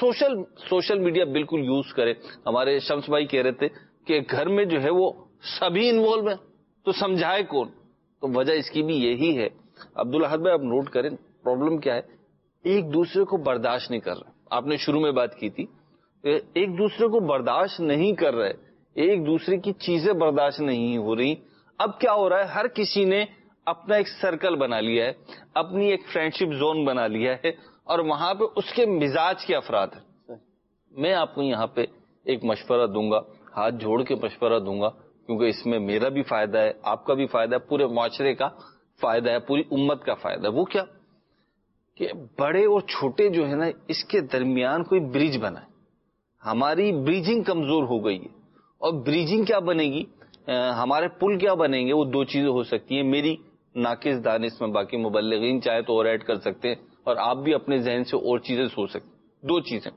سوشل میڈیا بالکل یوز کرے. ہمارے شمس بھائی کہہ رہے تھے کہ گھر میں جو ہے وہ سبھی انوالو ہیں تو سمجھائے کون. تو وجہ اس کی بھی یہی ہے. عبدالحاد بھائی آپ نوٹ کریں پرابلم کیا ہے، ایک دوسرے کو برداشت نہیں کر رہے. آپ نے شروع میں بات کی تھی، ایک دوسرے کو برداشت نہیں کر رہے، ایک دوسرے کی چیزیں برداشت نہیں ہو رہی. اب کیا ہو رہا ہے، ہر کسی نے اپنا ایک سرکل بنا لیا ہے، اپنی ایک فرینڈشپ زون بنا لیا ہے، اور وہاں پہ اس کے مزاج کے افراد ہیں. میں آپ کو یہاں پہ ایک مشورہ دوں گا، ہاتھ جوڑ کے مشورہ دوں گا، کیونکہ اس میں میرا بھی فائدہ ہے، آپ کا بھی فائدہ ہے، پورے معاشرے کا فائدہ ہے، پوری امت کا فائدہ ہے. وہ کیا کہ بڑے اور چھوٹے جو ہے نا اس کے درمیان کوئی برج بنا ہے. ہماری بریجنگ کمزور ہو گئی ہے، اور بریجنگ کیا بنے گی، ہمارے پل کیا بنیں گے، وہ 2 چیزیں ہو سکتی ہیں. میری ناقص دانش میں، باقی مبلغین چاہے تو اور ایڈ کر سکتے ہیں، اور آپ بھی اپنے ذہن سے اور چیزیں سوچ سکتے. 2 چیزیں،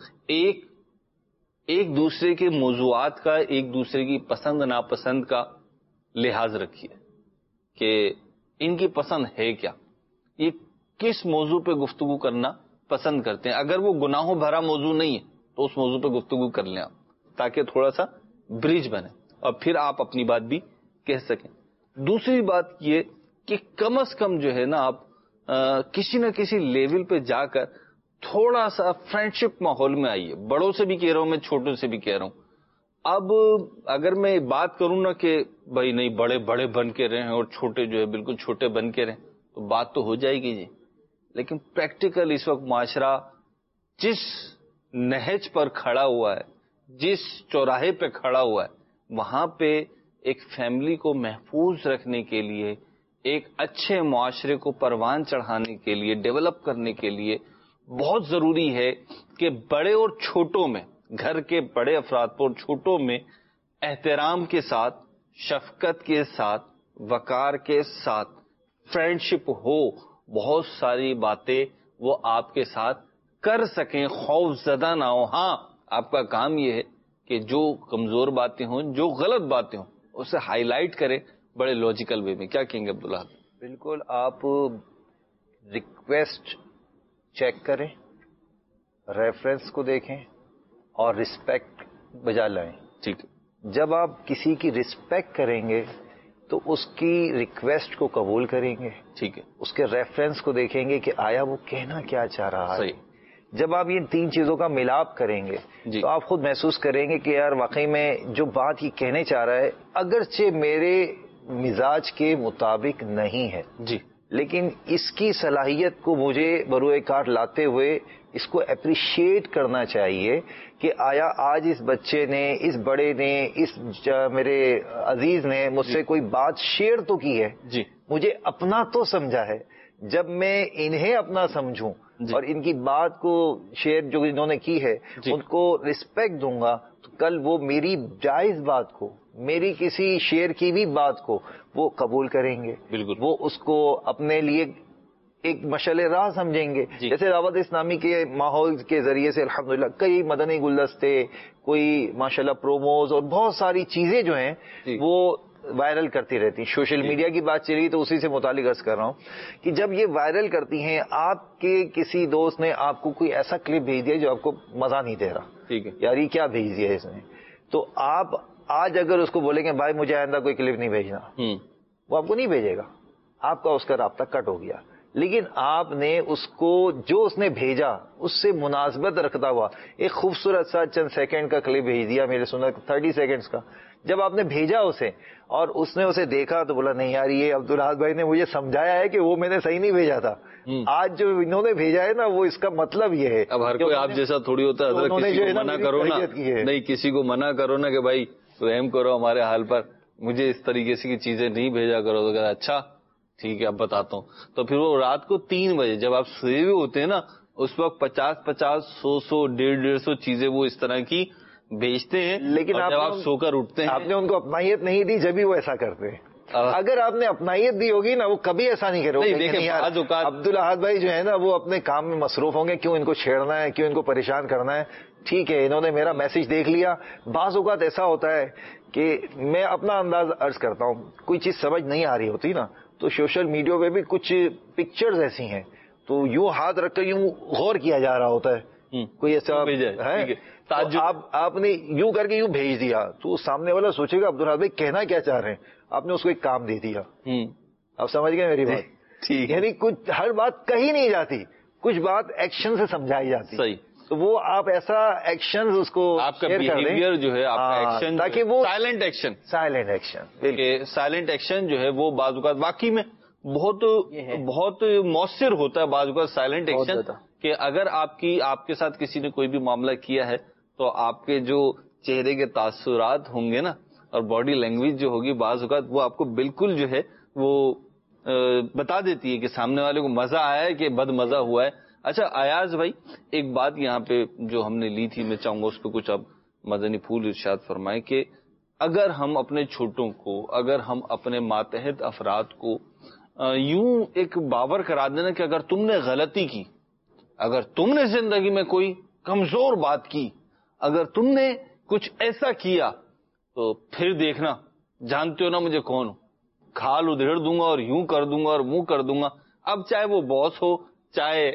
ایک دوسرے کے موضوعات کا، ایک دوسرے کی پسند ناپسند کا لحاظ رکھیے کہ ان کی پسند ہے کیا، یہ کس موضوع پہ گفتگو کرنا پسند کرتے ہیں. اگر وہ گناہوں بھرا موضوع نہیں ہے تو اس موضوع پہ گفتگو کر لیں آپ، تاکہ تھوڑا سا برج بنے اور پھر آپ اپنی بات بھی کہہ سکیں. دوسری بات یہ کہ کم از کم جو ہے نا آپ کسی نہ کسی لیول پہ جا کر تھوڑا سا فرینڈشپ ماحول میں آئیے. بڑوں سے بھی کہہ رہا ہوں میں، چھوٹوں سے بھی کہہ رہا ہوں. اب اگر میں بات کروں نا کہ بھائی نہیں بڑے بڑے بن کے رہیں اور چھوٹے جو ہے بالکل چھوٹے بن کے رہیں، تو بات تو ہو جائے گی جی. لیکن پریکٹیکل اس وقت معاشرہ جس نہج پر کھڑا ہوا ہے، جس چوراہے پہ کھڑا ہوا ہے، وہاں پہ ایک فیملی کو محفوظ رکھنے کے لیے، ایک اچھے معاشرے کو پروان چڑھانے کے لیے، ڈیولپ کرنے کے لیے بہت ضروری ہے کہ بڑے اور چھوٹوں میں، گھر کے بڑے افراد پر چھوٹوں میں احترام کے ساتھ، شفقت کے ساتھ، وقار کے ساتھ فرینڈشپ ہو. بہت ساری باتیں وہ آپ کے ساتھ کر سکیں، خوف زدہ نہ ہو. ہاں آپ کا کام یہ ہے کہ جو کمزور باتیں ہوں، جو غلط باتیں ہوں، اسے ہائی لائٹ کریں بڑے لاجیکل وے میں. کیا کہیں گے عبداللہ؟ بالکل، آپ ریکویسٹ چیک کریں، ریفرنس کو دیکھیں اور رسپیکٹ بجا لائیں. ٹھیک ہے. جب آپ کسی کی رسپیکٹ کریں گے تو اس کی ریکویسٹ کو قبول کریں گے. ٹھیک ہے. اس کے ریفرنس کو دیکھیں گے کہ آیا وہ کہنا کیا چاہ رہا ہے. صحیح. جب آپ یہ 3 چیزوں کا ملاپ کریں گے تو آپ خود محسوس کریں گے کہ یار واقعی میں جو بات یہ کہنے چاہ رہا ہے اگرچہ میرے مزاج کے مطابق نہیں ہے، جی، لیکن اس کی صلاحیت کو مجھے بروئے کار لاتے ہوئے اس کو اپریشیٹ کرنا چاہیے کہ آیا آج اس بچے نے، اس بڑے نے، اس میرے عزیز نے مجھ سے کوئی بات شیئر تو کی ہے، جی، مجھے اپنا تو سمجھا ہے. جب میں انہیں اپنا سمجھوں اور ان کی بات کو شیئر جو انہوں نے کی ہے ان کو رسپیکٹ دوں گا تو کل وہ میری جائز بات کو، میری کسی شیئر کی بھی بات کو وہ قبول کریں گے. بالکل وہ اس کو اپنے لیے ایک مشعل راہ سمجھیں گے. جیسے دعوت اسلامی کے ماحول کے ذریعے سے الحمدللہ کئی مدنی گلدستے، کوئی ماشاءاللہ پروموز اور بہت ساری چیزیں جو ہیں وہ وائرل کرتی رہتی ہیں. سوشل میڈیا کی بات چلی تو اسی سے متعلق عرض کر رہا ہوں کہ جب یہ وائرل کرتی ہیں، آپ کے کسی دوست نے آپ کو کوئی ایسا کلپ بھیج دیا جو آپ کو مزہ نہیں دے رہا، ٹھیک ہے یار یہ کیا بھیج دیا اس نے، تو آپ آج اگر اس کو بولیں گے بھائی مجھے آئندہ کوئی کلپ نہیں بھیجنا، وہ آپ کو نہیں بھیجے گا، آپ کا اس کا رابطہ کٹ ہو گیا. لیکن آپ نے اس کو جو اس نے بھیجا اس سے مناسبت رکھتا ہوا ایک خوبصورت سا چند سیکنڈ کا کلپ بھیج دیا، میرے سنا 30 سیکنڈز کا. جب آپ نے بھیجا اسے اور اس نے اسے دیکھا تو بولا نہیں یار یہ عبدالحاد بھائی نے مجھے سمجھایا ہے کہ وہ میں نے صحیح نہیں بھیجا تھا. آج جو انہوں نے بھیجا ہے نا وہ اس کا مطلب یہ ہے. اب ہر کوئی آپ جیسا تھوڑی ہوتا ہے، کسی کو منع کرو نا، نہیں کسی کو منع کرو نا کہ بھائی رحم کرو ہمارے حال پر، مجھے اس طریقے سے کی چیزیں نہیں بھیجا کرو، تو کہا اچھا ٹھیک ہے اب بتاتا ہوں. تو پھر وہ رات کو 3 بجے جب آپ سوئے ہوئے ہوتے ہیں نا اس وقت 50 100 150 چیزیں وہ اس طرح کی بھیجتے ہیں. لیکن جب آپ سو کر اٹھتے ہیں، آپ نے ان کو اپنائیت نہیں دی جبھی وہ ایسا کرتے ہیں. اگر آپ نے اپنائیت دی ہوگی نا وہ کبھی ایسا نہیں کرو گے. عبدالحاد بھائی جو ہے نا وہ اپنے کام میں مصروف ہوں گے، کیوں ان کو چھیڑنا ہے، کیوں ان کو پریشان کرنا ہے. ٹھیک ہے انہوں نے میرا میسج دیکھ لیا. بعض اوقات ایسا ہوتا ہے کہ میں اپنا انداز عرض کرتا ہوں، کوئی چیز سمجھ نہیں آ رہی ہوتی نا تو سوشل میڈیا پہ بھی کچھ پکچرز ایسی ہیں تو یوں ہاتھ رکھ کر یوں غور کیا جا رہا ہوتا ہے، کوئی ایسا ہے آپ نے یوں کر کے یوں بھیج دیا تو سامنے والا سوچے گا عبدالحاد بھائی کہنا کیا چاہ رہے ہیں، آپ نے اس کو ایک کام دے دیا. آپ سمجھ گئے میری بات؟ یعنی کچھ ہر بات کہی نہیں جاتی، کچھ بات ایکشن سے سمجھائی جاتی. صحیح. تو وہ آپ ایسا ایکشن اس کو آپ کا بیہیویئر جو ہے آپ کا ایکشن تاکہ وہ سائلنٹ ایکشن جو ہے وہ بعض اوقات واقعی میں بہت مؤثر ہوتا ہے. بعض اوقات سائلنٹ ایکشن کہ اگر آپ کے ساتھ کسی نے کوئی بھی معاملہ کیا ہے تو آپ کے جو چہرے کے تاثرات ہوں گے نا اور باڈی لینگویج جو ہوگی بعض اوقات وہ آپ کو بالکل جو ہے وہ بتا دیتی ہے کہ سامنے والے کو مزہ آیا ہے کہ بد مزہ ہوا ہے. اچھا ایاز بھائی ایک بات یہاں پہ جو ہم نے لی تھی میں چاہوں گا اس پہ کچھ اب مدنی پھول ارشاد فرمائیں کہ اگر ہم اپنے چھوٹوں کو، اگر ہم اپنے ماتحت افراد کو یوں ایک باور کرا دینا کہ اگر تم نے غلطی کی، اگر تم نے زندگی میں کوئی کمزور بات کی، اگر تم نے کچھ ایسا کیا تو پھر دیکھنا جانتے ہو نا مجھے کون ہوں، کھال ادھیڑ دوں گا اور یوں کر دوں گا اور منہ کر دوں گا. اب چاہے وہ باس ہو چاہے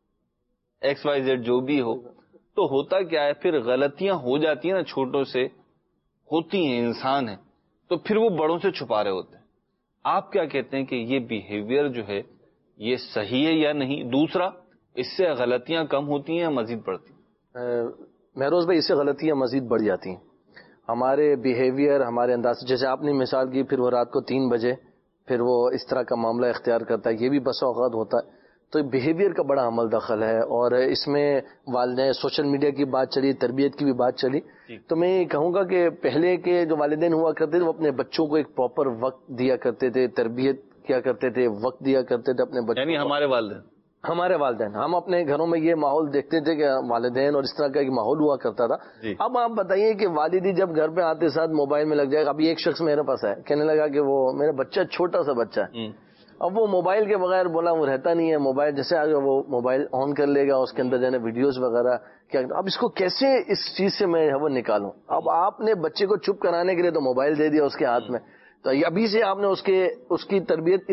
XYZ جو بھی ہو، تو ہوتا کیا ہے پھر غلطیاں ہو جاتی ہیں نا چھوٹوں سے ہوتی ہیں، انسان ہیں تو پھر وہ بڑوں سے چھپا رہے ہوتے ہیں. آپ کیا کہتے ہیں کہ یہ بیہیویئر جو ہے یہ صحیح ہے یا نہیں؟ دوسرا اس سے غلطیاں کم ہوتی ہیں یا مزید بڑھتی ہیں؟ مہروز بھائی اس سے غلطیاں مزید بڑھ جاتی ہیں. ہمارے بیہیویئر ہمارے انداز جیسے آپ نے مثال کی، پھر وہ رات کو 3 بجے پھر وہ اس طرح کا معاملہ اختیار کرتا ہے، یہ بھی بس اوقات ہوتا ہے. تو بیہیویئر کا بڑا عمل دخل ہے اور اس میں والدین سوشل میڈیا کی بات چلی، تربیت کی بھی بات چلی. تو میں یہ کہوں گا کہ پہلے کے جو والدین ہوا کرتے تھے وہ اپنے بچوں کو ایک پراپر وقت دیا کرتے تھے، تربیت کیا کرتے تھے، وقت دیا کرتے تھے اپنے بچوں. یعنی ہمارے والدین ہم اپنے گھروں میں یہ ماحول دیکھتے تھے کہ والدین اور اس طرح کا ایک ماحول ہوا کرتا تھا. اب آپ بتائیے کہ والدی جب گھر پہ آتے ساتھ موبائل میں لگ جائے گا. ابھی ایک شخص میرے پاس ہے کہنے لگا کہ وہ میرا بچہ چھوٹا سا بچہ ہے، اب وہ موبائل کے بغیر بولا وہ رہتا نہیں ہے. موبائل جیسے آگے وہ موبائل آن کر لے گا، اس کے اندر جو ہے ویڈیوز وغیرہ کیا. اب اس کو کیسے اس چیز سے میں وہ نکالوں؟ اب آپ نے بچے کو چپ کرانے کے لیے تو موبائل دے دیا اس کے ہاتھ میں، تو ابھی سے آپ نے اس کی تربیت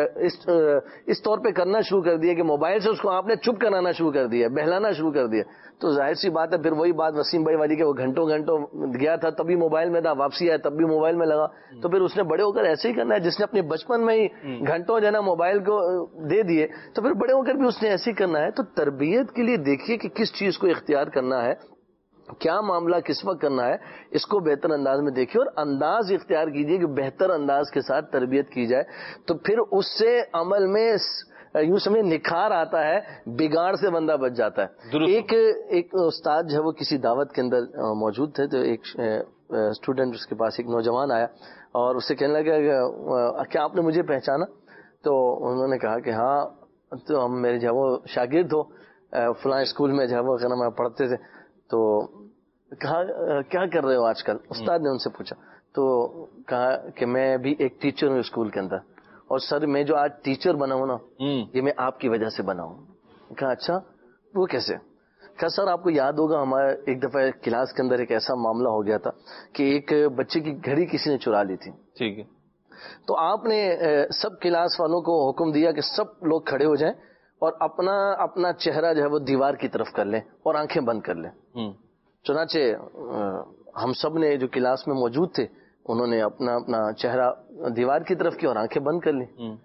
اس طور پہ کرنا شروع کر دیا کہ موبائل سے اس کو آپ نے چپ کرانا شروع کر دیا، بہلانا شروع کر دیا. تو ظاہر سی بات ہے پھر وہی بات وسیم بھائی والی کہ وہ گھنٹوں گیا تھا تب بھی موبائل میں تھا، واپسی آیا تب بھی موبائل میں لگا. تو پھر اس نے بڑے ہو کر ایسے ہی کرنا ہے. جس نے اپنے بچپن میں ہی گھنٹوں جو ہے نا موبائل کو دے دیے تو پھر بڑے ہو کر بھی اس نے ایسے ہی کرنا ہے. تو تربیت کے لیے دیکھیے کہ کس چیز کو اختیار کرنا ہے، کیا معاملہ کس وقت کرنا ہے، اس کو بہتر انداز میں دیکھیے اور انداز اختیار کیجیے کہ بہتر انداز کے ساتھ تربیت کی جائے. تو پھر اس سے عمل میں یوں سمجھے نکھار آتا ہے، بگاڑ سے بندہ بچ جاتا ہے. ایک استاد جو ہے وہ کسی دعوت کے اندر موجود تھے تو ایک اسٹوڈنٹ اس کے پاس ایک نوجوان آیا اور اس سے کہنے لگا کہ کیا آپ نے مجھے پہچانا؟ تو انہوں نے کہا کہ ہاں تو ہم میرے جو ہے وہ شاگرد ہو فلاں اسکول میں جو ہے وہ میں پڑھتے تھے، تو کہا کیا کر رہے ہو آج کل؟ استاد نے ان سے پوچھا، تو کہا کہ میں بھی ایک ٹیچر ہوں اسکول کے اندر، اور سر میں جو آج ٹیچر بنا ہوں نا یہ میں آپ کی وجہ سے بنا ہوں۔ کہا اچھا وہ کیسے؟ کہا سر آپ کو یاد ہوگا ہمارا ایک دفعہ کلاس کے اندر ایک ایسا معاملہ ہو گیا تھا کہ ایک بچے کی گھڑی کسی نے چرا لی تھی، ٹھیک ہے، تو آپ نے سب کلاس والوں کو حکم دیا کہ سب لوگ کھڑے ہو جائیں اور اپنا اپنا چہرہ جو ہے وہ دیوار کی طرف کر لیں اور آنکھیں بند کر لیں۔ چنانچہ ہم سب نے جو کلاس میں موجود تھے انہوں نے اپنا اپنا چہرہ دیوار کی طرف کیا اور آنکھیں بند کر لی۔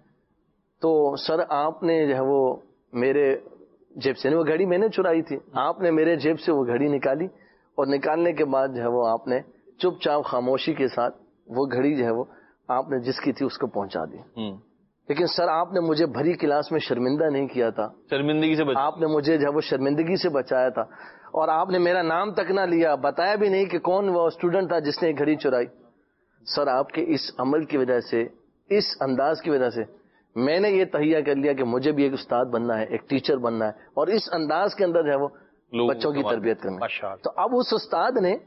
تو سر آپ نے جو ہے وہ میرے جیب سے، وہ گھڑی میں نے چرائی تھی، آپ نے میرے جیب سے وہ گھڑی نکالی اور نکالنے کے بعد جو ہے وہ آپ نے چپ چاپ خاموشی کے ساتھ وہ گھڑی جو ہے وہ آپ نے جس کی تھی اس کو پہنچا دی۔ لیکن سر آپ نے مجھے بھری کلاس میں شرمندہ نہیں کیا تھا، شرمندگی سے آپ نے مجھے جو ہے وہ شرمندگی سے بچایا تھا، اور آپ نے میرا نام تک نہ لیا، بتایا بھی نہیں کہ کون وہ اسٹوڈنٹ تھا جس نے گھڑی چرائی۔ سر آپ کے اس عمل کی وجہ سے، اس انداز کی وجہ سے میں نے یہ تہیہ کر لیا کہ مجھے بھی ایک استاد بننا ہے، ایک ٹیچر بننا ہے، اور اس انداز کے اندر جو ہے وہ بچوں کی تربیت کرنا ہے۔ تو اب اس استاد نے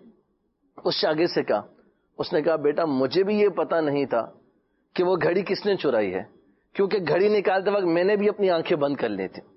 اس شاگرد سے کہا، اس نے کہا بیٹا مجھے بھی یہ پتا نہیں تھا کہ وہ گھڑی کس نے چرائی ہے، کیونکہ گھڑی نکالتے وقت میں نے بھی اپنی آنکھیں بند کر لی تھی،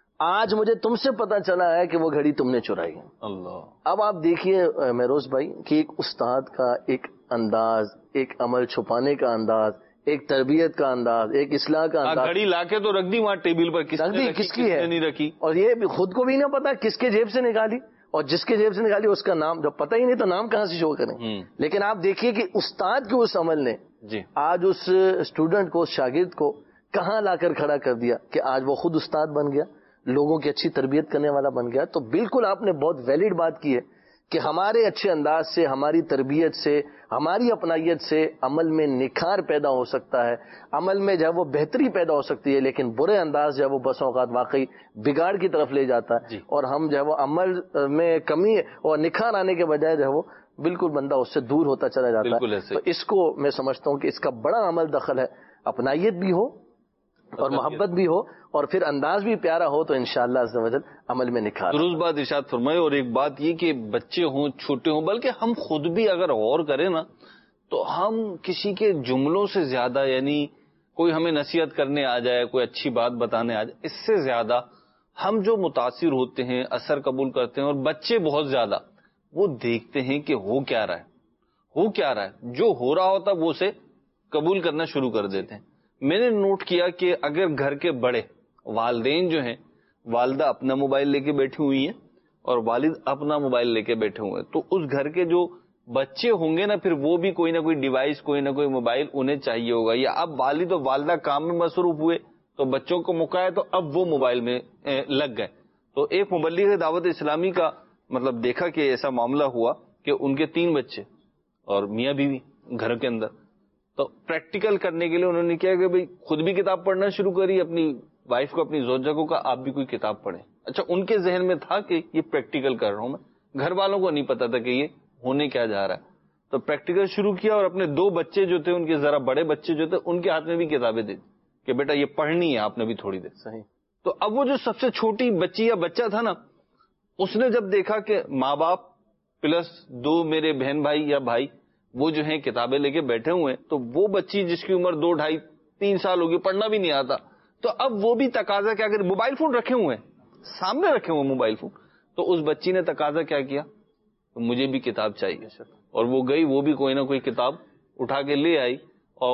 آج مجھے تم سے پتا چلا ہے کہ وہ گھڑی تم نے چرائی ہے۔ اللہ، اب آپ دیکھیے مہروز بھائی کہ ایک استاد کا ایک انداز، ایک عمل چھپانے کا انداز، ایک تربیت کا انداز، ایک اصلاح کا انداز، گھڑی لا کے تو رکھ دی وہاں ٹیبل پر، کس کی ہے نہیں رکھی، اور یہ بھی خود کو بھی نہ پتا کس کے جیب سے نکالی، اور جس کے جیب سے نکالی اس کا نام جب پتہ ہی نہیں تو نام کہاں سے شو کریں۔ لیکن آپ دیکھیے کہ استاد کے اس عمل نے آج اس اسٹوڈنٹ کو، اس شاگرد کو کہاں لا کر کھڑا کر دیا کہ آج وہ خود استاد بن گیا، لوگوں کی اچھی تربیت کرنے والا بن گیا۔ تو بالکل آپ نے بہت ویلڈ بات کی ہے کہ ہمارے اچھے انداز سے، ہماری تربیت سے، ہماری اپنائیت سے عمل میں نکھار پیدا ہو سکتا ہے، عمل میں جو ہے وہ بہتری پیدا ہو سکتی ہے، لیکن برے انداز جو ہے وہ بس اوقات واقعی بگاڑ کی طرف لے جاتا ہے، اور ہم جو ہے وہ عمل میں کمی اور نکھار آنے کے بجائے جو ہے وہ بالکل بندہ اس سے دور ہوتا چلا جاتا ہے۔ تو اس کو میں سمجھتا ہوں کہ اس کا بڑا عمل دخل ہے، اپنائیت بھی ہو اور محبت بھی ہو اور پھر انداز بھی پیارا ہو تو انشاءاللہ عز و جل عمل میں نکھار۔ درست بات ارشاد فرمائے۔ اور ایک بات یہ کہ بچے ہوں، چھوٹے ہوں، بلکہ ہم خود بھی اگر غور کریں نا تو ہم کسی کے جملوں سے زیادہ، یعنی کوئی ہمیں نصیحت کرنے آ جائے، کوئی اچھی بات بتانے آ جائے، اس سے زیادہ ہم جو متاثر ہوتے ہیں، اثر قبول کرتے ہیں، اور بچے بہت زیادہ وہ دیکھتے ہیں کہ ہو کیا رہا ہے، ہو کیا رہا ہے، جو ہو رہا ہوتا وہ اسے قبول کرنا شروع کر دیتے ہیں۔ میں نے نوٹ کیا کہ اگر گھر کے بڑے والدین جو ہیں، والدہ اپنا موبائل لے کے بیٹھی ہوئی ہیں اور والد اپنا موبائل لے کے بیٹھے ہوئے ہیں، تو اس گھر کے جو بچے ہوں گے نا پھر وہ بھی کوئی نہ کوئی ڈیوائس، کوئی نہ کوئی موبائل انہیں چاہیے ہوگا، یا اب والد اور والدہ کام میں مصروف ہوئے تو بچوں کو موقع ہے تو اب وہ موبائل میں لگ گئے۔ تو ایک مبلغ دعوت اسلامی کا مطلب دیکھا کہ ایسا معاملہ ہوا کہ ان کے 3 بچے اور میاں بیوی گھر کے اندر، تو پریکٹیکل کرنے کے لیے انہوں نے کیا کہ بھئی خود بھی کتاب پڑھنا شروع کری، اپنی وائف کو، اپنی زوجہ کو کہا آپ بھی کوئی کتاب پڑھیں۔ اچھا ان کے ذہن میں تھا کہ یہ پریکٹیکل کر رہا ہوں میں، گھر والوں کو نہیں پتا تھا کہ یہ ہونے کیا جا رہا ہے، تو پریکٹیکل شروع کیا اور اپنے 2 بچے جو تھے، ان کے ذرا بڑے بچے جو تھے، ان کے ہاتھ میں بھی کتابیں دے دی کہ بیٹا یہ پڑھنی ہے آپ نے بھی تھوڑی دیر۔ صحیح۔ تو اب وہ جو سب سے چھوٹی بچی یا بچہ تھا نا، اس نے جب دیکھا کہ ماں باپ پلس 2 میرے بہن بھائی یا بھائی وہ جو ہیں کتابیں لے کے بیٹھے ہوئے ہیں، تو وہ بچی جس کی عمر 2, 2.5, 3 سال ہوگی، پڑھنا بھی نہیں آتا، تو اب وہ بھی تقاضا کیا کرے، موبائل فون رکھے ہوئے ہیں، سامنے رکھے ہوئے موبائل فون، تو اس بچی نے تقاضا کیا کیا، تو مجھے بھی کتاب چاہیے، اور وہ گئی، وہ بھی کوئی نہ کوئی کتاب اٹھا کے لے آئی اور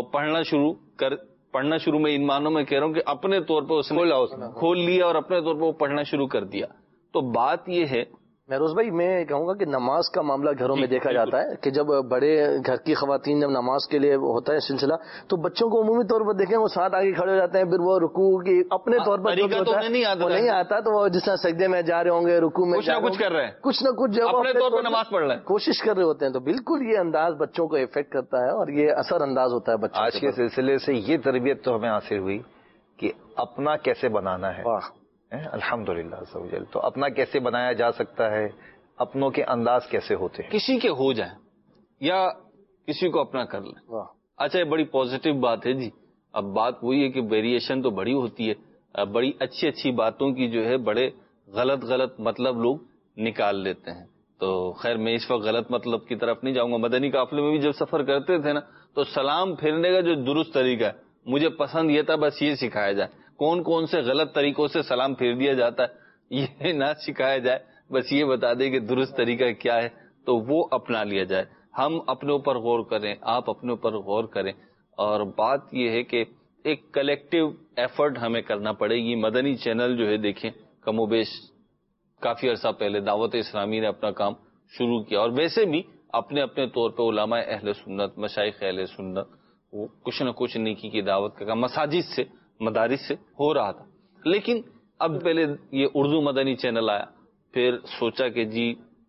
پڑھنا شروع میں ان معنوں میں کہہ رہا ہوں کہ اپنے طور پہ اس نے کھول لیا اور اپنے طور پہ وہ پڑھنا شروع کر دیا۔ تو بات یہ ہے مہروز بھائی، میں کہوں گا کہ نماز کا معاملہ گھروں میں دیکھا جاتا ہے کہ جب بڑے گھر کی خواتین جب نماز کے لیے ہوتا ہے سلسلہ تو بچوں کو عمومی طور پر دیکھیں وہ ساتھ آگے کھڑے ہو جاتے ہیں، پھر وہ رکوع کی اپنے طور پر نہیں آتا تو وہ جس طرح سجدے میں جا رہے ہوں گے، رکوع میں کچھ کر رہے ہیں، کچھ نہ کچھ جو اپنے طور پر نماز پڑھ رہے ہیں، کوشش کر رہے ہوتے ہیں، تو بالکل یہ انداز بچوں کو افیکٹ کرتا ہے اور یہ اثر انداز ہوتا ہے بچوں۔ آج کے سلسلے سے یہ تربیت تو ہمیں حاصل ہوئی کہ اپنا کیسے بنانا ہے، الحمدللہ عز و جل۔ تو اپنا کیسے بنایا جا سکتا ہے، اپنوں کے انداز کیسے ہوتے ہیں، کسی کے ہو جائیں یا کسی کو اپنا کر لیں۔ اچھا یہ بڑی پازیٹو بات ہے جی۔ اب بات وہی ہے کہ ویریشن تو بڑی ہوتی ہے، بڑی اچھی اچھی باتوں کی جو ہے بڑے غلط مطلب لوگ نکال لیتے ہیں. تو خیر میں اس وقت غلط مطلب کی طرف نہیں جاؤں گا. مدنی قافلے میں بھی جب سفر کرتے تھے نا تو سلام پھیرنے کا جو درست طریقہ ہے مجھے پسند یہ تھا، بس یہ سکھایا جائے. کون سے غلط طریقوں سے سلام پھیر دیا جاتا ہے یہ نہ سکھایا جائے، بس یہ بتا دے کہ درست طریقہ کیا ہے تو وہ اپنا لیا جائے. ہم اپنے اوپر غور کریں، آپ اپنے اوپر غور کریں. اور بات یہ ہے کہ ایک کلیکٹیو ایفرٹ ہمیں کرنا پڑے گی. مدنی چینل جو ہے دیکھیں کم و بیش کافی عرصہ پہلے دعوت اسلامی نے اپنا کام شروع کیا، اور ویسے بھی اپنے اپنے طور پہ علماء اہل سنت، مشائخ اہل سنت وہ کچھ نہ کچھ نیکی کی دعوت کا کام مساجد سے، مدارس سے ہو رہا تھا. لیکن اب پہلے یہ اردو مدنی چینل آیا، پھر سوچا کہ جی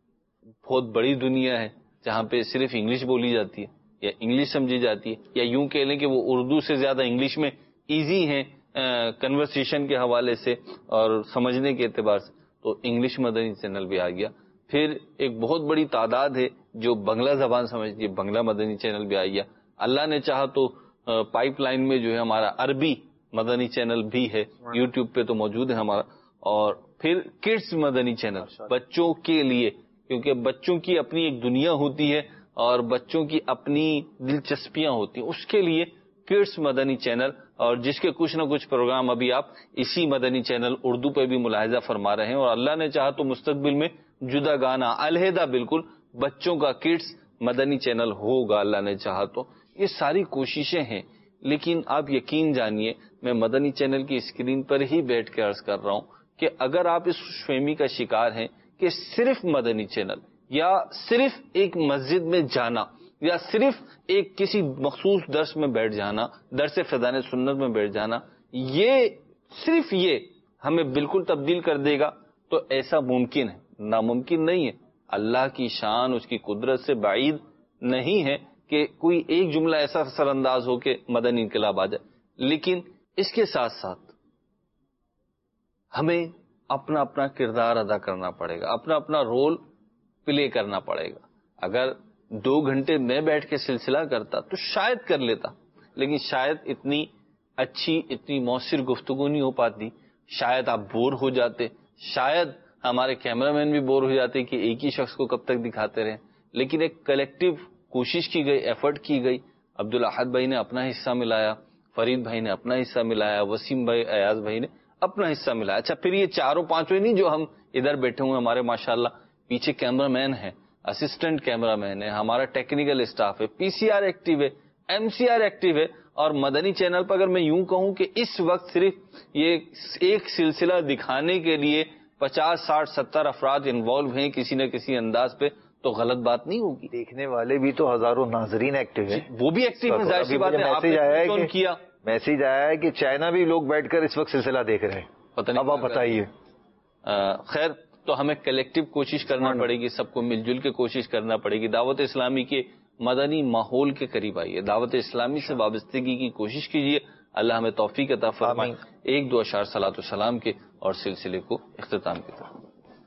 بہت بڑی دنیا ہے جہاں پہ صرف انگلش بولی جاتی ہے یا انگلش سمجھی جاتی ہے، یا یوں کہہ لیں کہ وہ اردو سے زیادہ انگلش میں ایزی ہیں کنورسیشن کے حوالے سے اور سمجھنے کے اعتبار سے. تو انگلش مدنی چینل بھی آ گیا. پھر ایک بہت بڑی تعداد ہے جو بنگلہ زبان سمجھتی ہے، بنگلہ مدنی چینل بھی آ گیا. اللہ نے چاہا تو پائپ لائن میں جو ہے ہمارا عربی مدنی چینل بھی ہے، یوٹیوب پہ تو موجود ہے ہمارا. اور پھر کڈس مدنی چینل بچوں کے لیے، کیونکہ بچوں کی اپنی ایک دنیا ہوتی ہے اور بچوں کی اپنی دلچسپیاں ہوتی ہیں، اس کے لیے کڈس مدنی چینل. اور جس کے کچھ نہ کچھ پروگرام ابھی آپ اسی مدنی چینل اردو پہ بھی ملاحظہ فرما رہے ہیں. اور اللہ نے چاہا تو مستقبل میں جدا گانا علیحدہ بالکل بچوں کا کڈس مدنی چینل ہوگا اللہ نے چاہا تو. یہ ساری کوششیں ہیں، لیکن آپ یقین جانیے میں مدنی چینل کی اسکرین پر ہی بیٹھ کے عرض کر رہا ہوں کہ اگر آپ اس فہمی کا شکار ہیں کہ صرف مدنی چینل یا صرف ایک مسجد میں جانا یا صرف ایک کسی مخصوص درس میں بیٹھ جانا، درس فیضان سنت میں بیٹھ جانا، یہ صرف یہ ہمیں بالکل تبدیل کر دے گا، تو ایسا ممکن ہے؟ ناممکن نہیں ہے. اللہ کی شان، اس کی قدرت سے بعید نہیں ہے کہ کوئی ایک جملہ ایسا اثر انداز ہو کہ مدنی انقلاب آ جائے. لیکن اس کے ساتھ ساتھ ہمیں اپنا اپنا کردار ادا کرنا پڑے گا، اپنا اپنا رول پلے کرنا پڑے گا. اگر 2 گھنٹے میں بیٹھ کے سلسلہ کرتا تو شاید کر لیتا، لیکن شاید اتنی اچھی، اتنی مؤثر گفتگو نہیں ہو پاتی. شاید آپ بور ہو جاتے، شاید ہمارے کیمرہ مین بھی بور ہو جاتے کہ ایک ہی شخص کو کب تک دکھاتے رہیں. لیکن ایک کلیکٹیو کوشش کی گئی، ایفرٹ کی گئی. عبدالاحد بھائی نے اپنا حصہ ملایا، فرید بھائی نے اپنا حصہ ملایا، وسیم بھائی، ایاز بھائی نے اپنا حصہ ملایا. اچھا پھر یہ 4-5 نہیں جو ہم ادھر بیٹھے ہوئے، ہمارے ماشاءاللہ پیچھے کیمرہ مین ہے، اسسٹنٹ کیمرہ مین ہے، ہمارا ٹیکنیکل اسٹاف ہے، پی سی آر ایکٹیو ہے، ایم سی آر ایکٹیو ہے. اور مدنی چینل پر اگر میں یوں کہوں کہ اس وقت صرف یہ ایک سلسلہ دکھانے کے لیے 50, 60, 70 افراد انوالو ہیں کسی نہ کسی انداز پہ، تو غلط بات نہیں ہوگی. دیکھنے والے بھی تو ہزاروں ناظرین ایکٹیو ہیں، وہ بھی ایکٹیو ہیں. ظاہر سی بات ہے، آپ نے کیا میسج آیا ہے کہ چائنا بھی لوگ بیٹھ کر اس وقت سلسلہ دیکھ رہے ہیں. پتہ نہیں، اب آپ بتائیے. خیر تو ہمیں کلیکٹیو کوشش کرنا پڑے گی، سب کو مل جل کے کوشش کرنا پڑے گی. دعوت اسلامی کے مدنی ماحول کے قریب آئیے، دعوت اسلامی سے وابستگی کی کوشش کیجیے. اللہ ہمیں توفیق عطا فرمائے. 1-2 اشعار صلاۃ والسلام کے اور سلسلے کو اختتام کی طرف.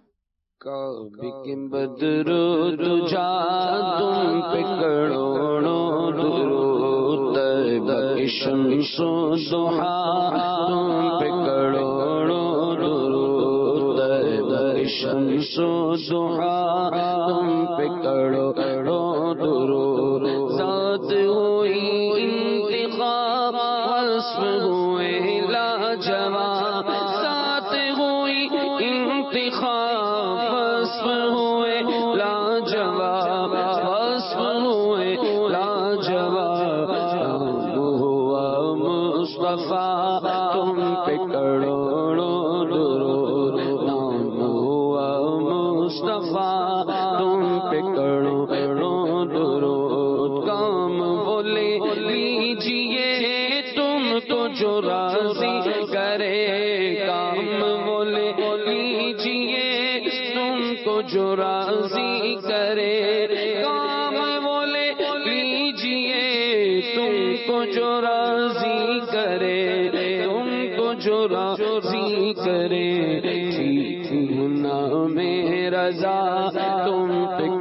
بدرود جا تم پہ کروڑوں درود، شمس و ضحیٰ تم پہ کروڑوں درود، شمس و ضحیٰ تم پہ کروڑوں درود. ذات ہوئی انتخاب، وصف ہوئے لاجواب، ذات ہوئی انتخاب، وصف ہوئے لاجواب، وصف ہوئے لاجواب. ہوا مصطفیٰ تم پہ کروڑوں درود، نام ہوا مصطفیٰ تم پہ کروڑوں درود. کام وہ لے لیجیے تم کو جو راضی کرے، کام وہ لے لیجیے تم کو جو راضی کرے، کام وہ لے لیجیے تم کو جو راضی کرے، تم کو جو راضی کرے. نام رضا تم پہ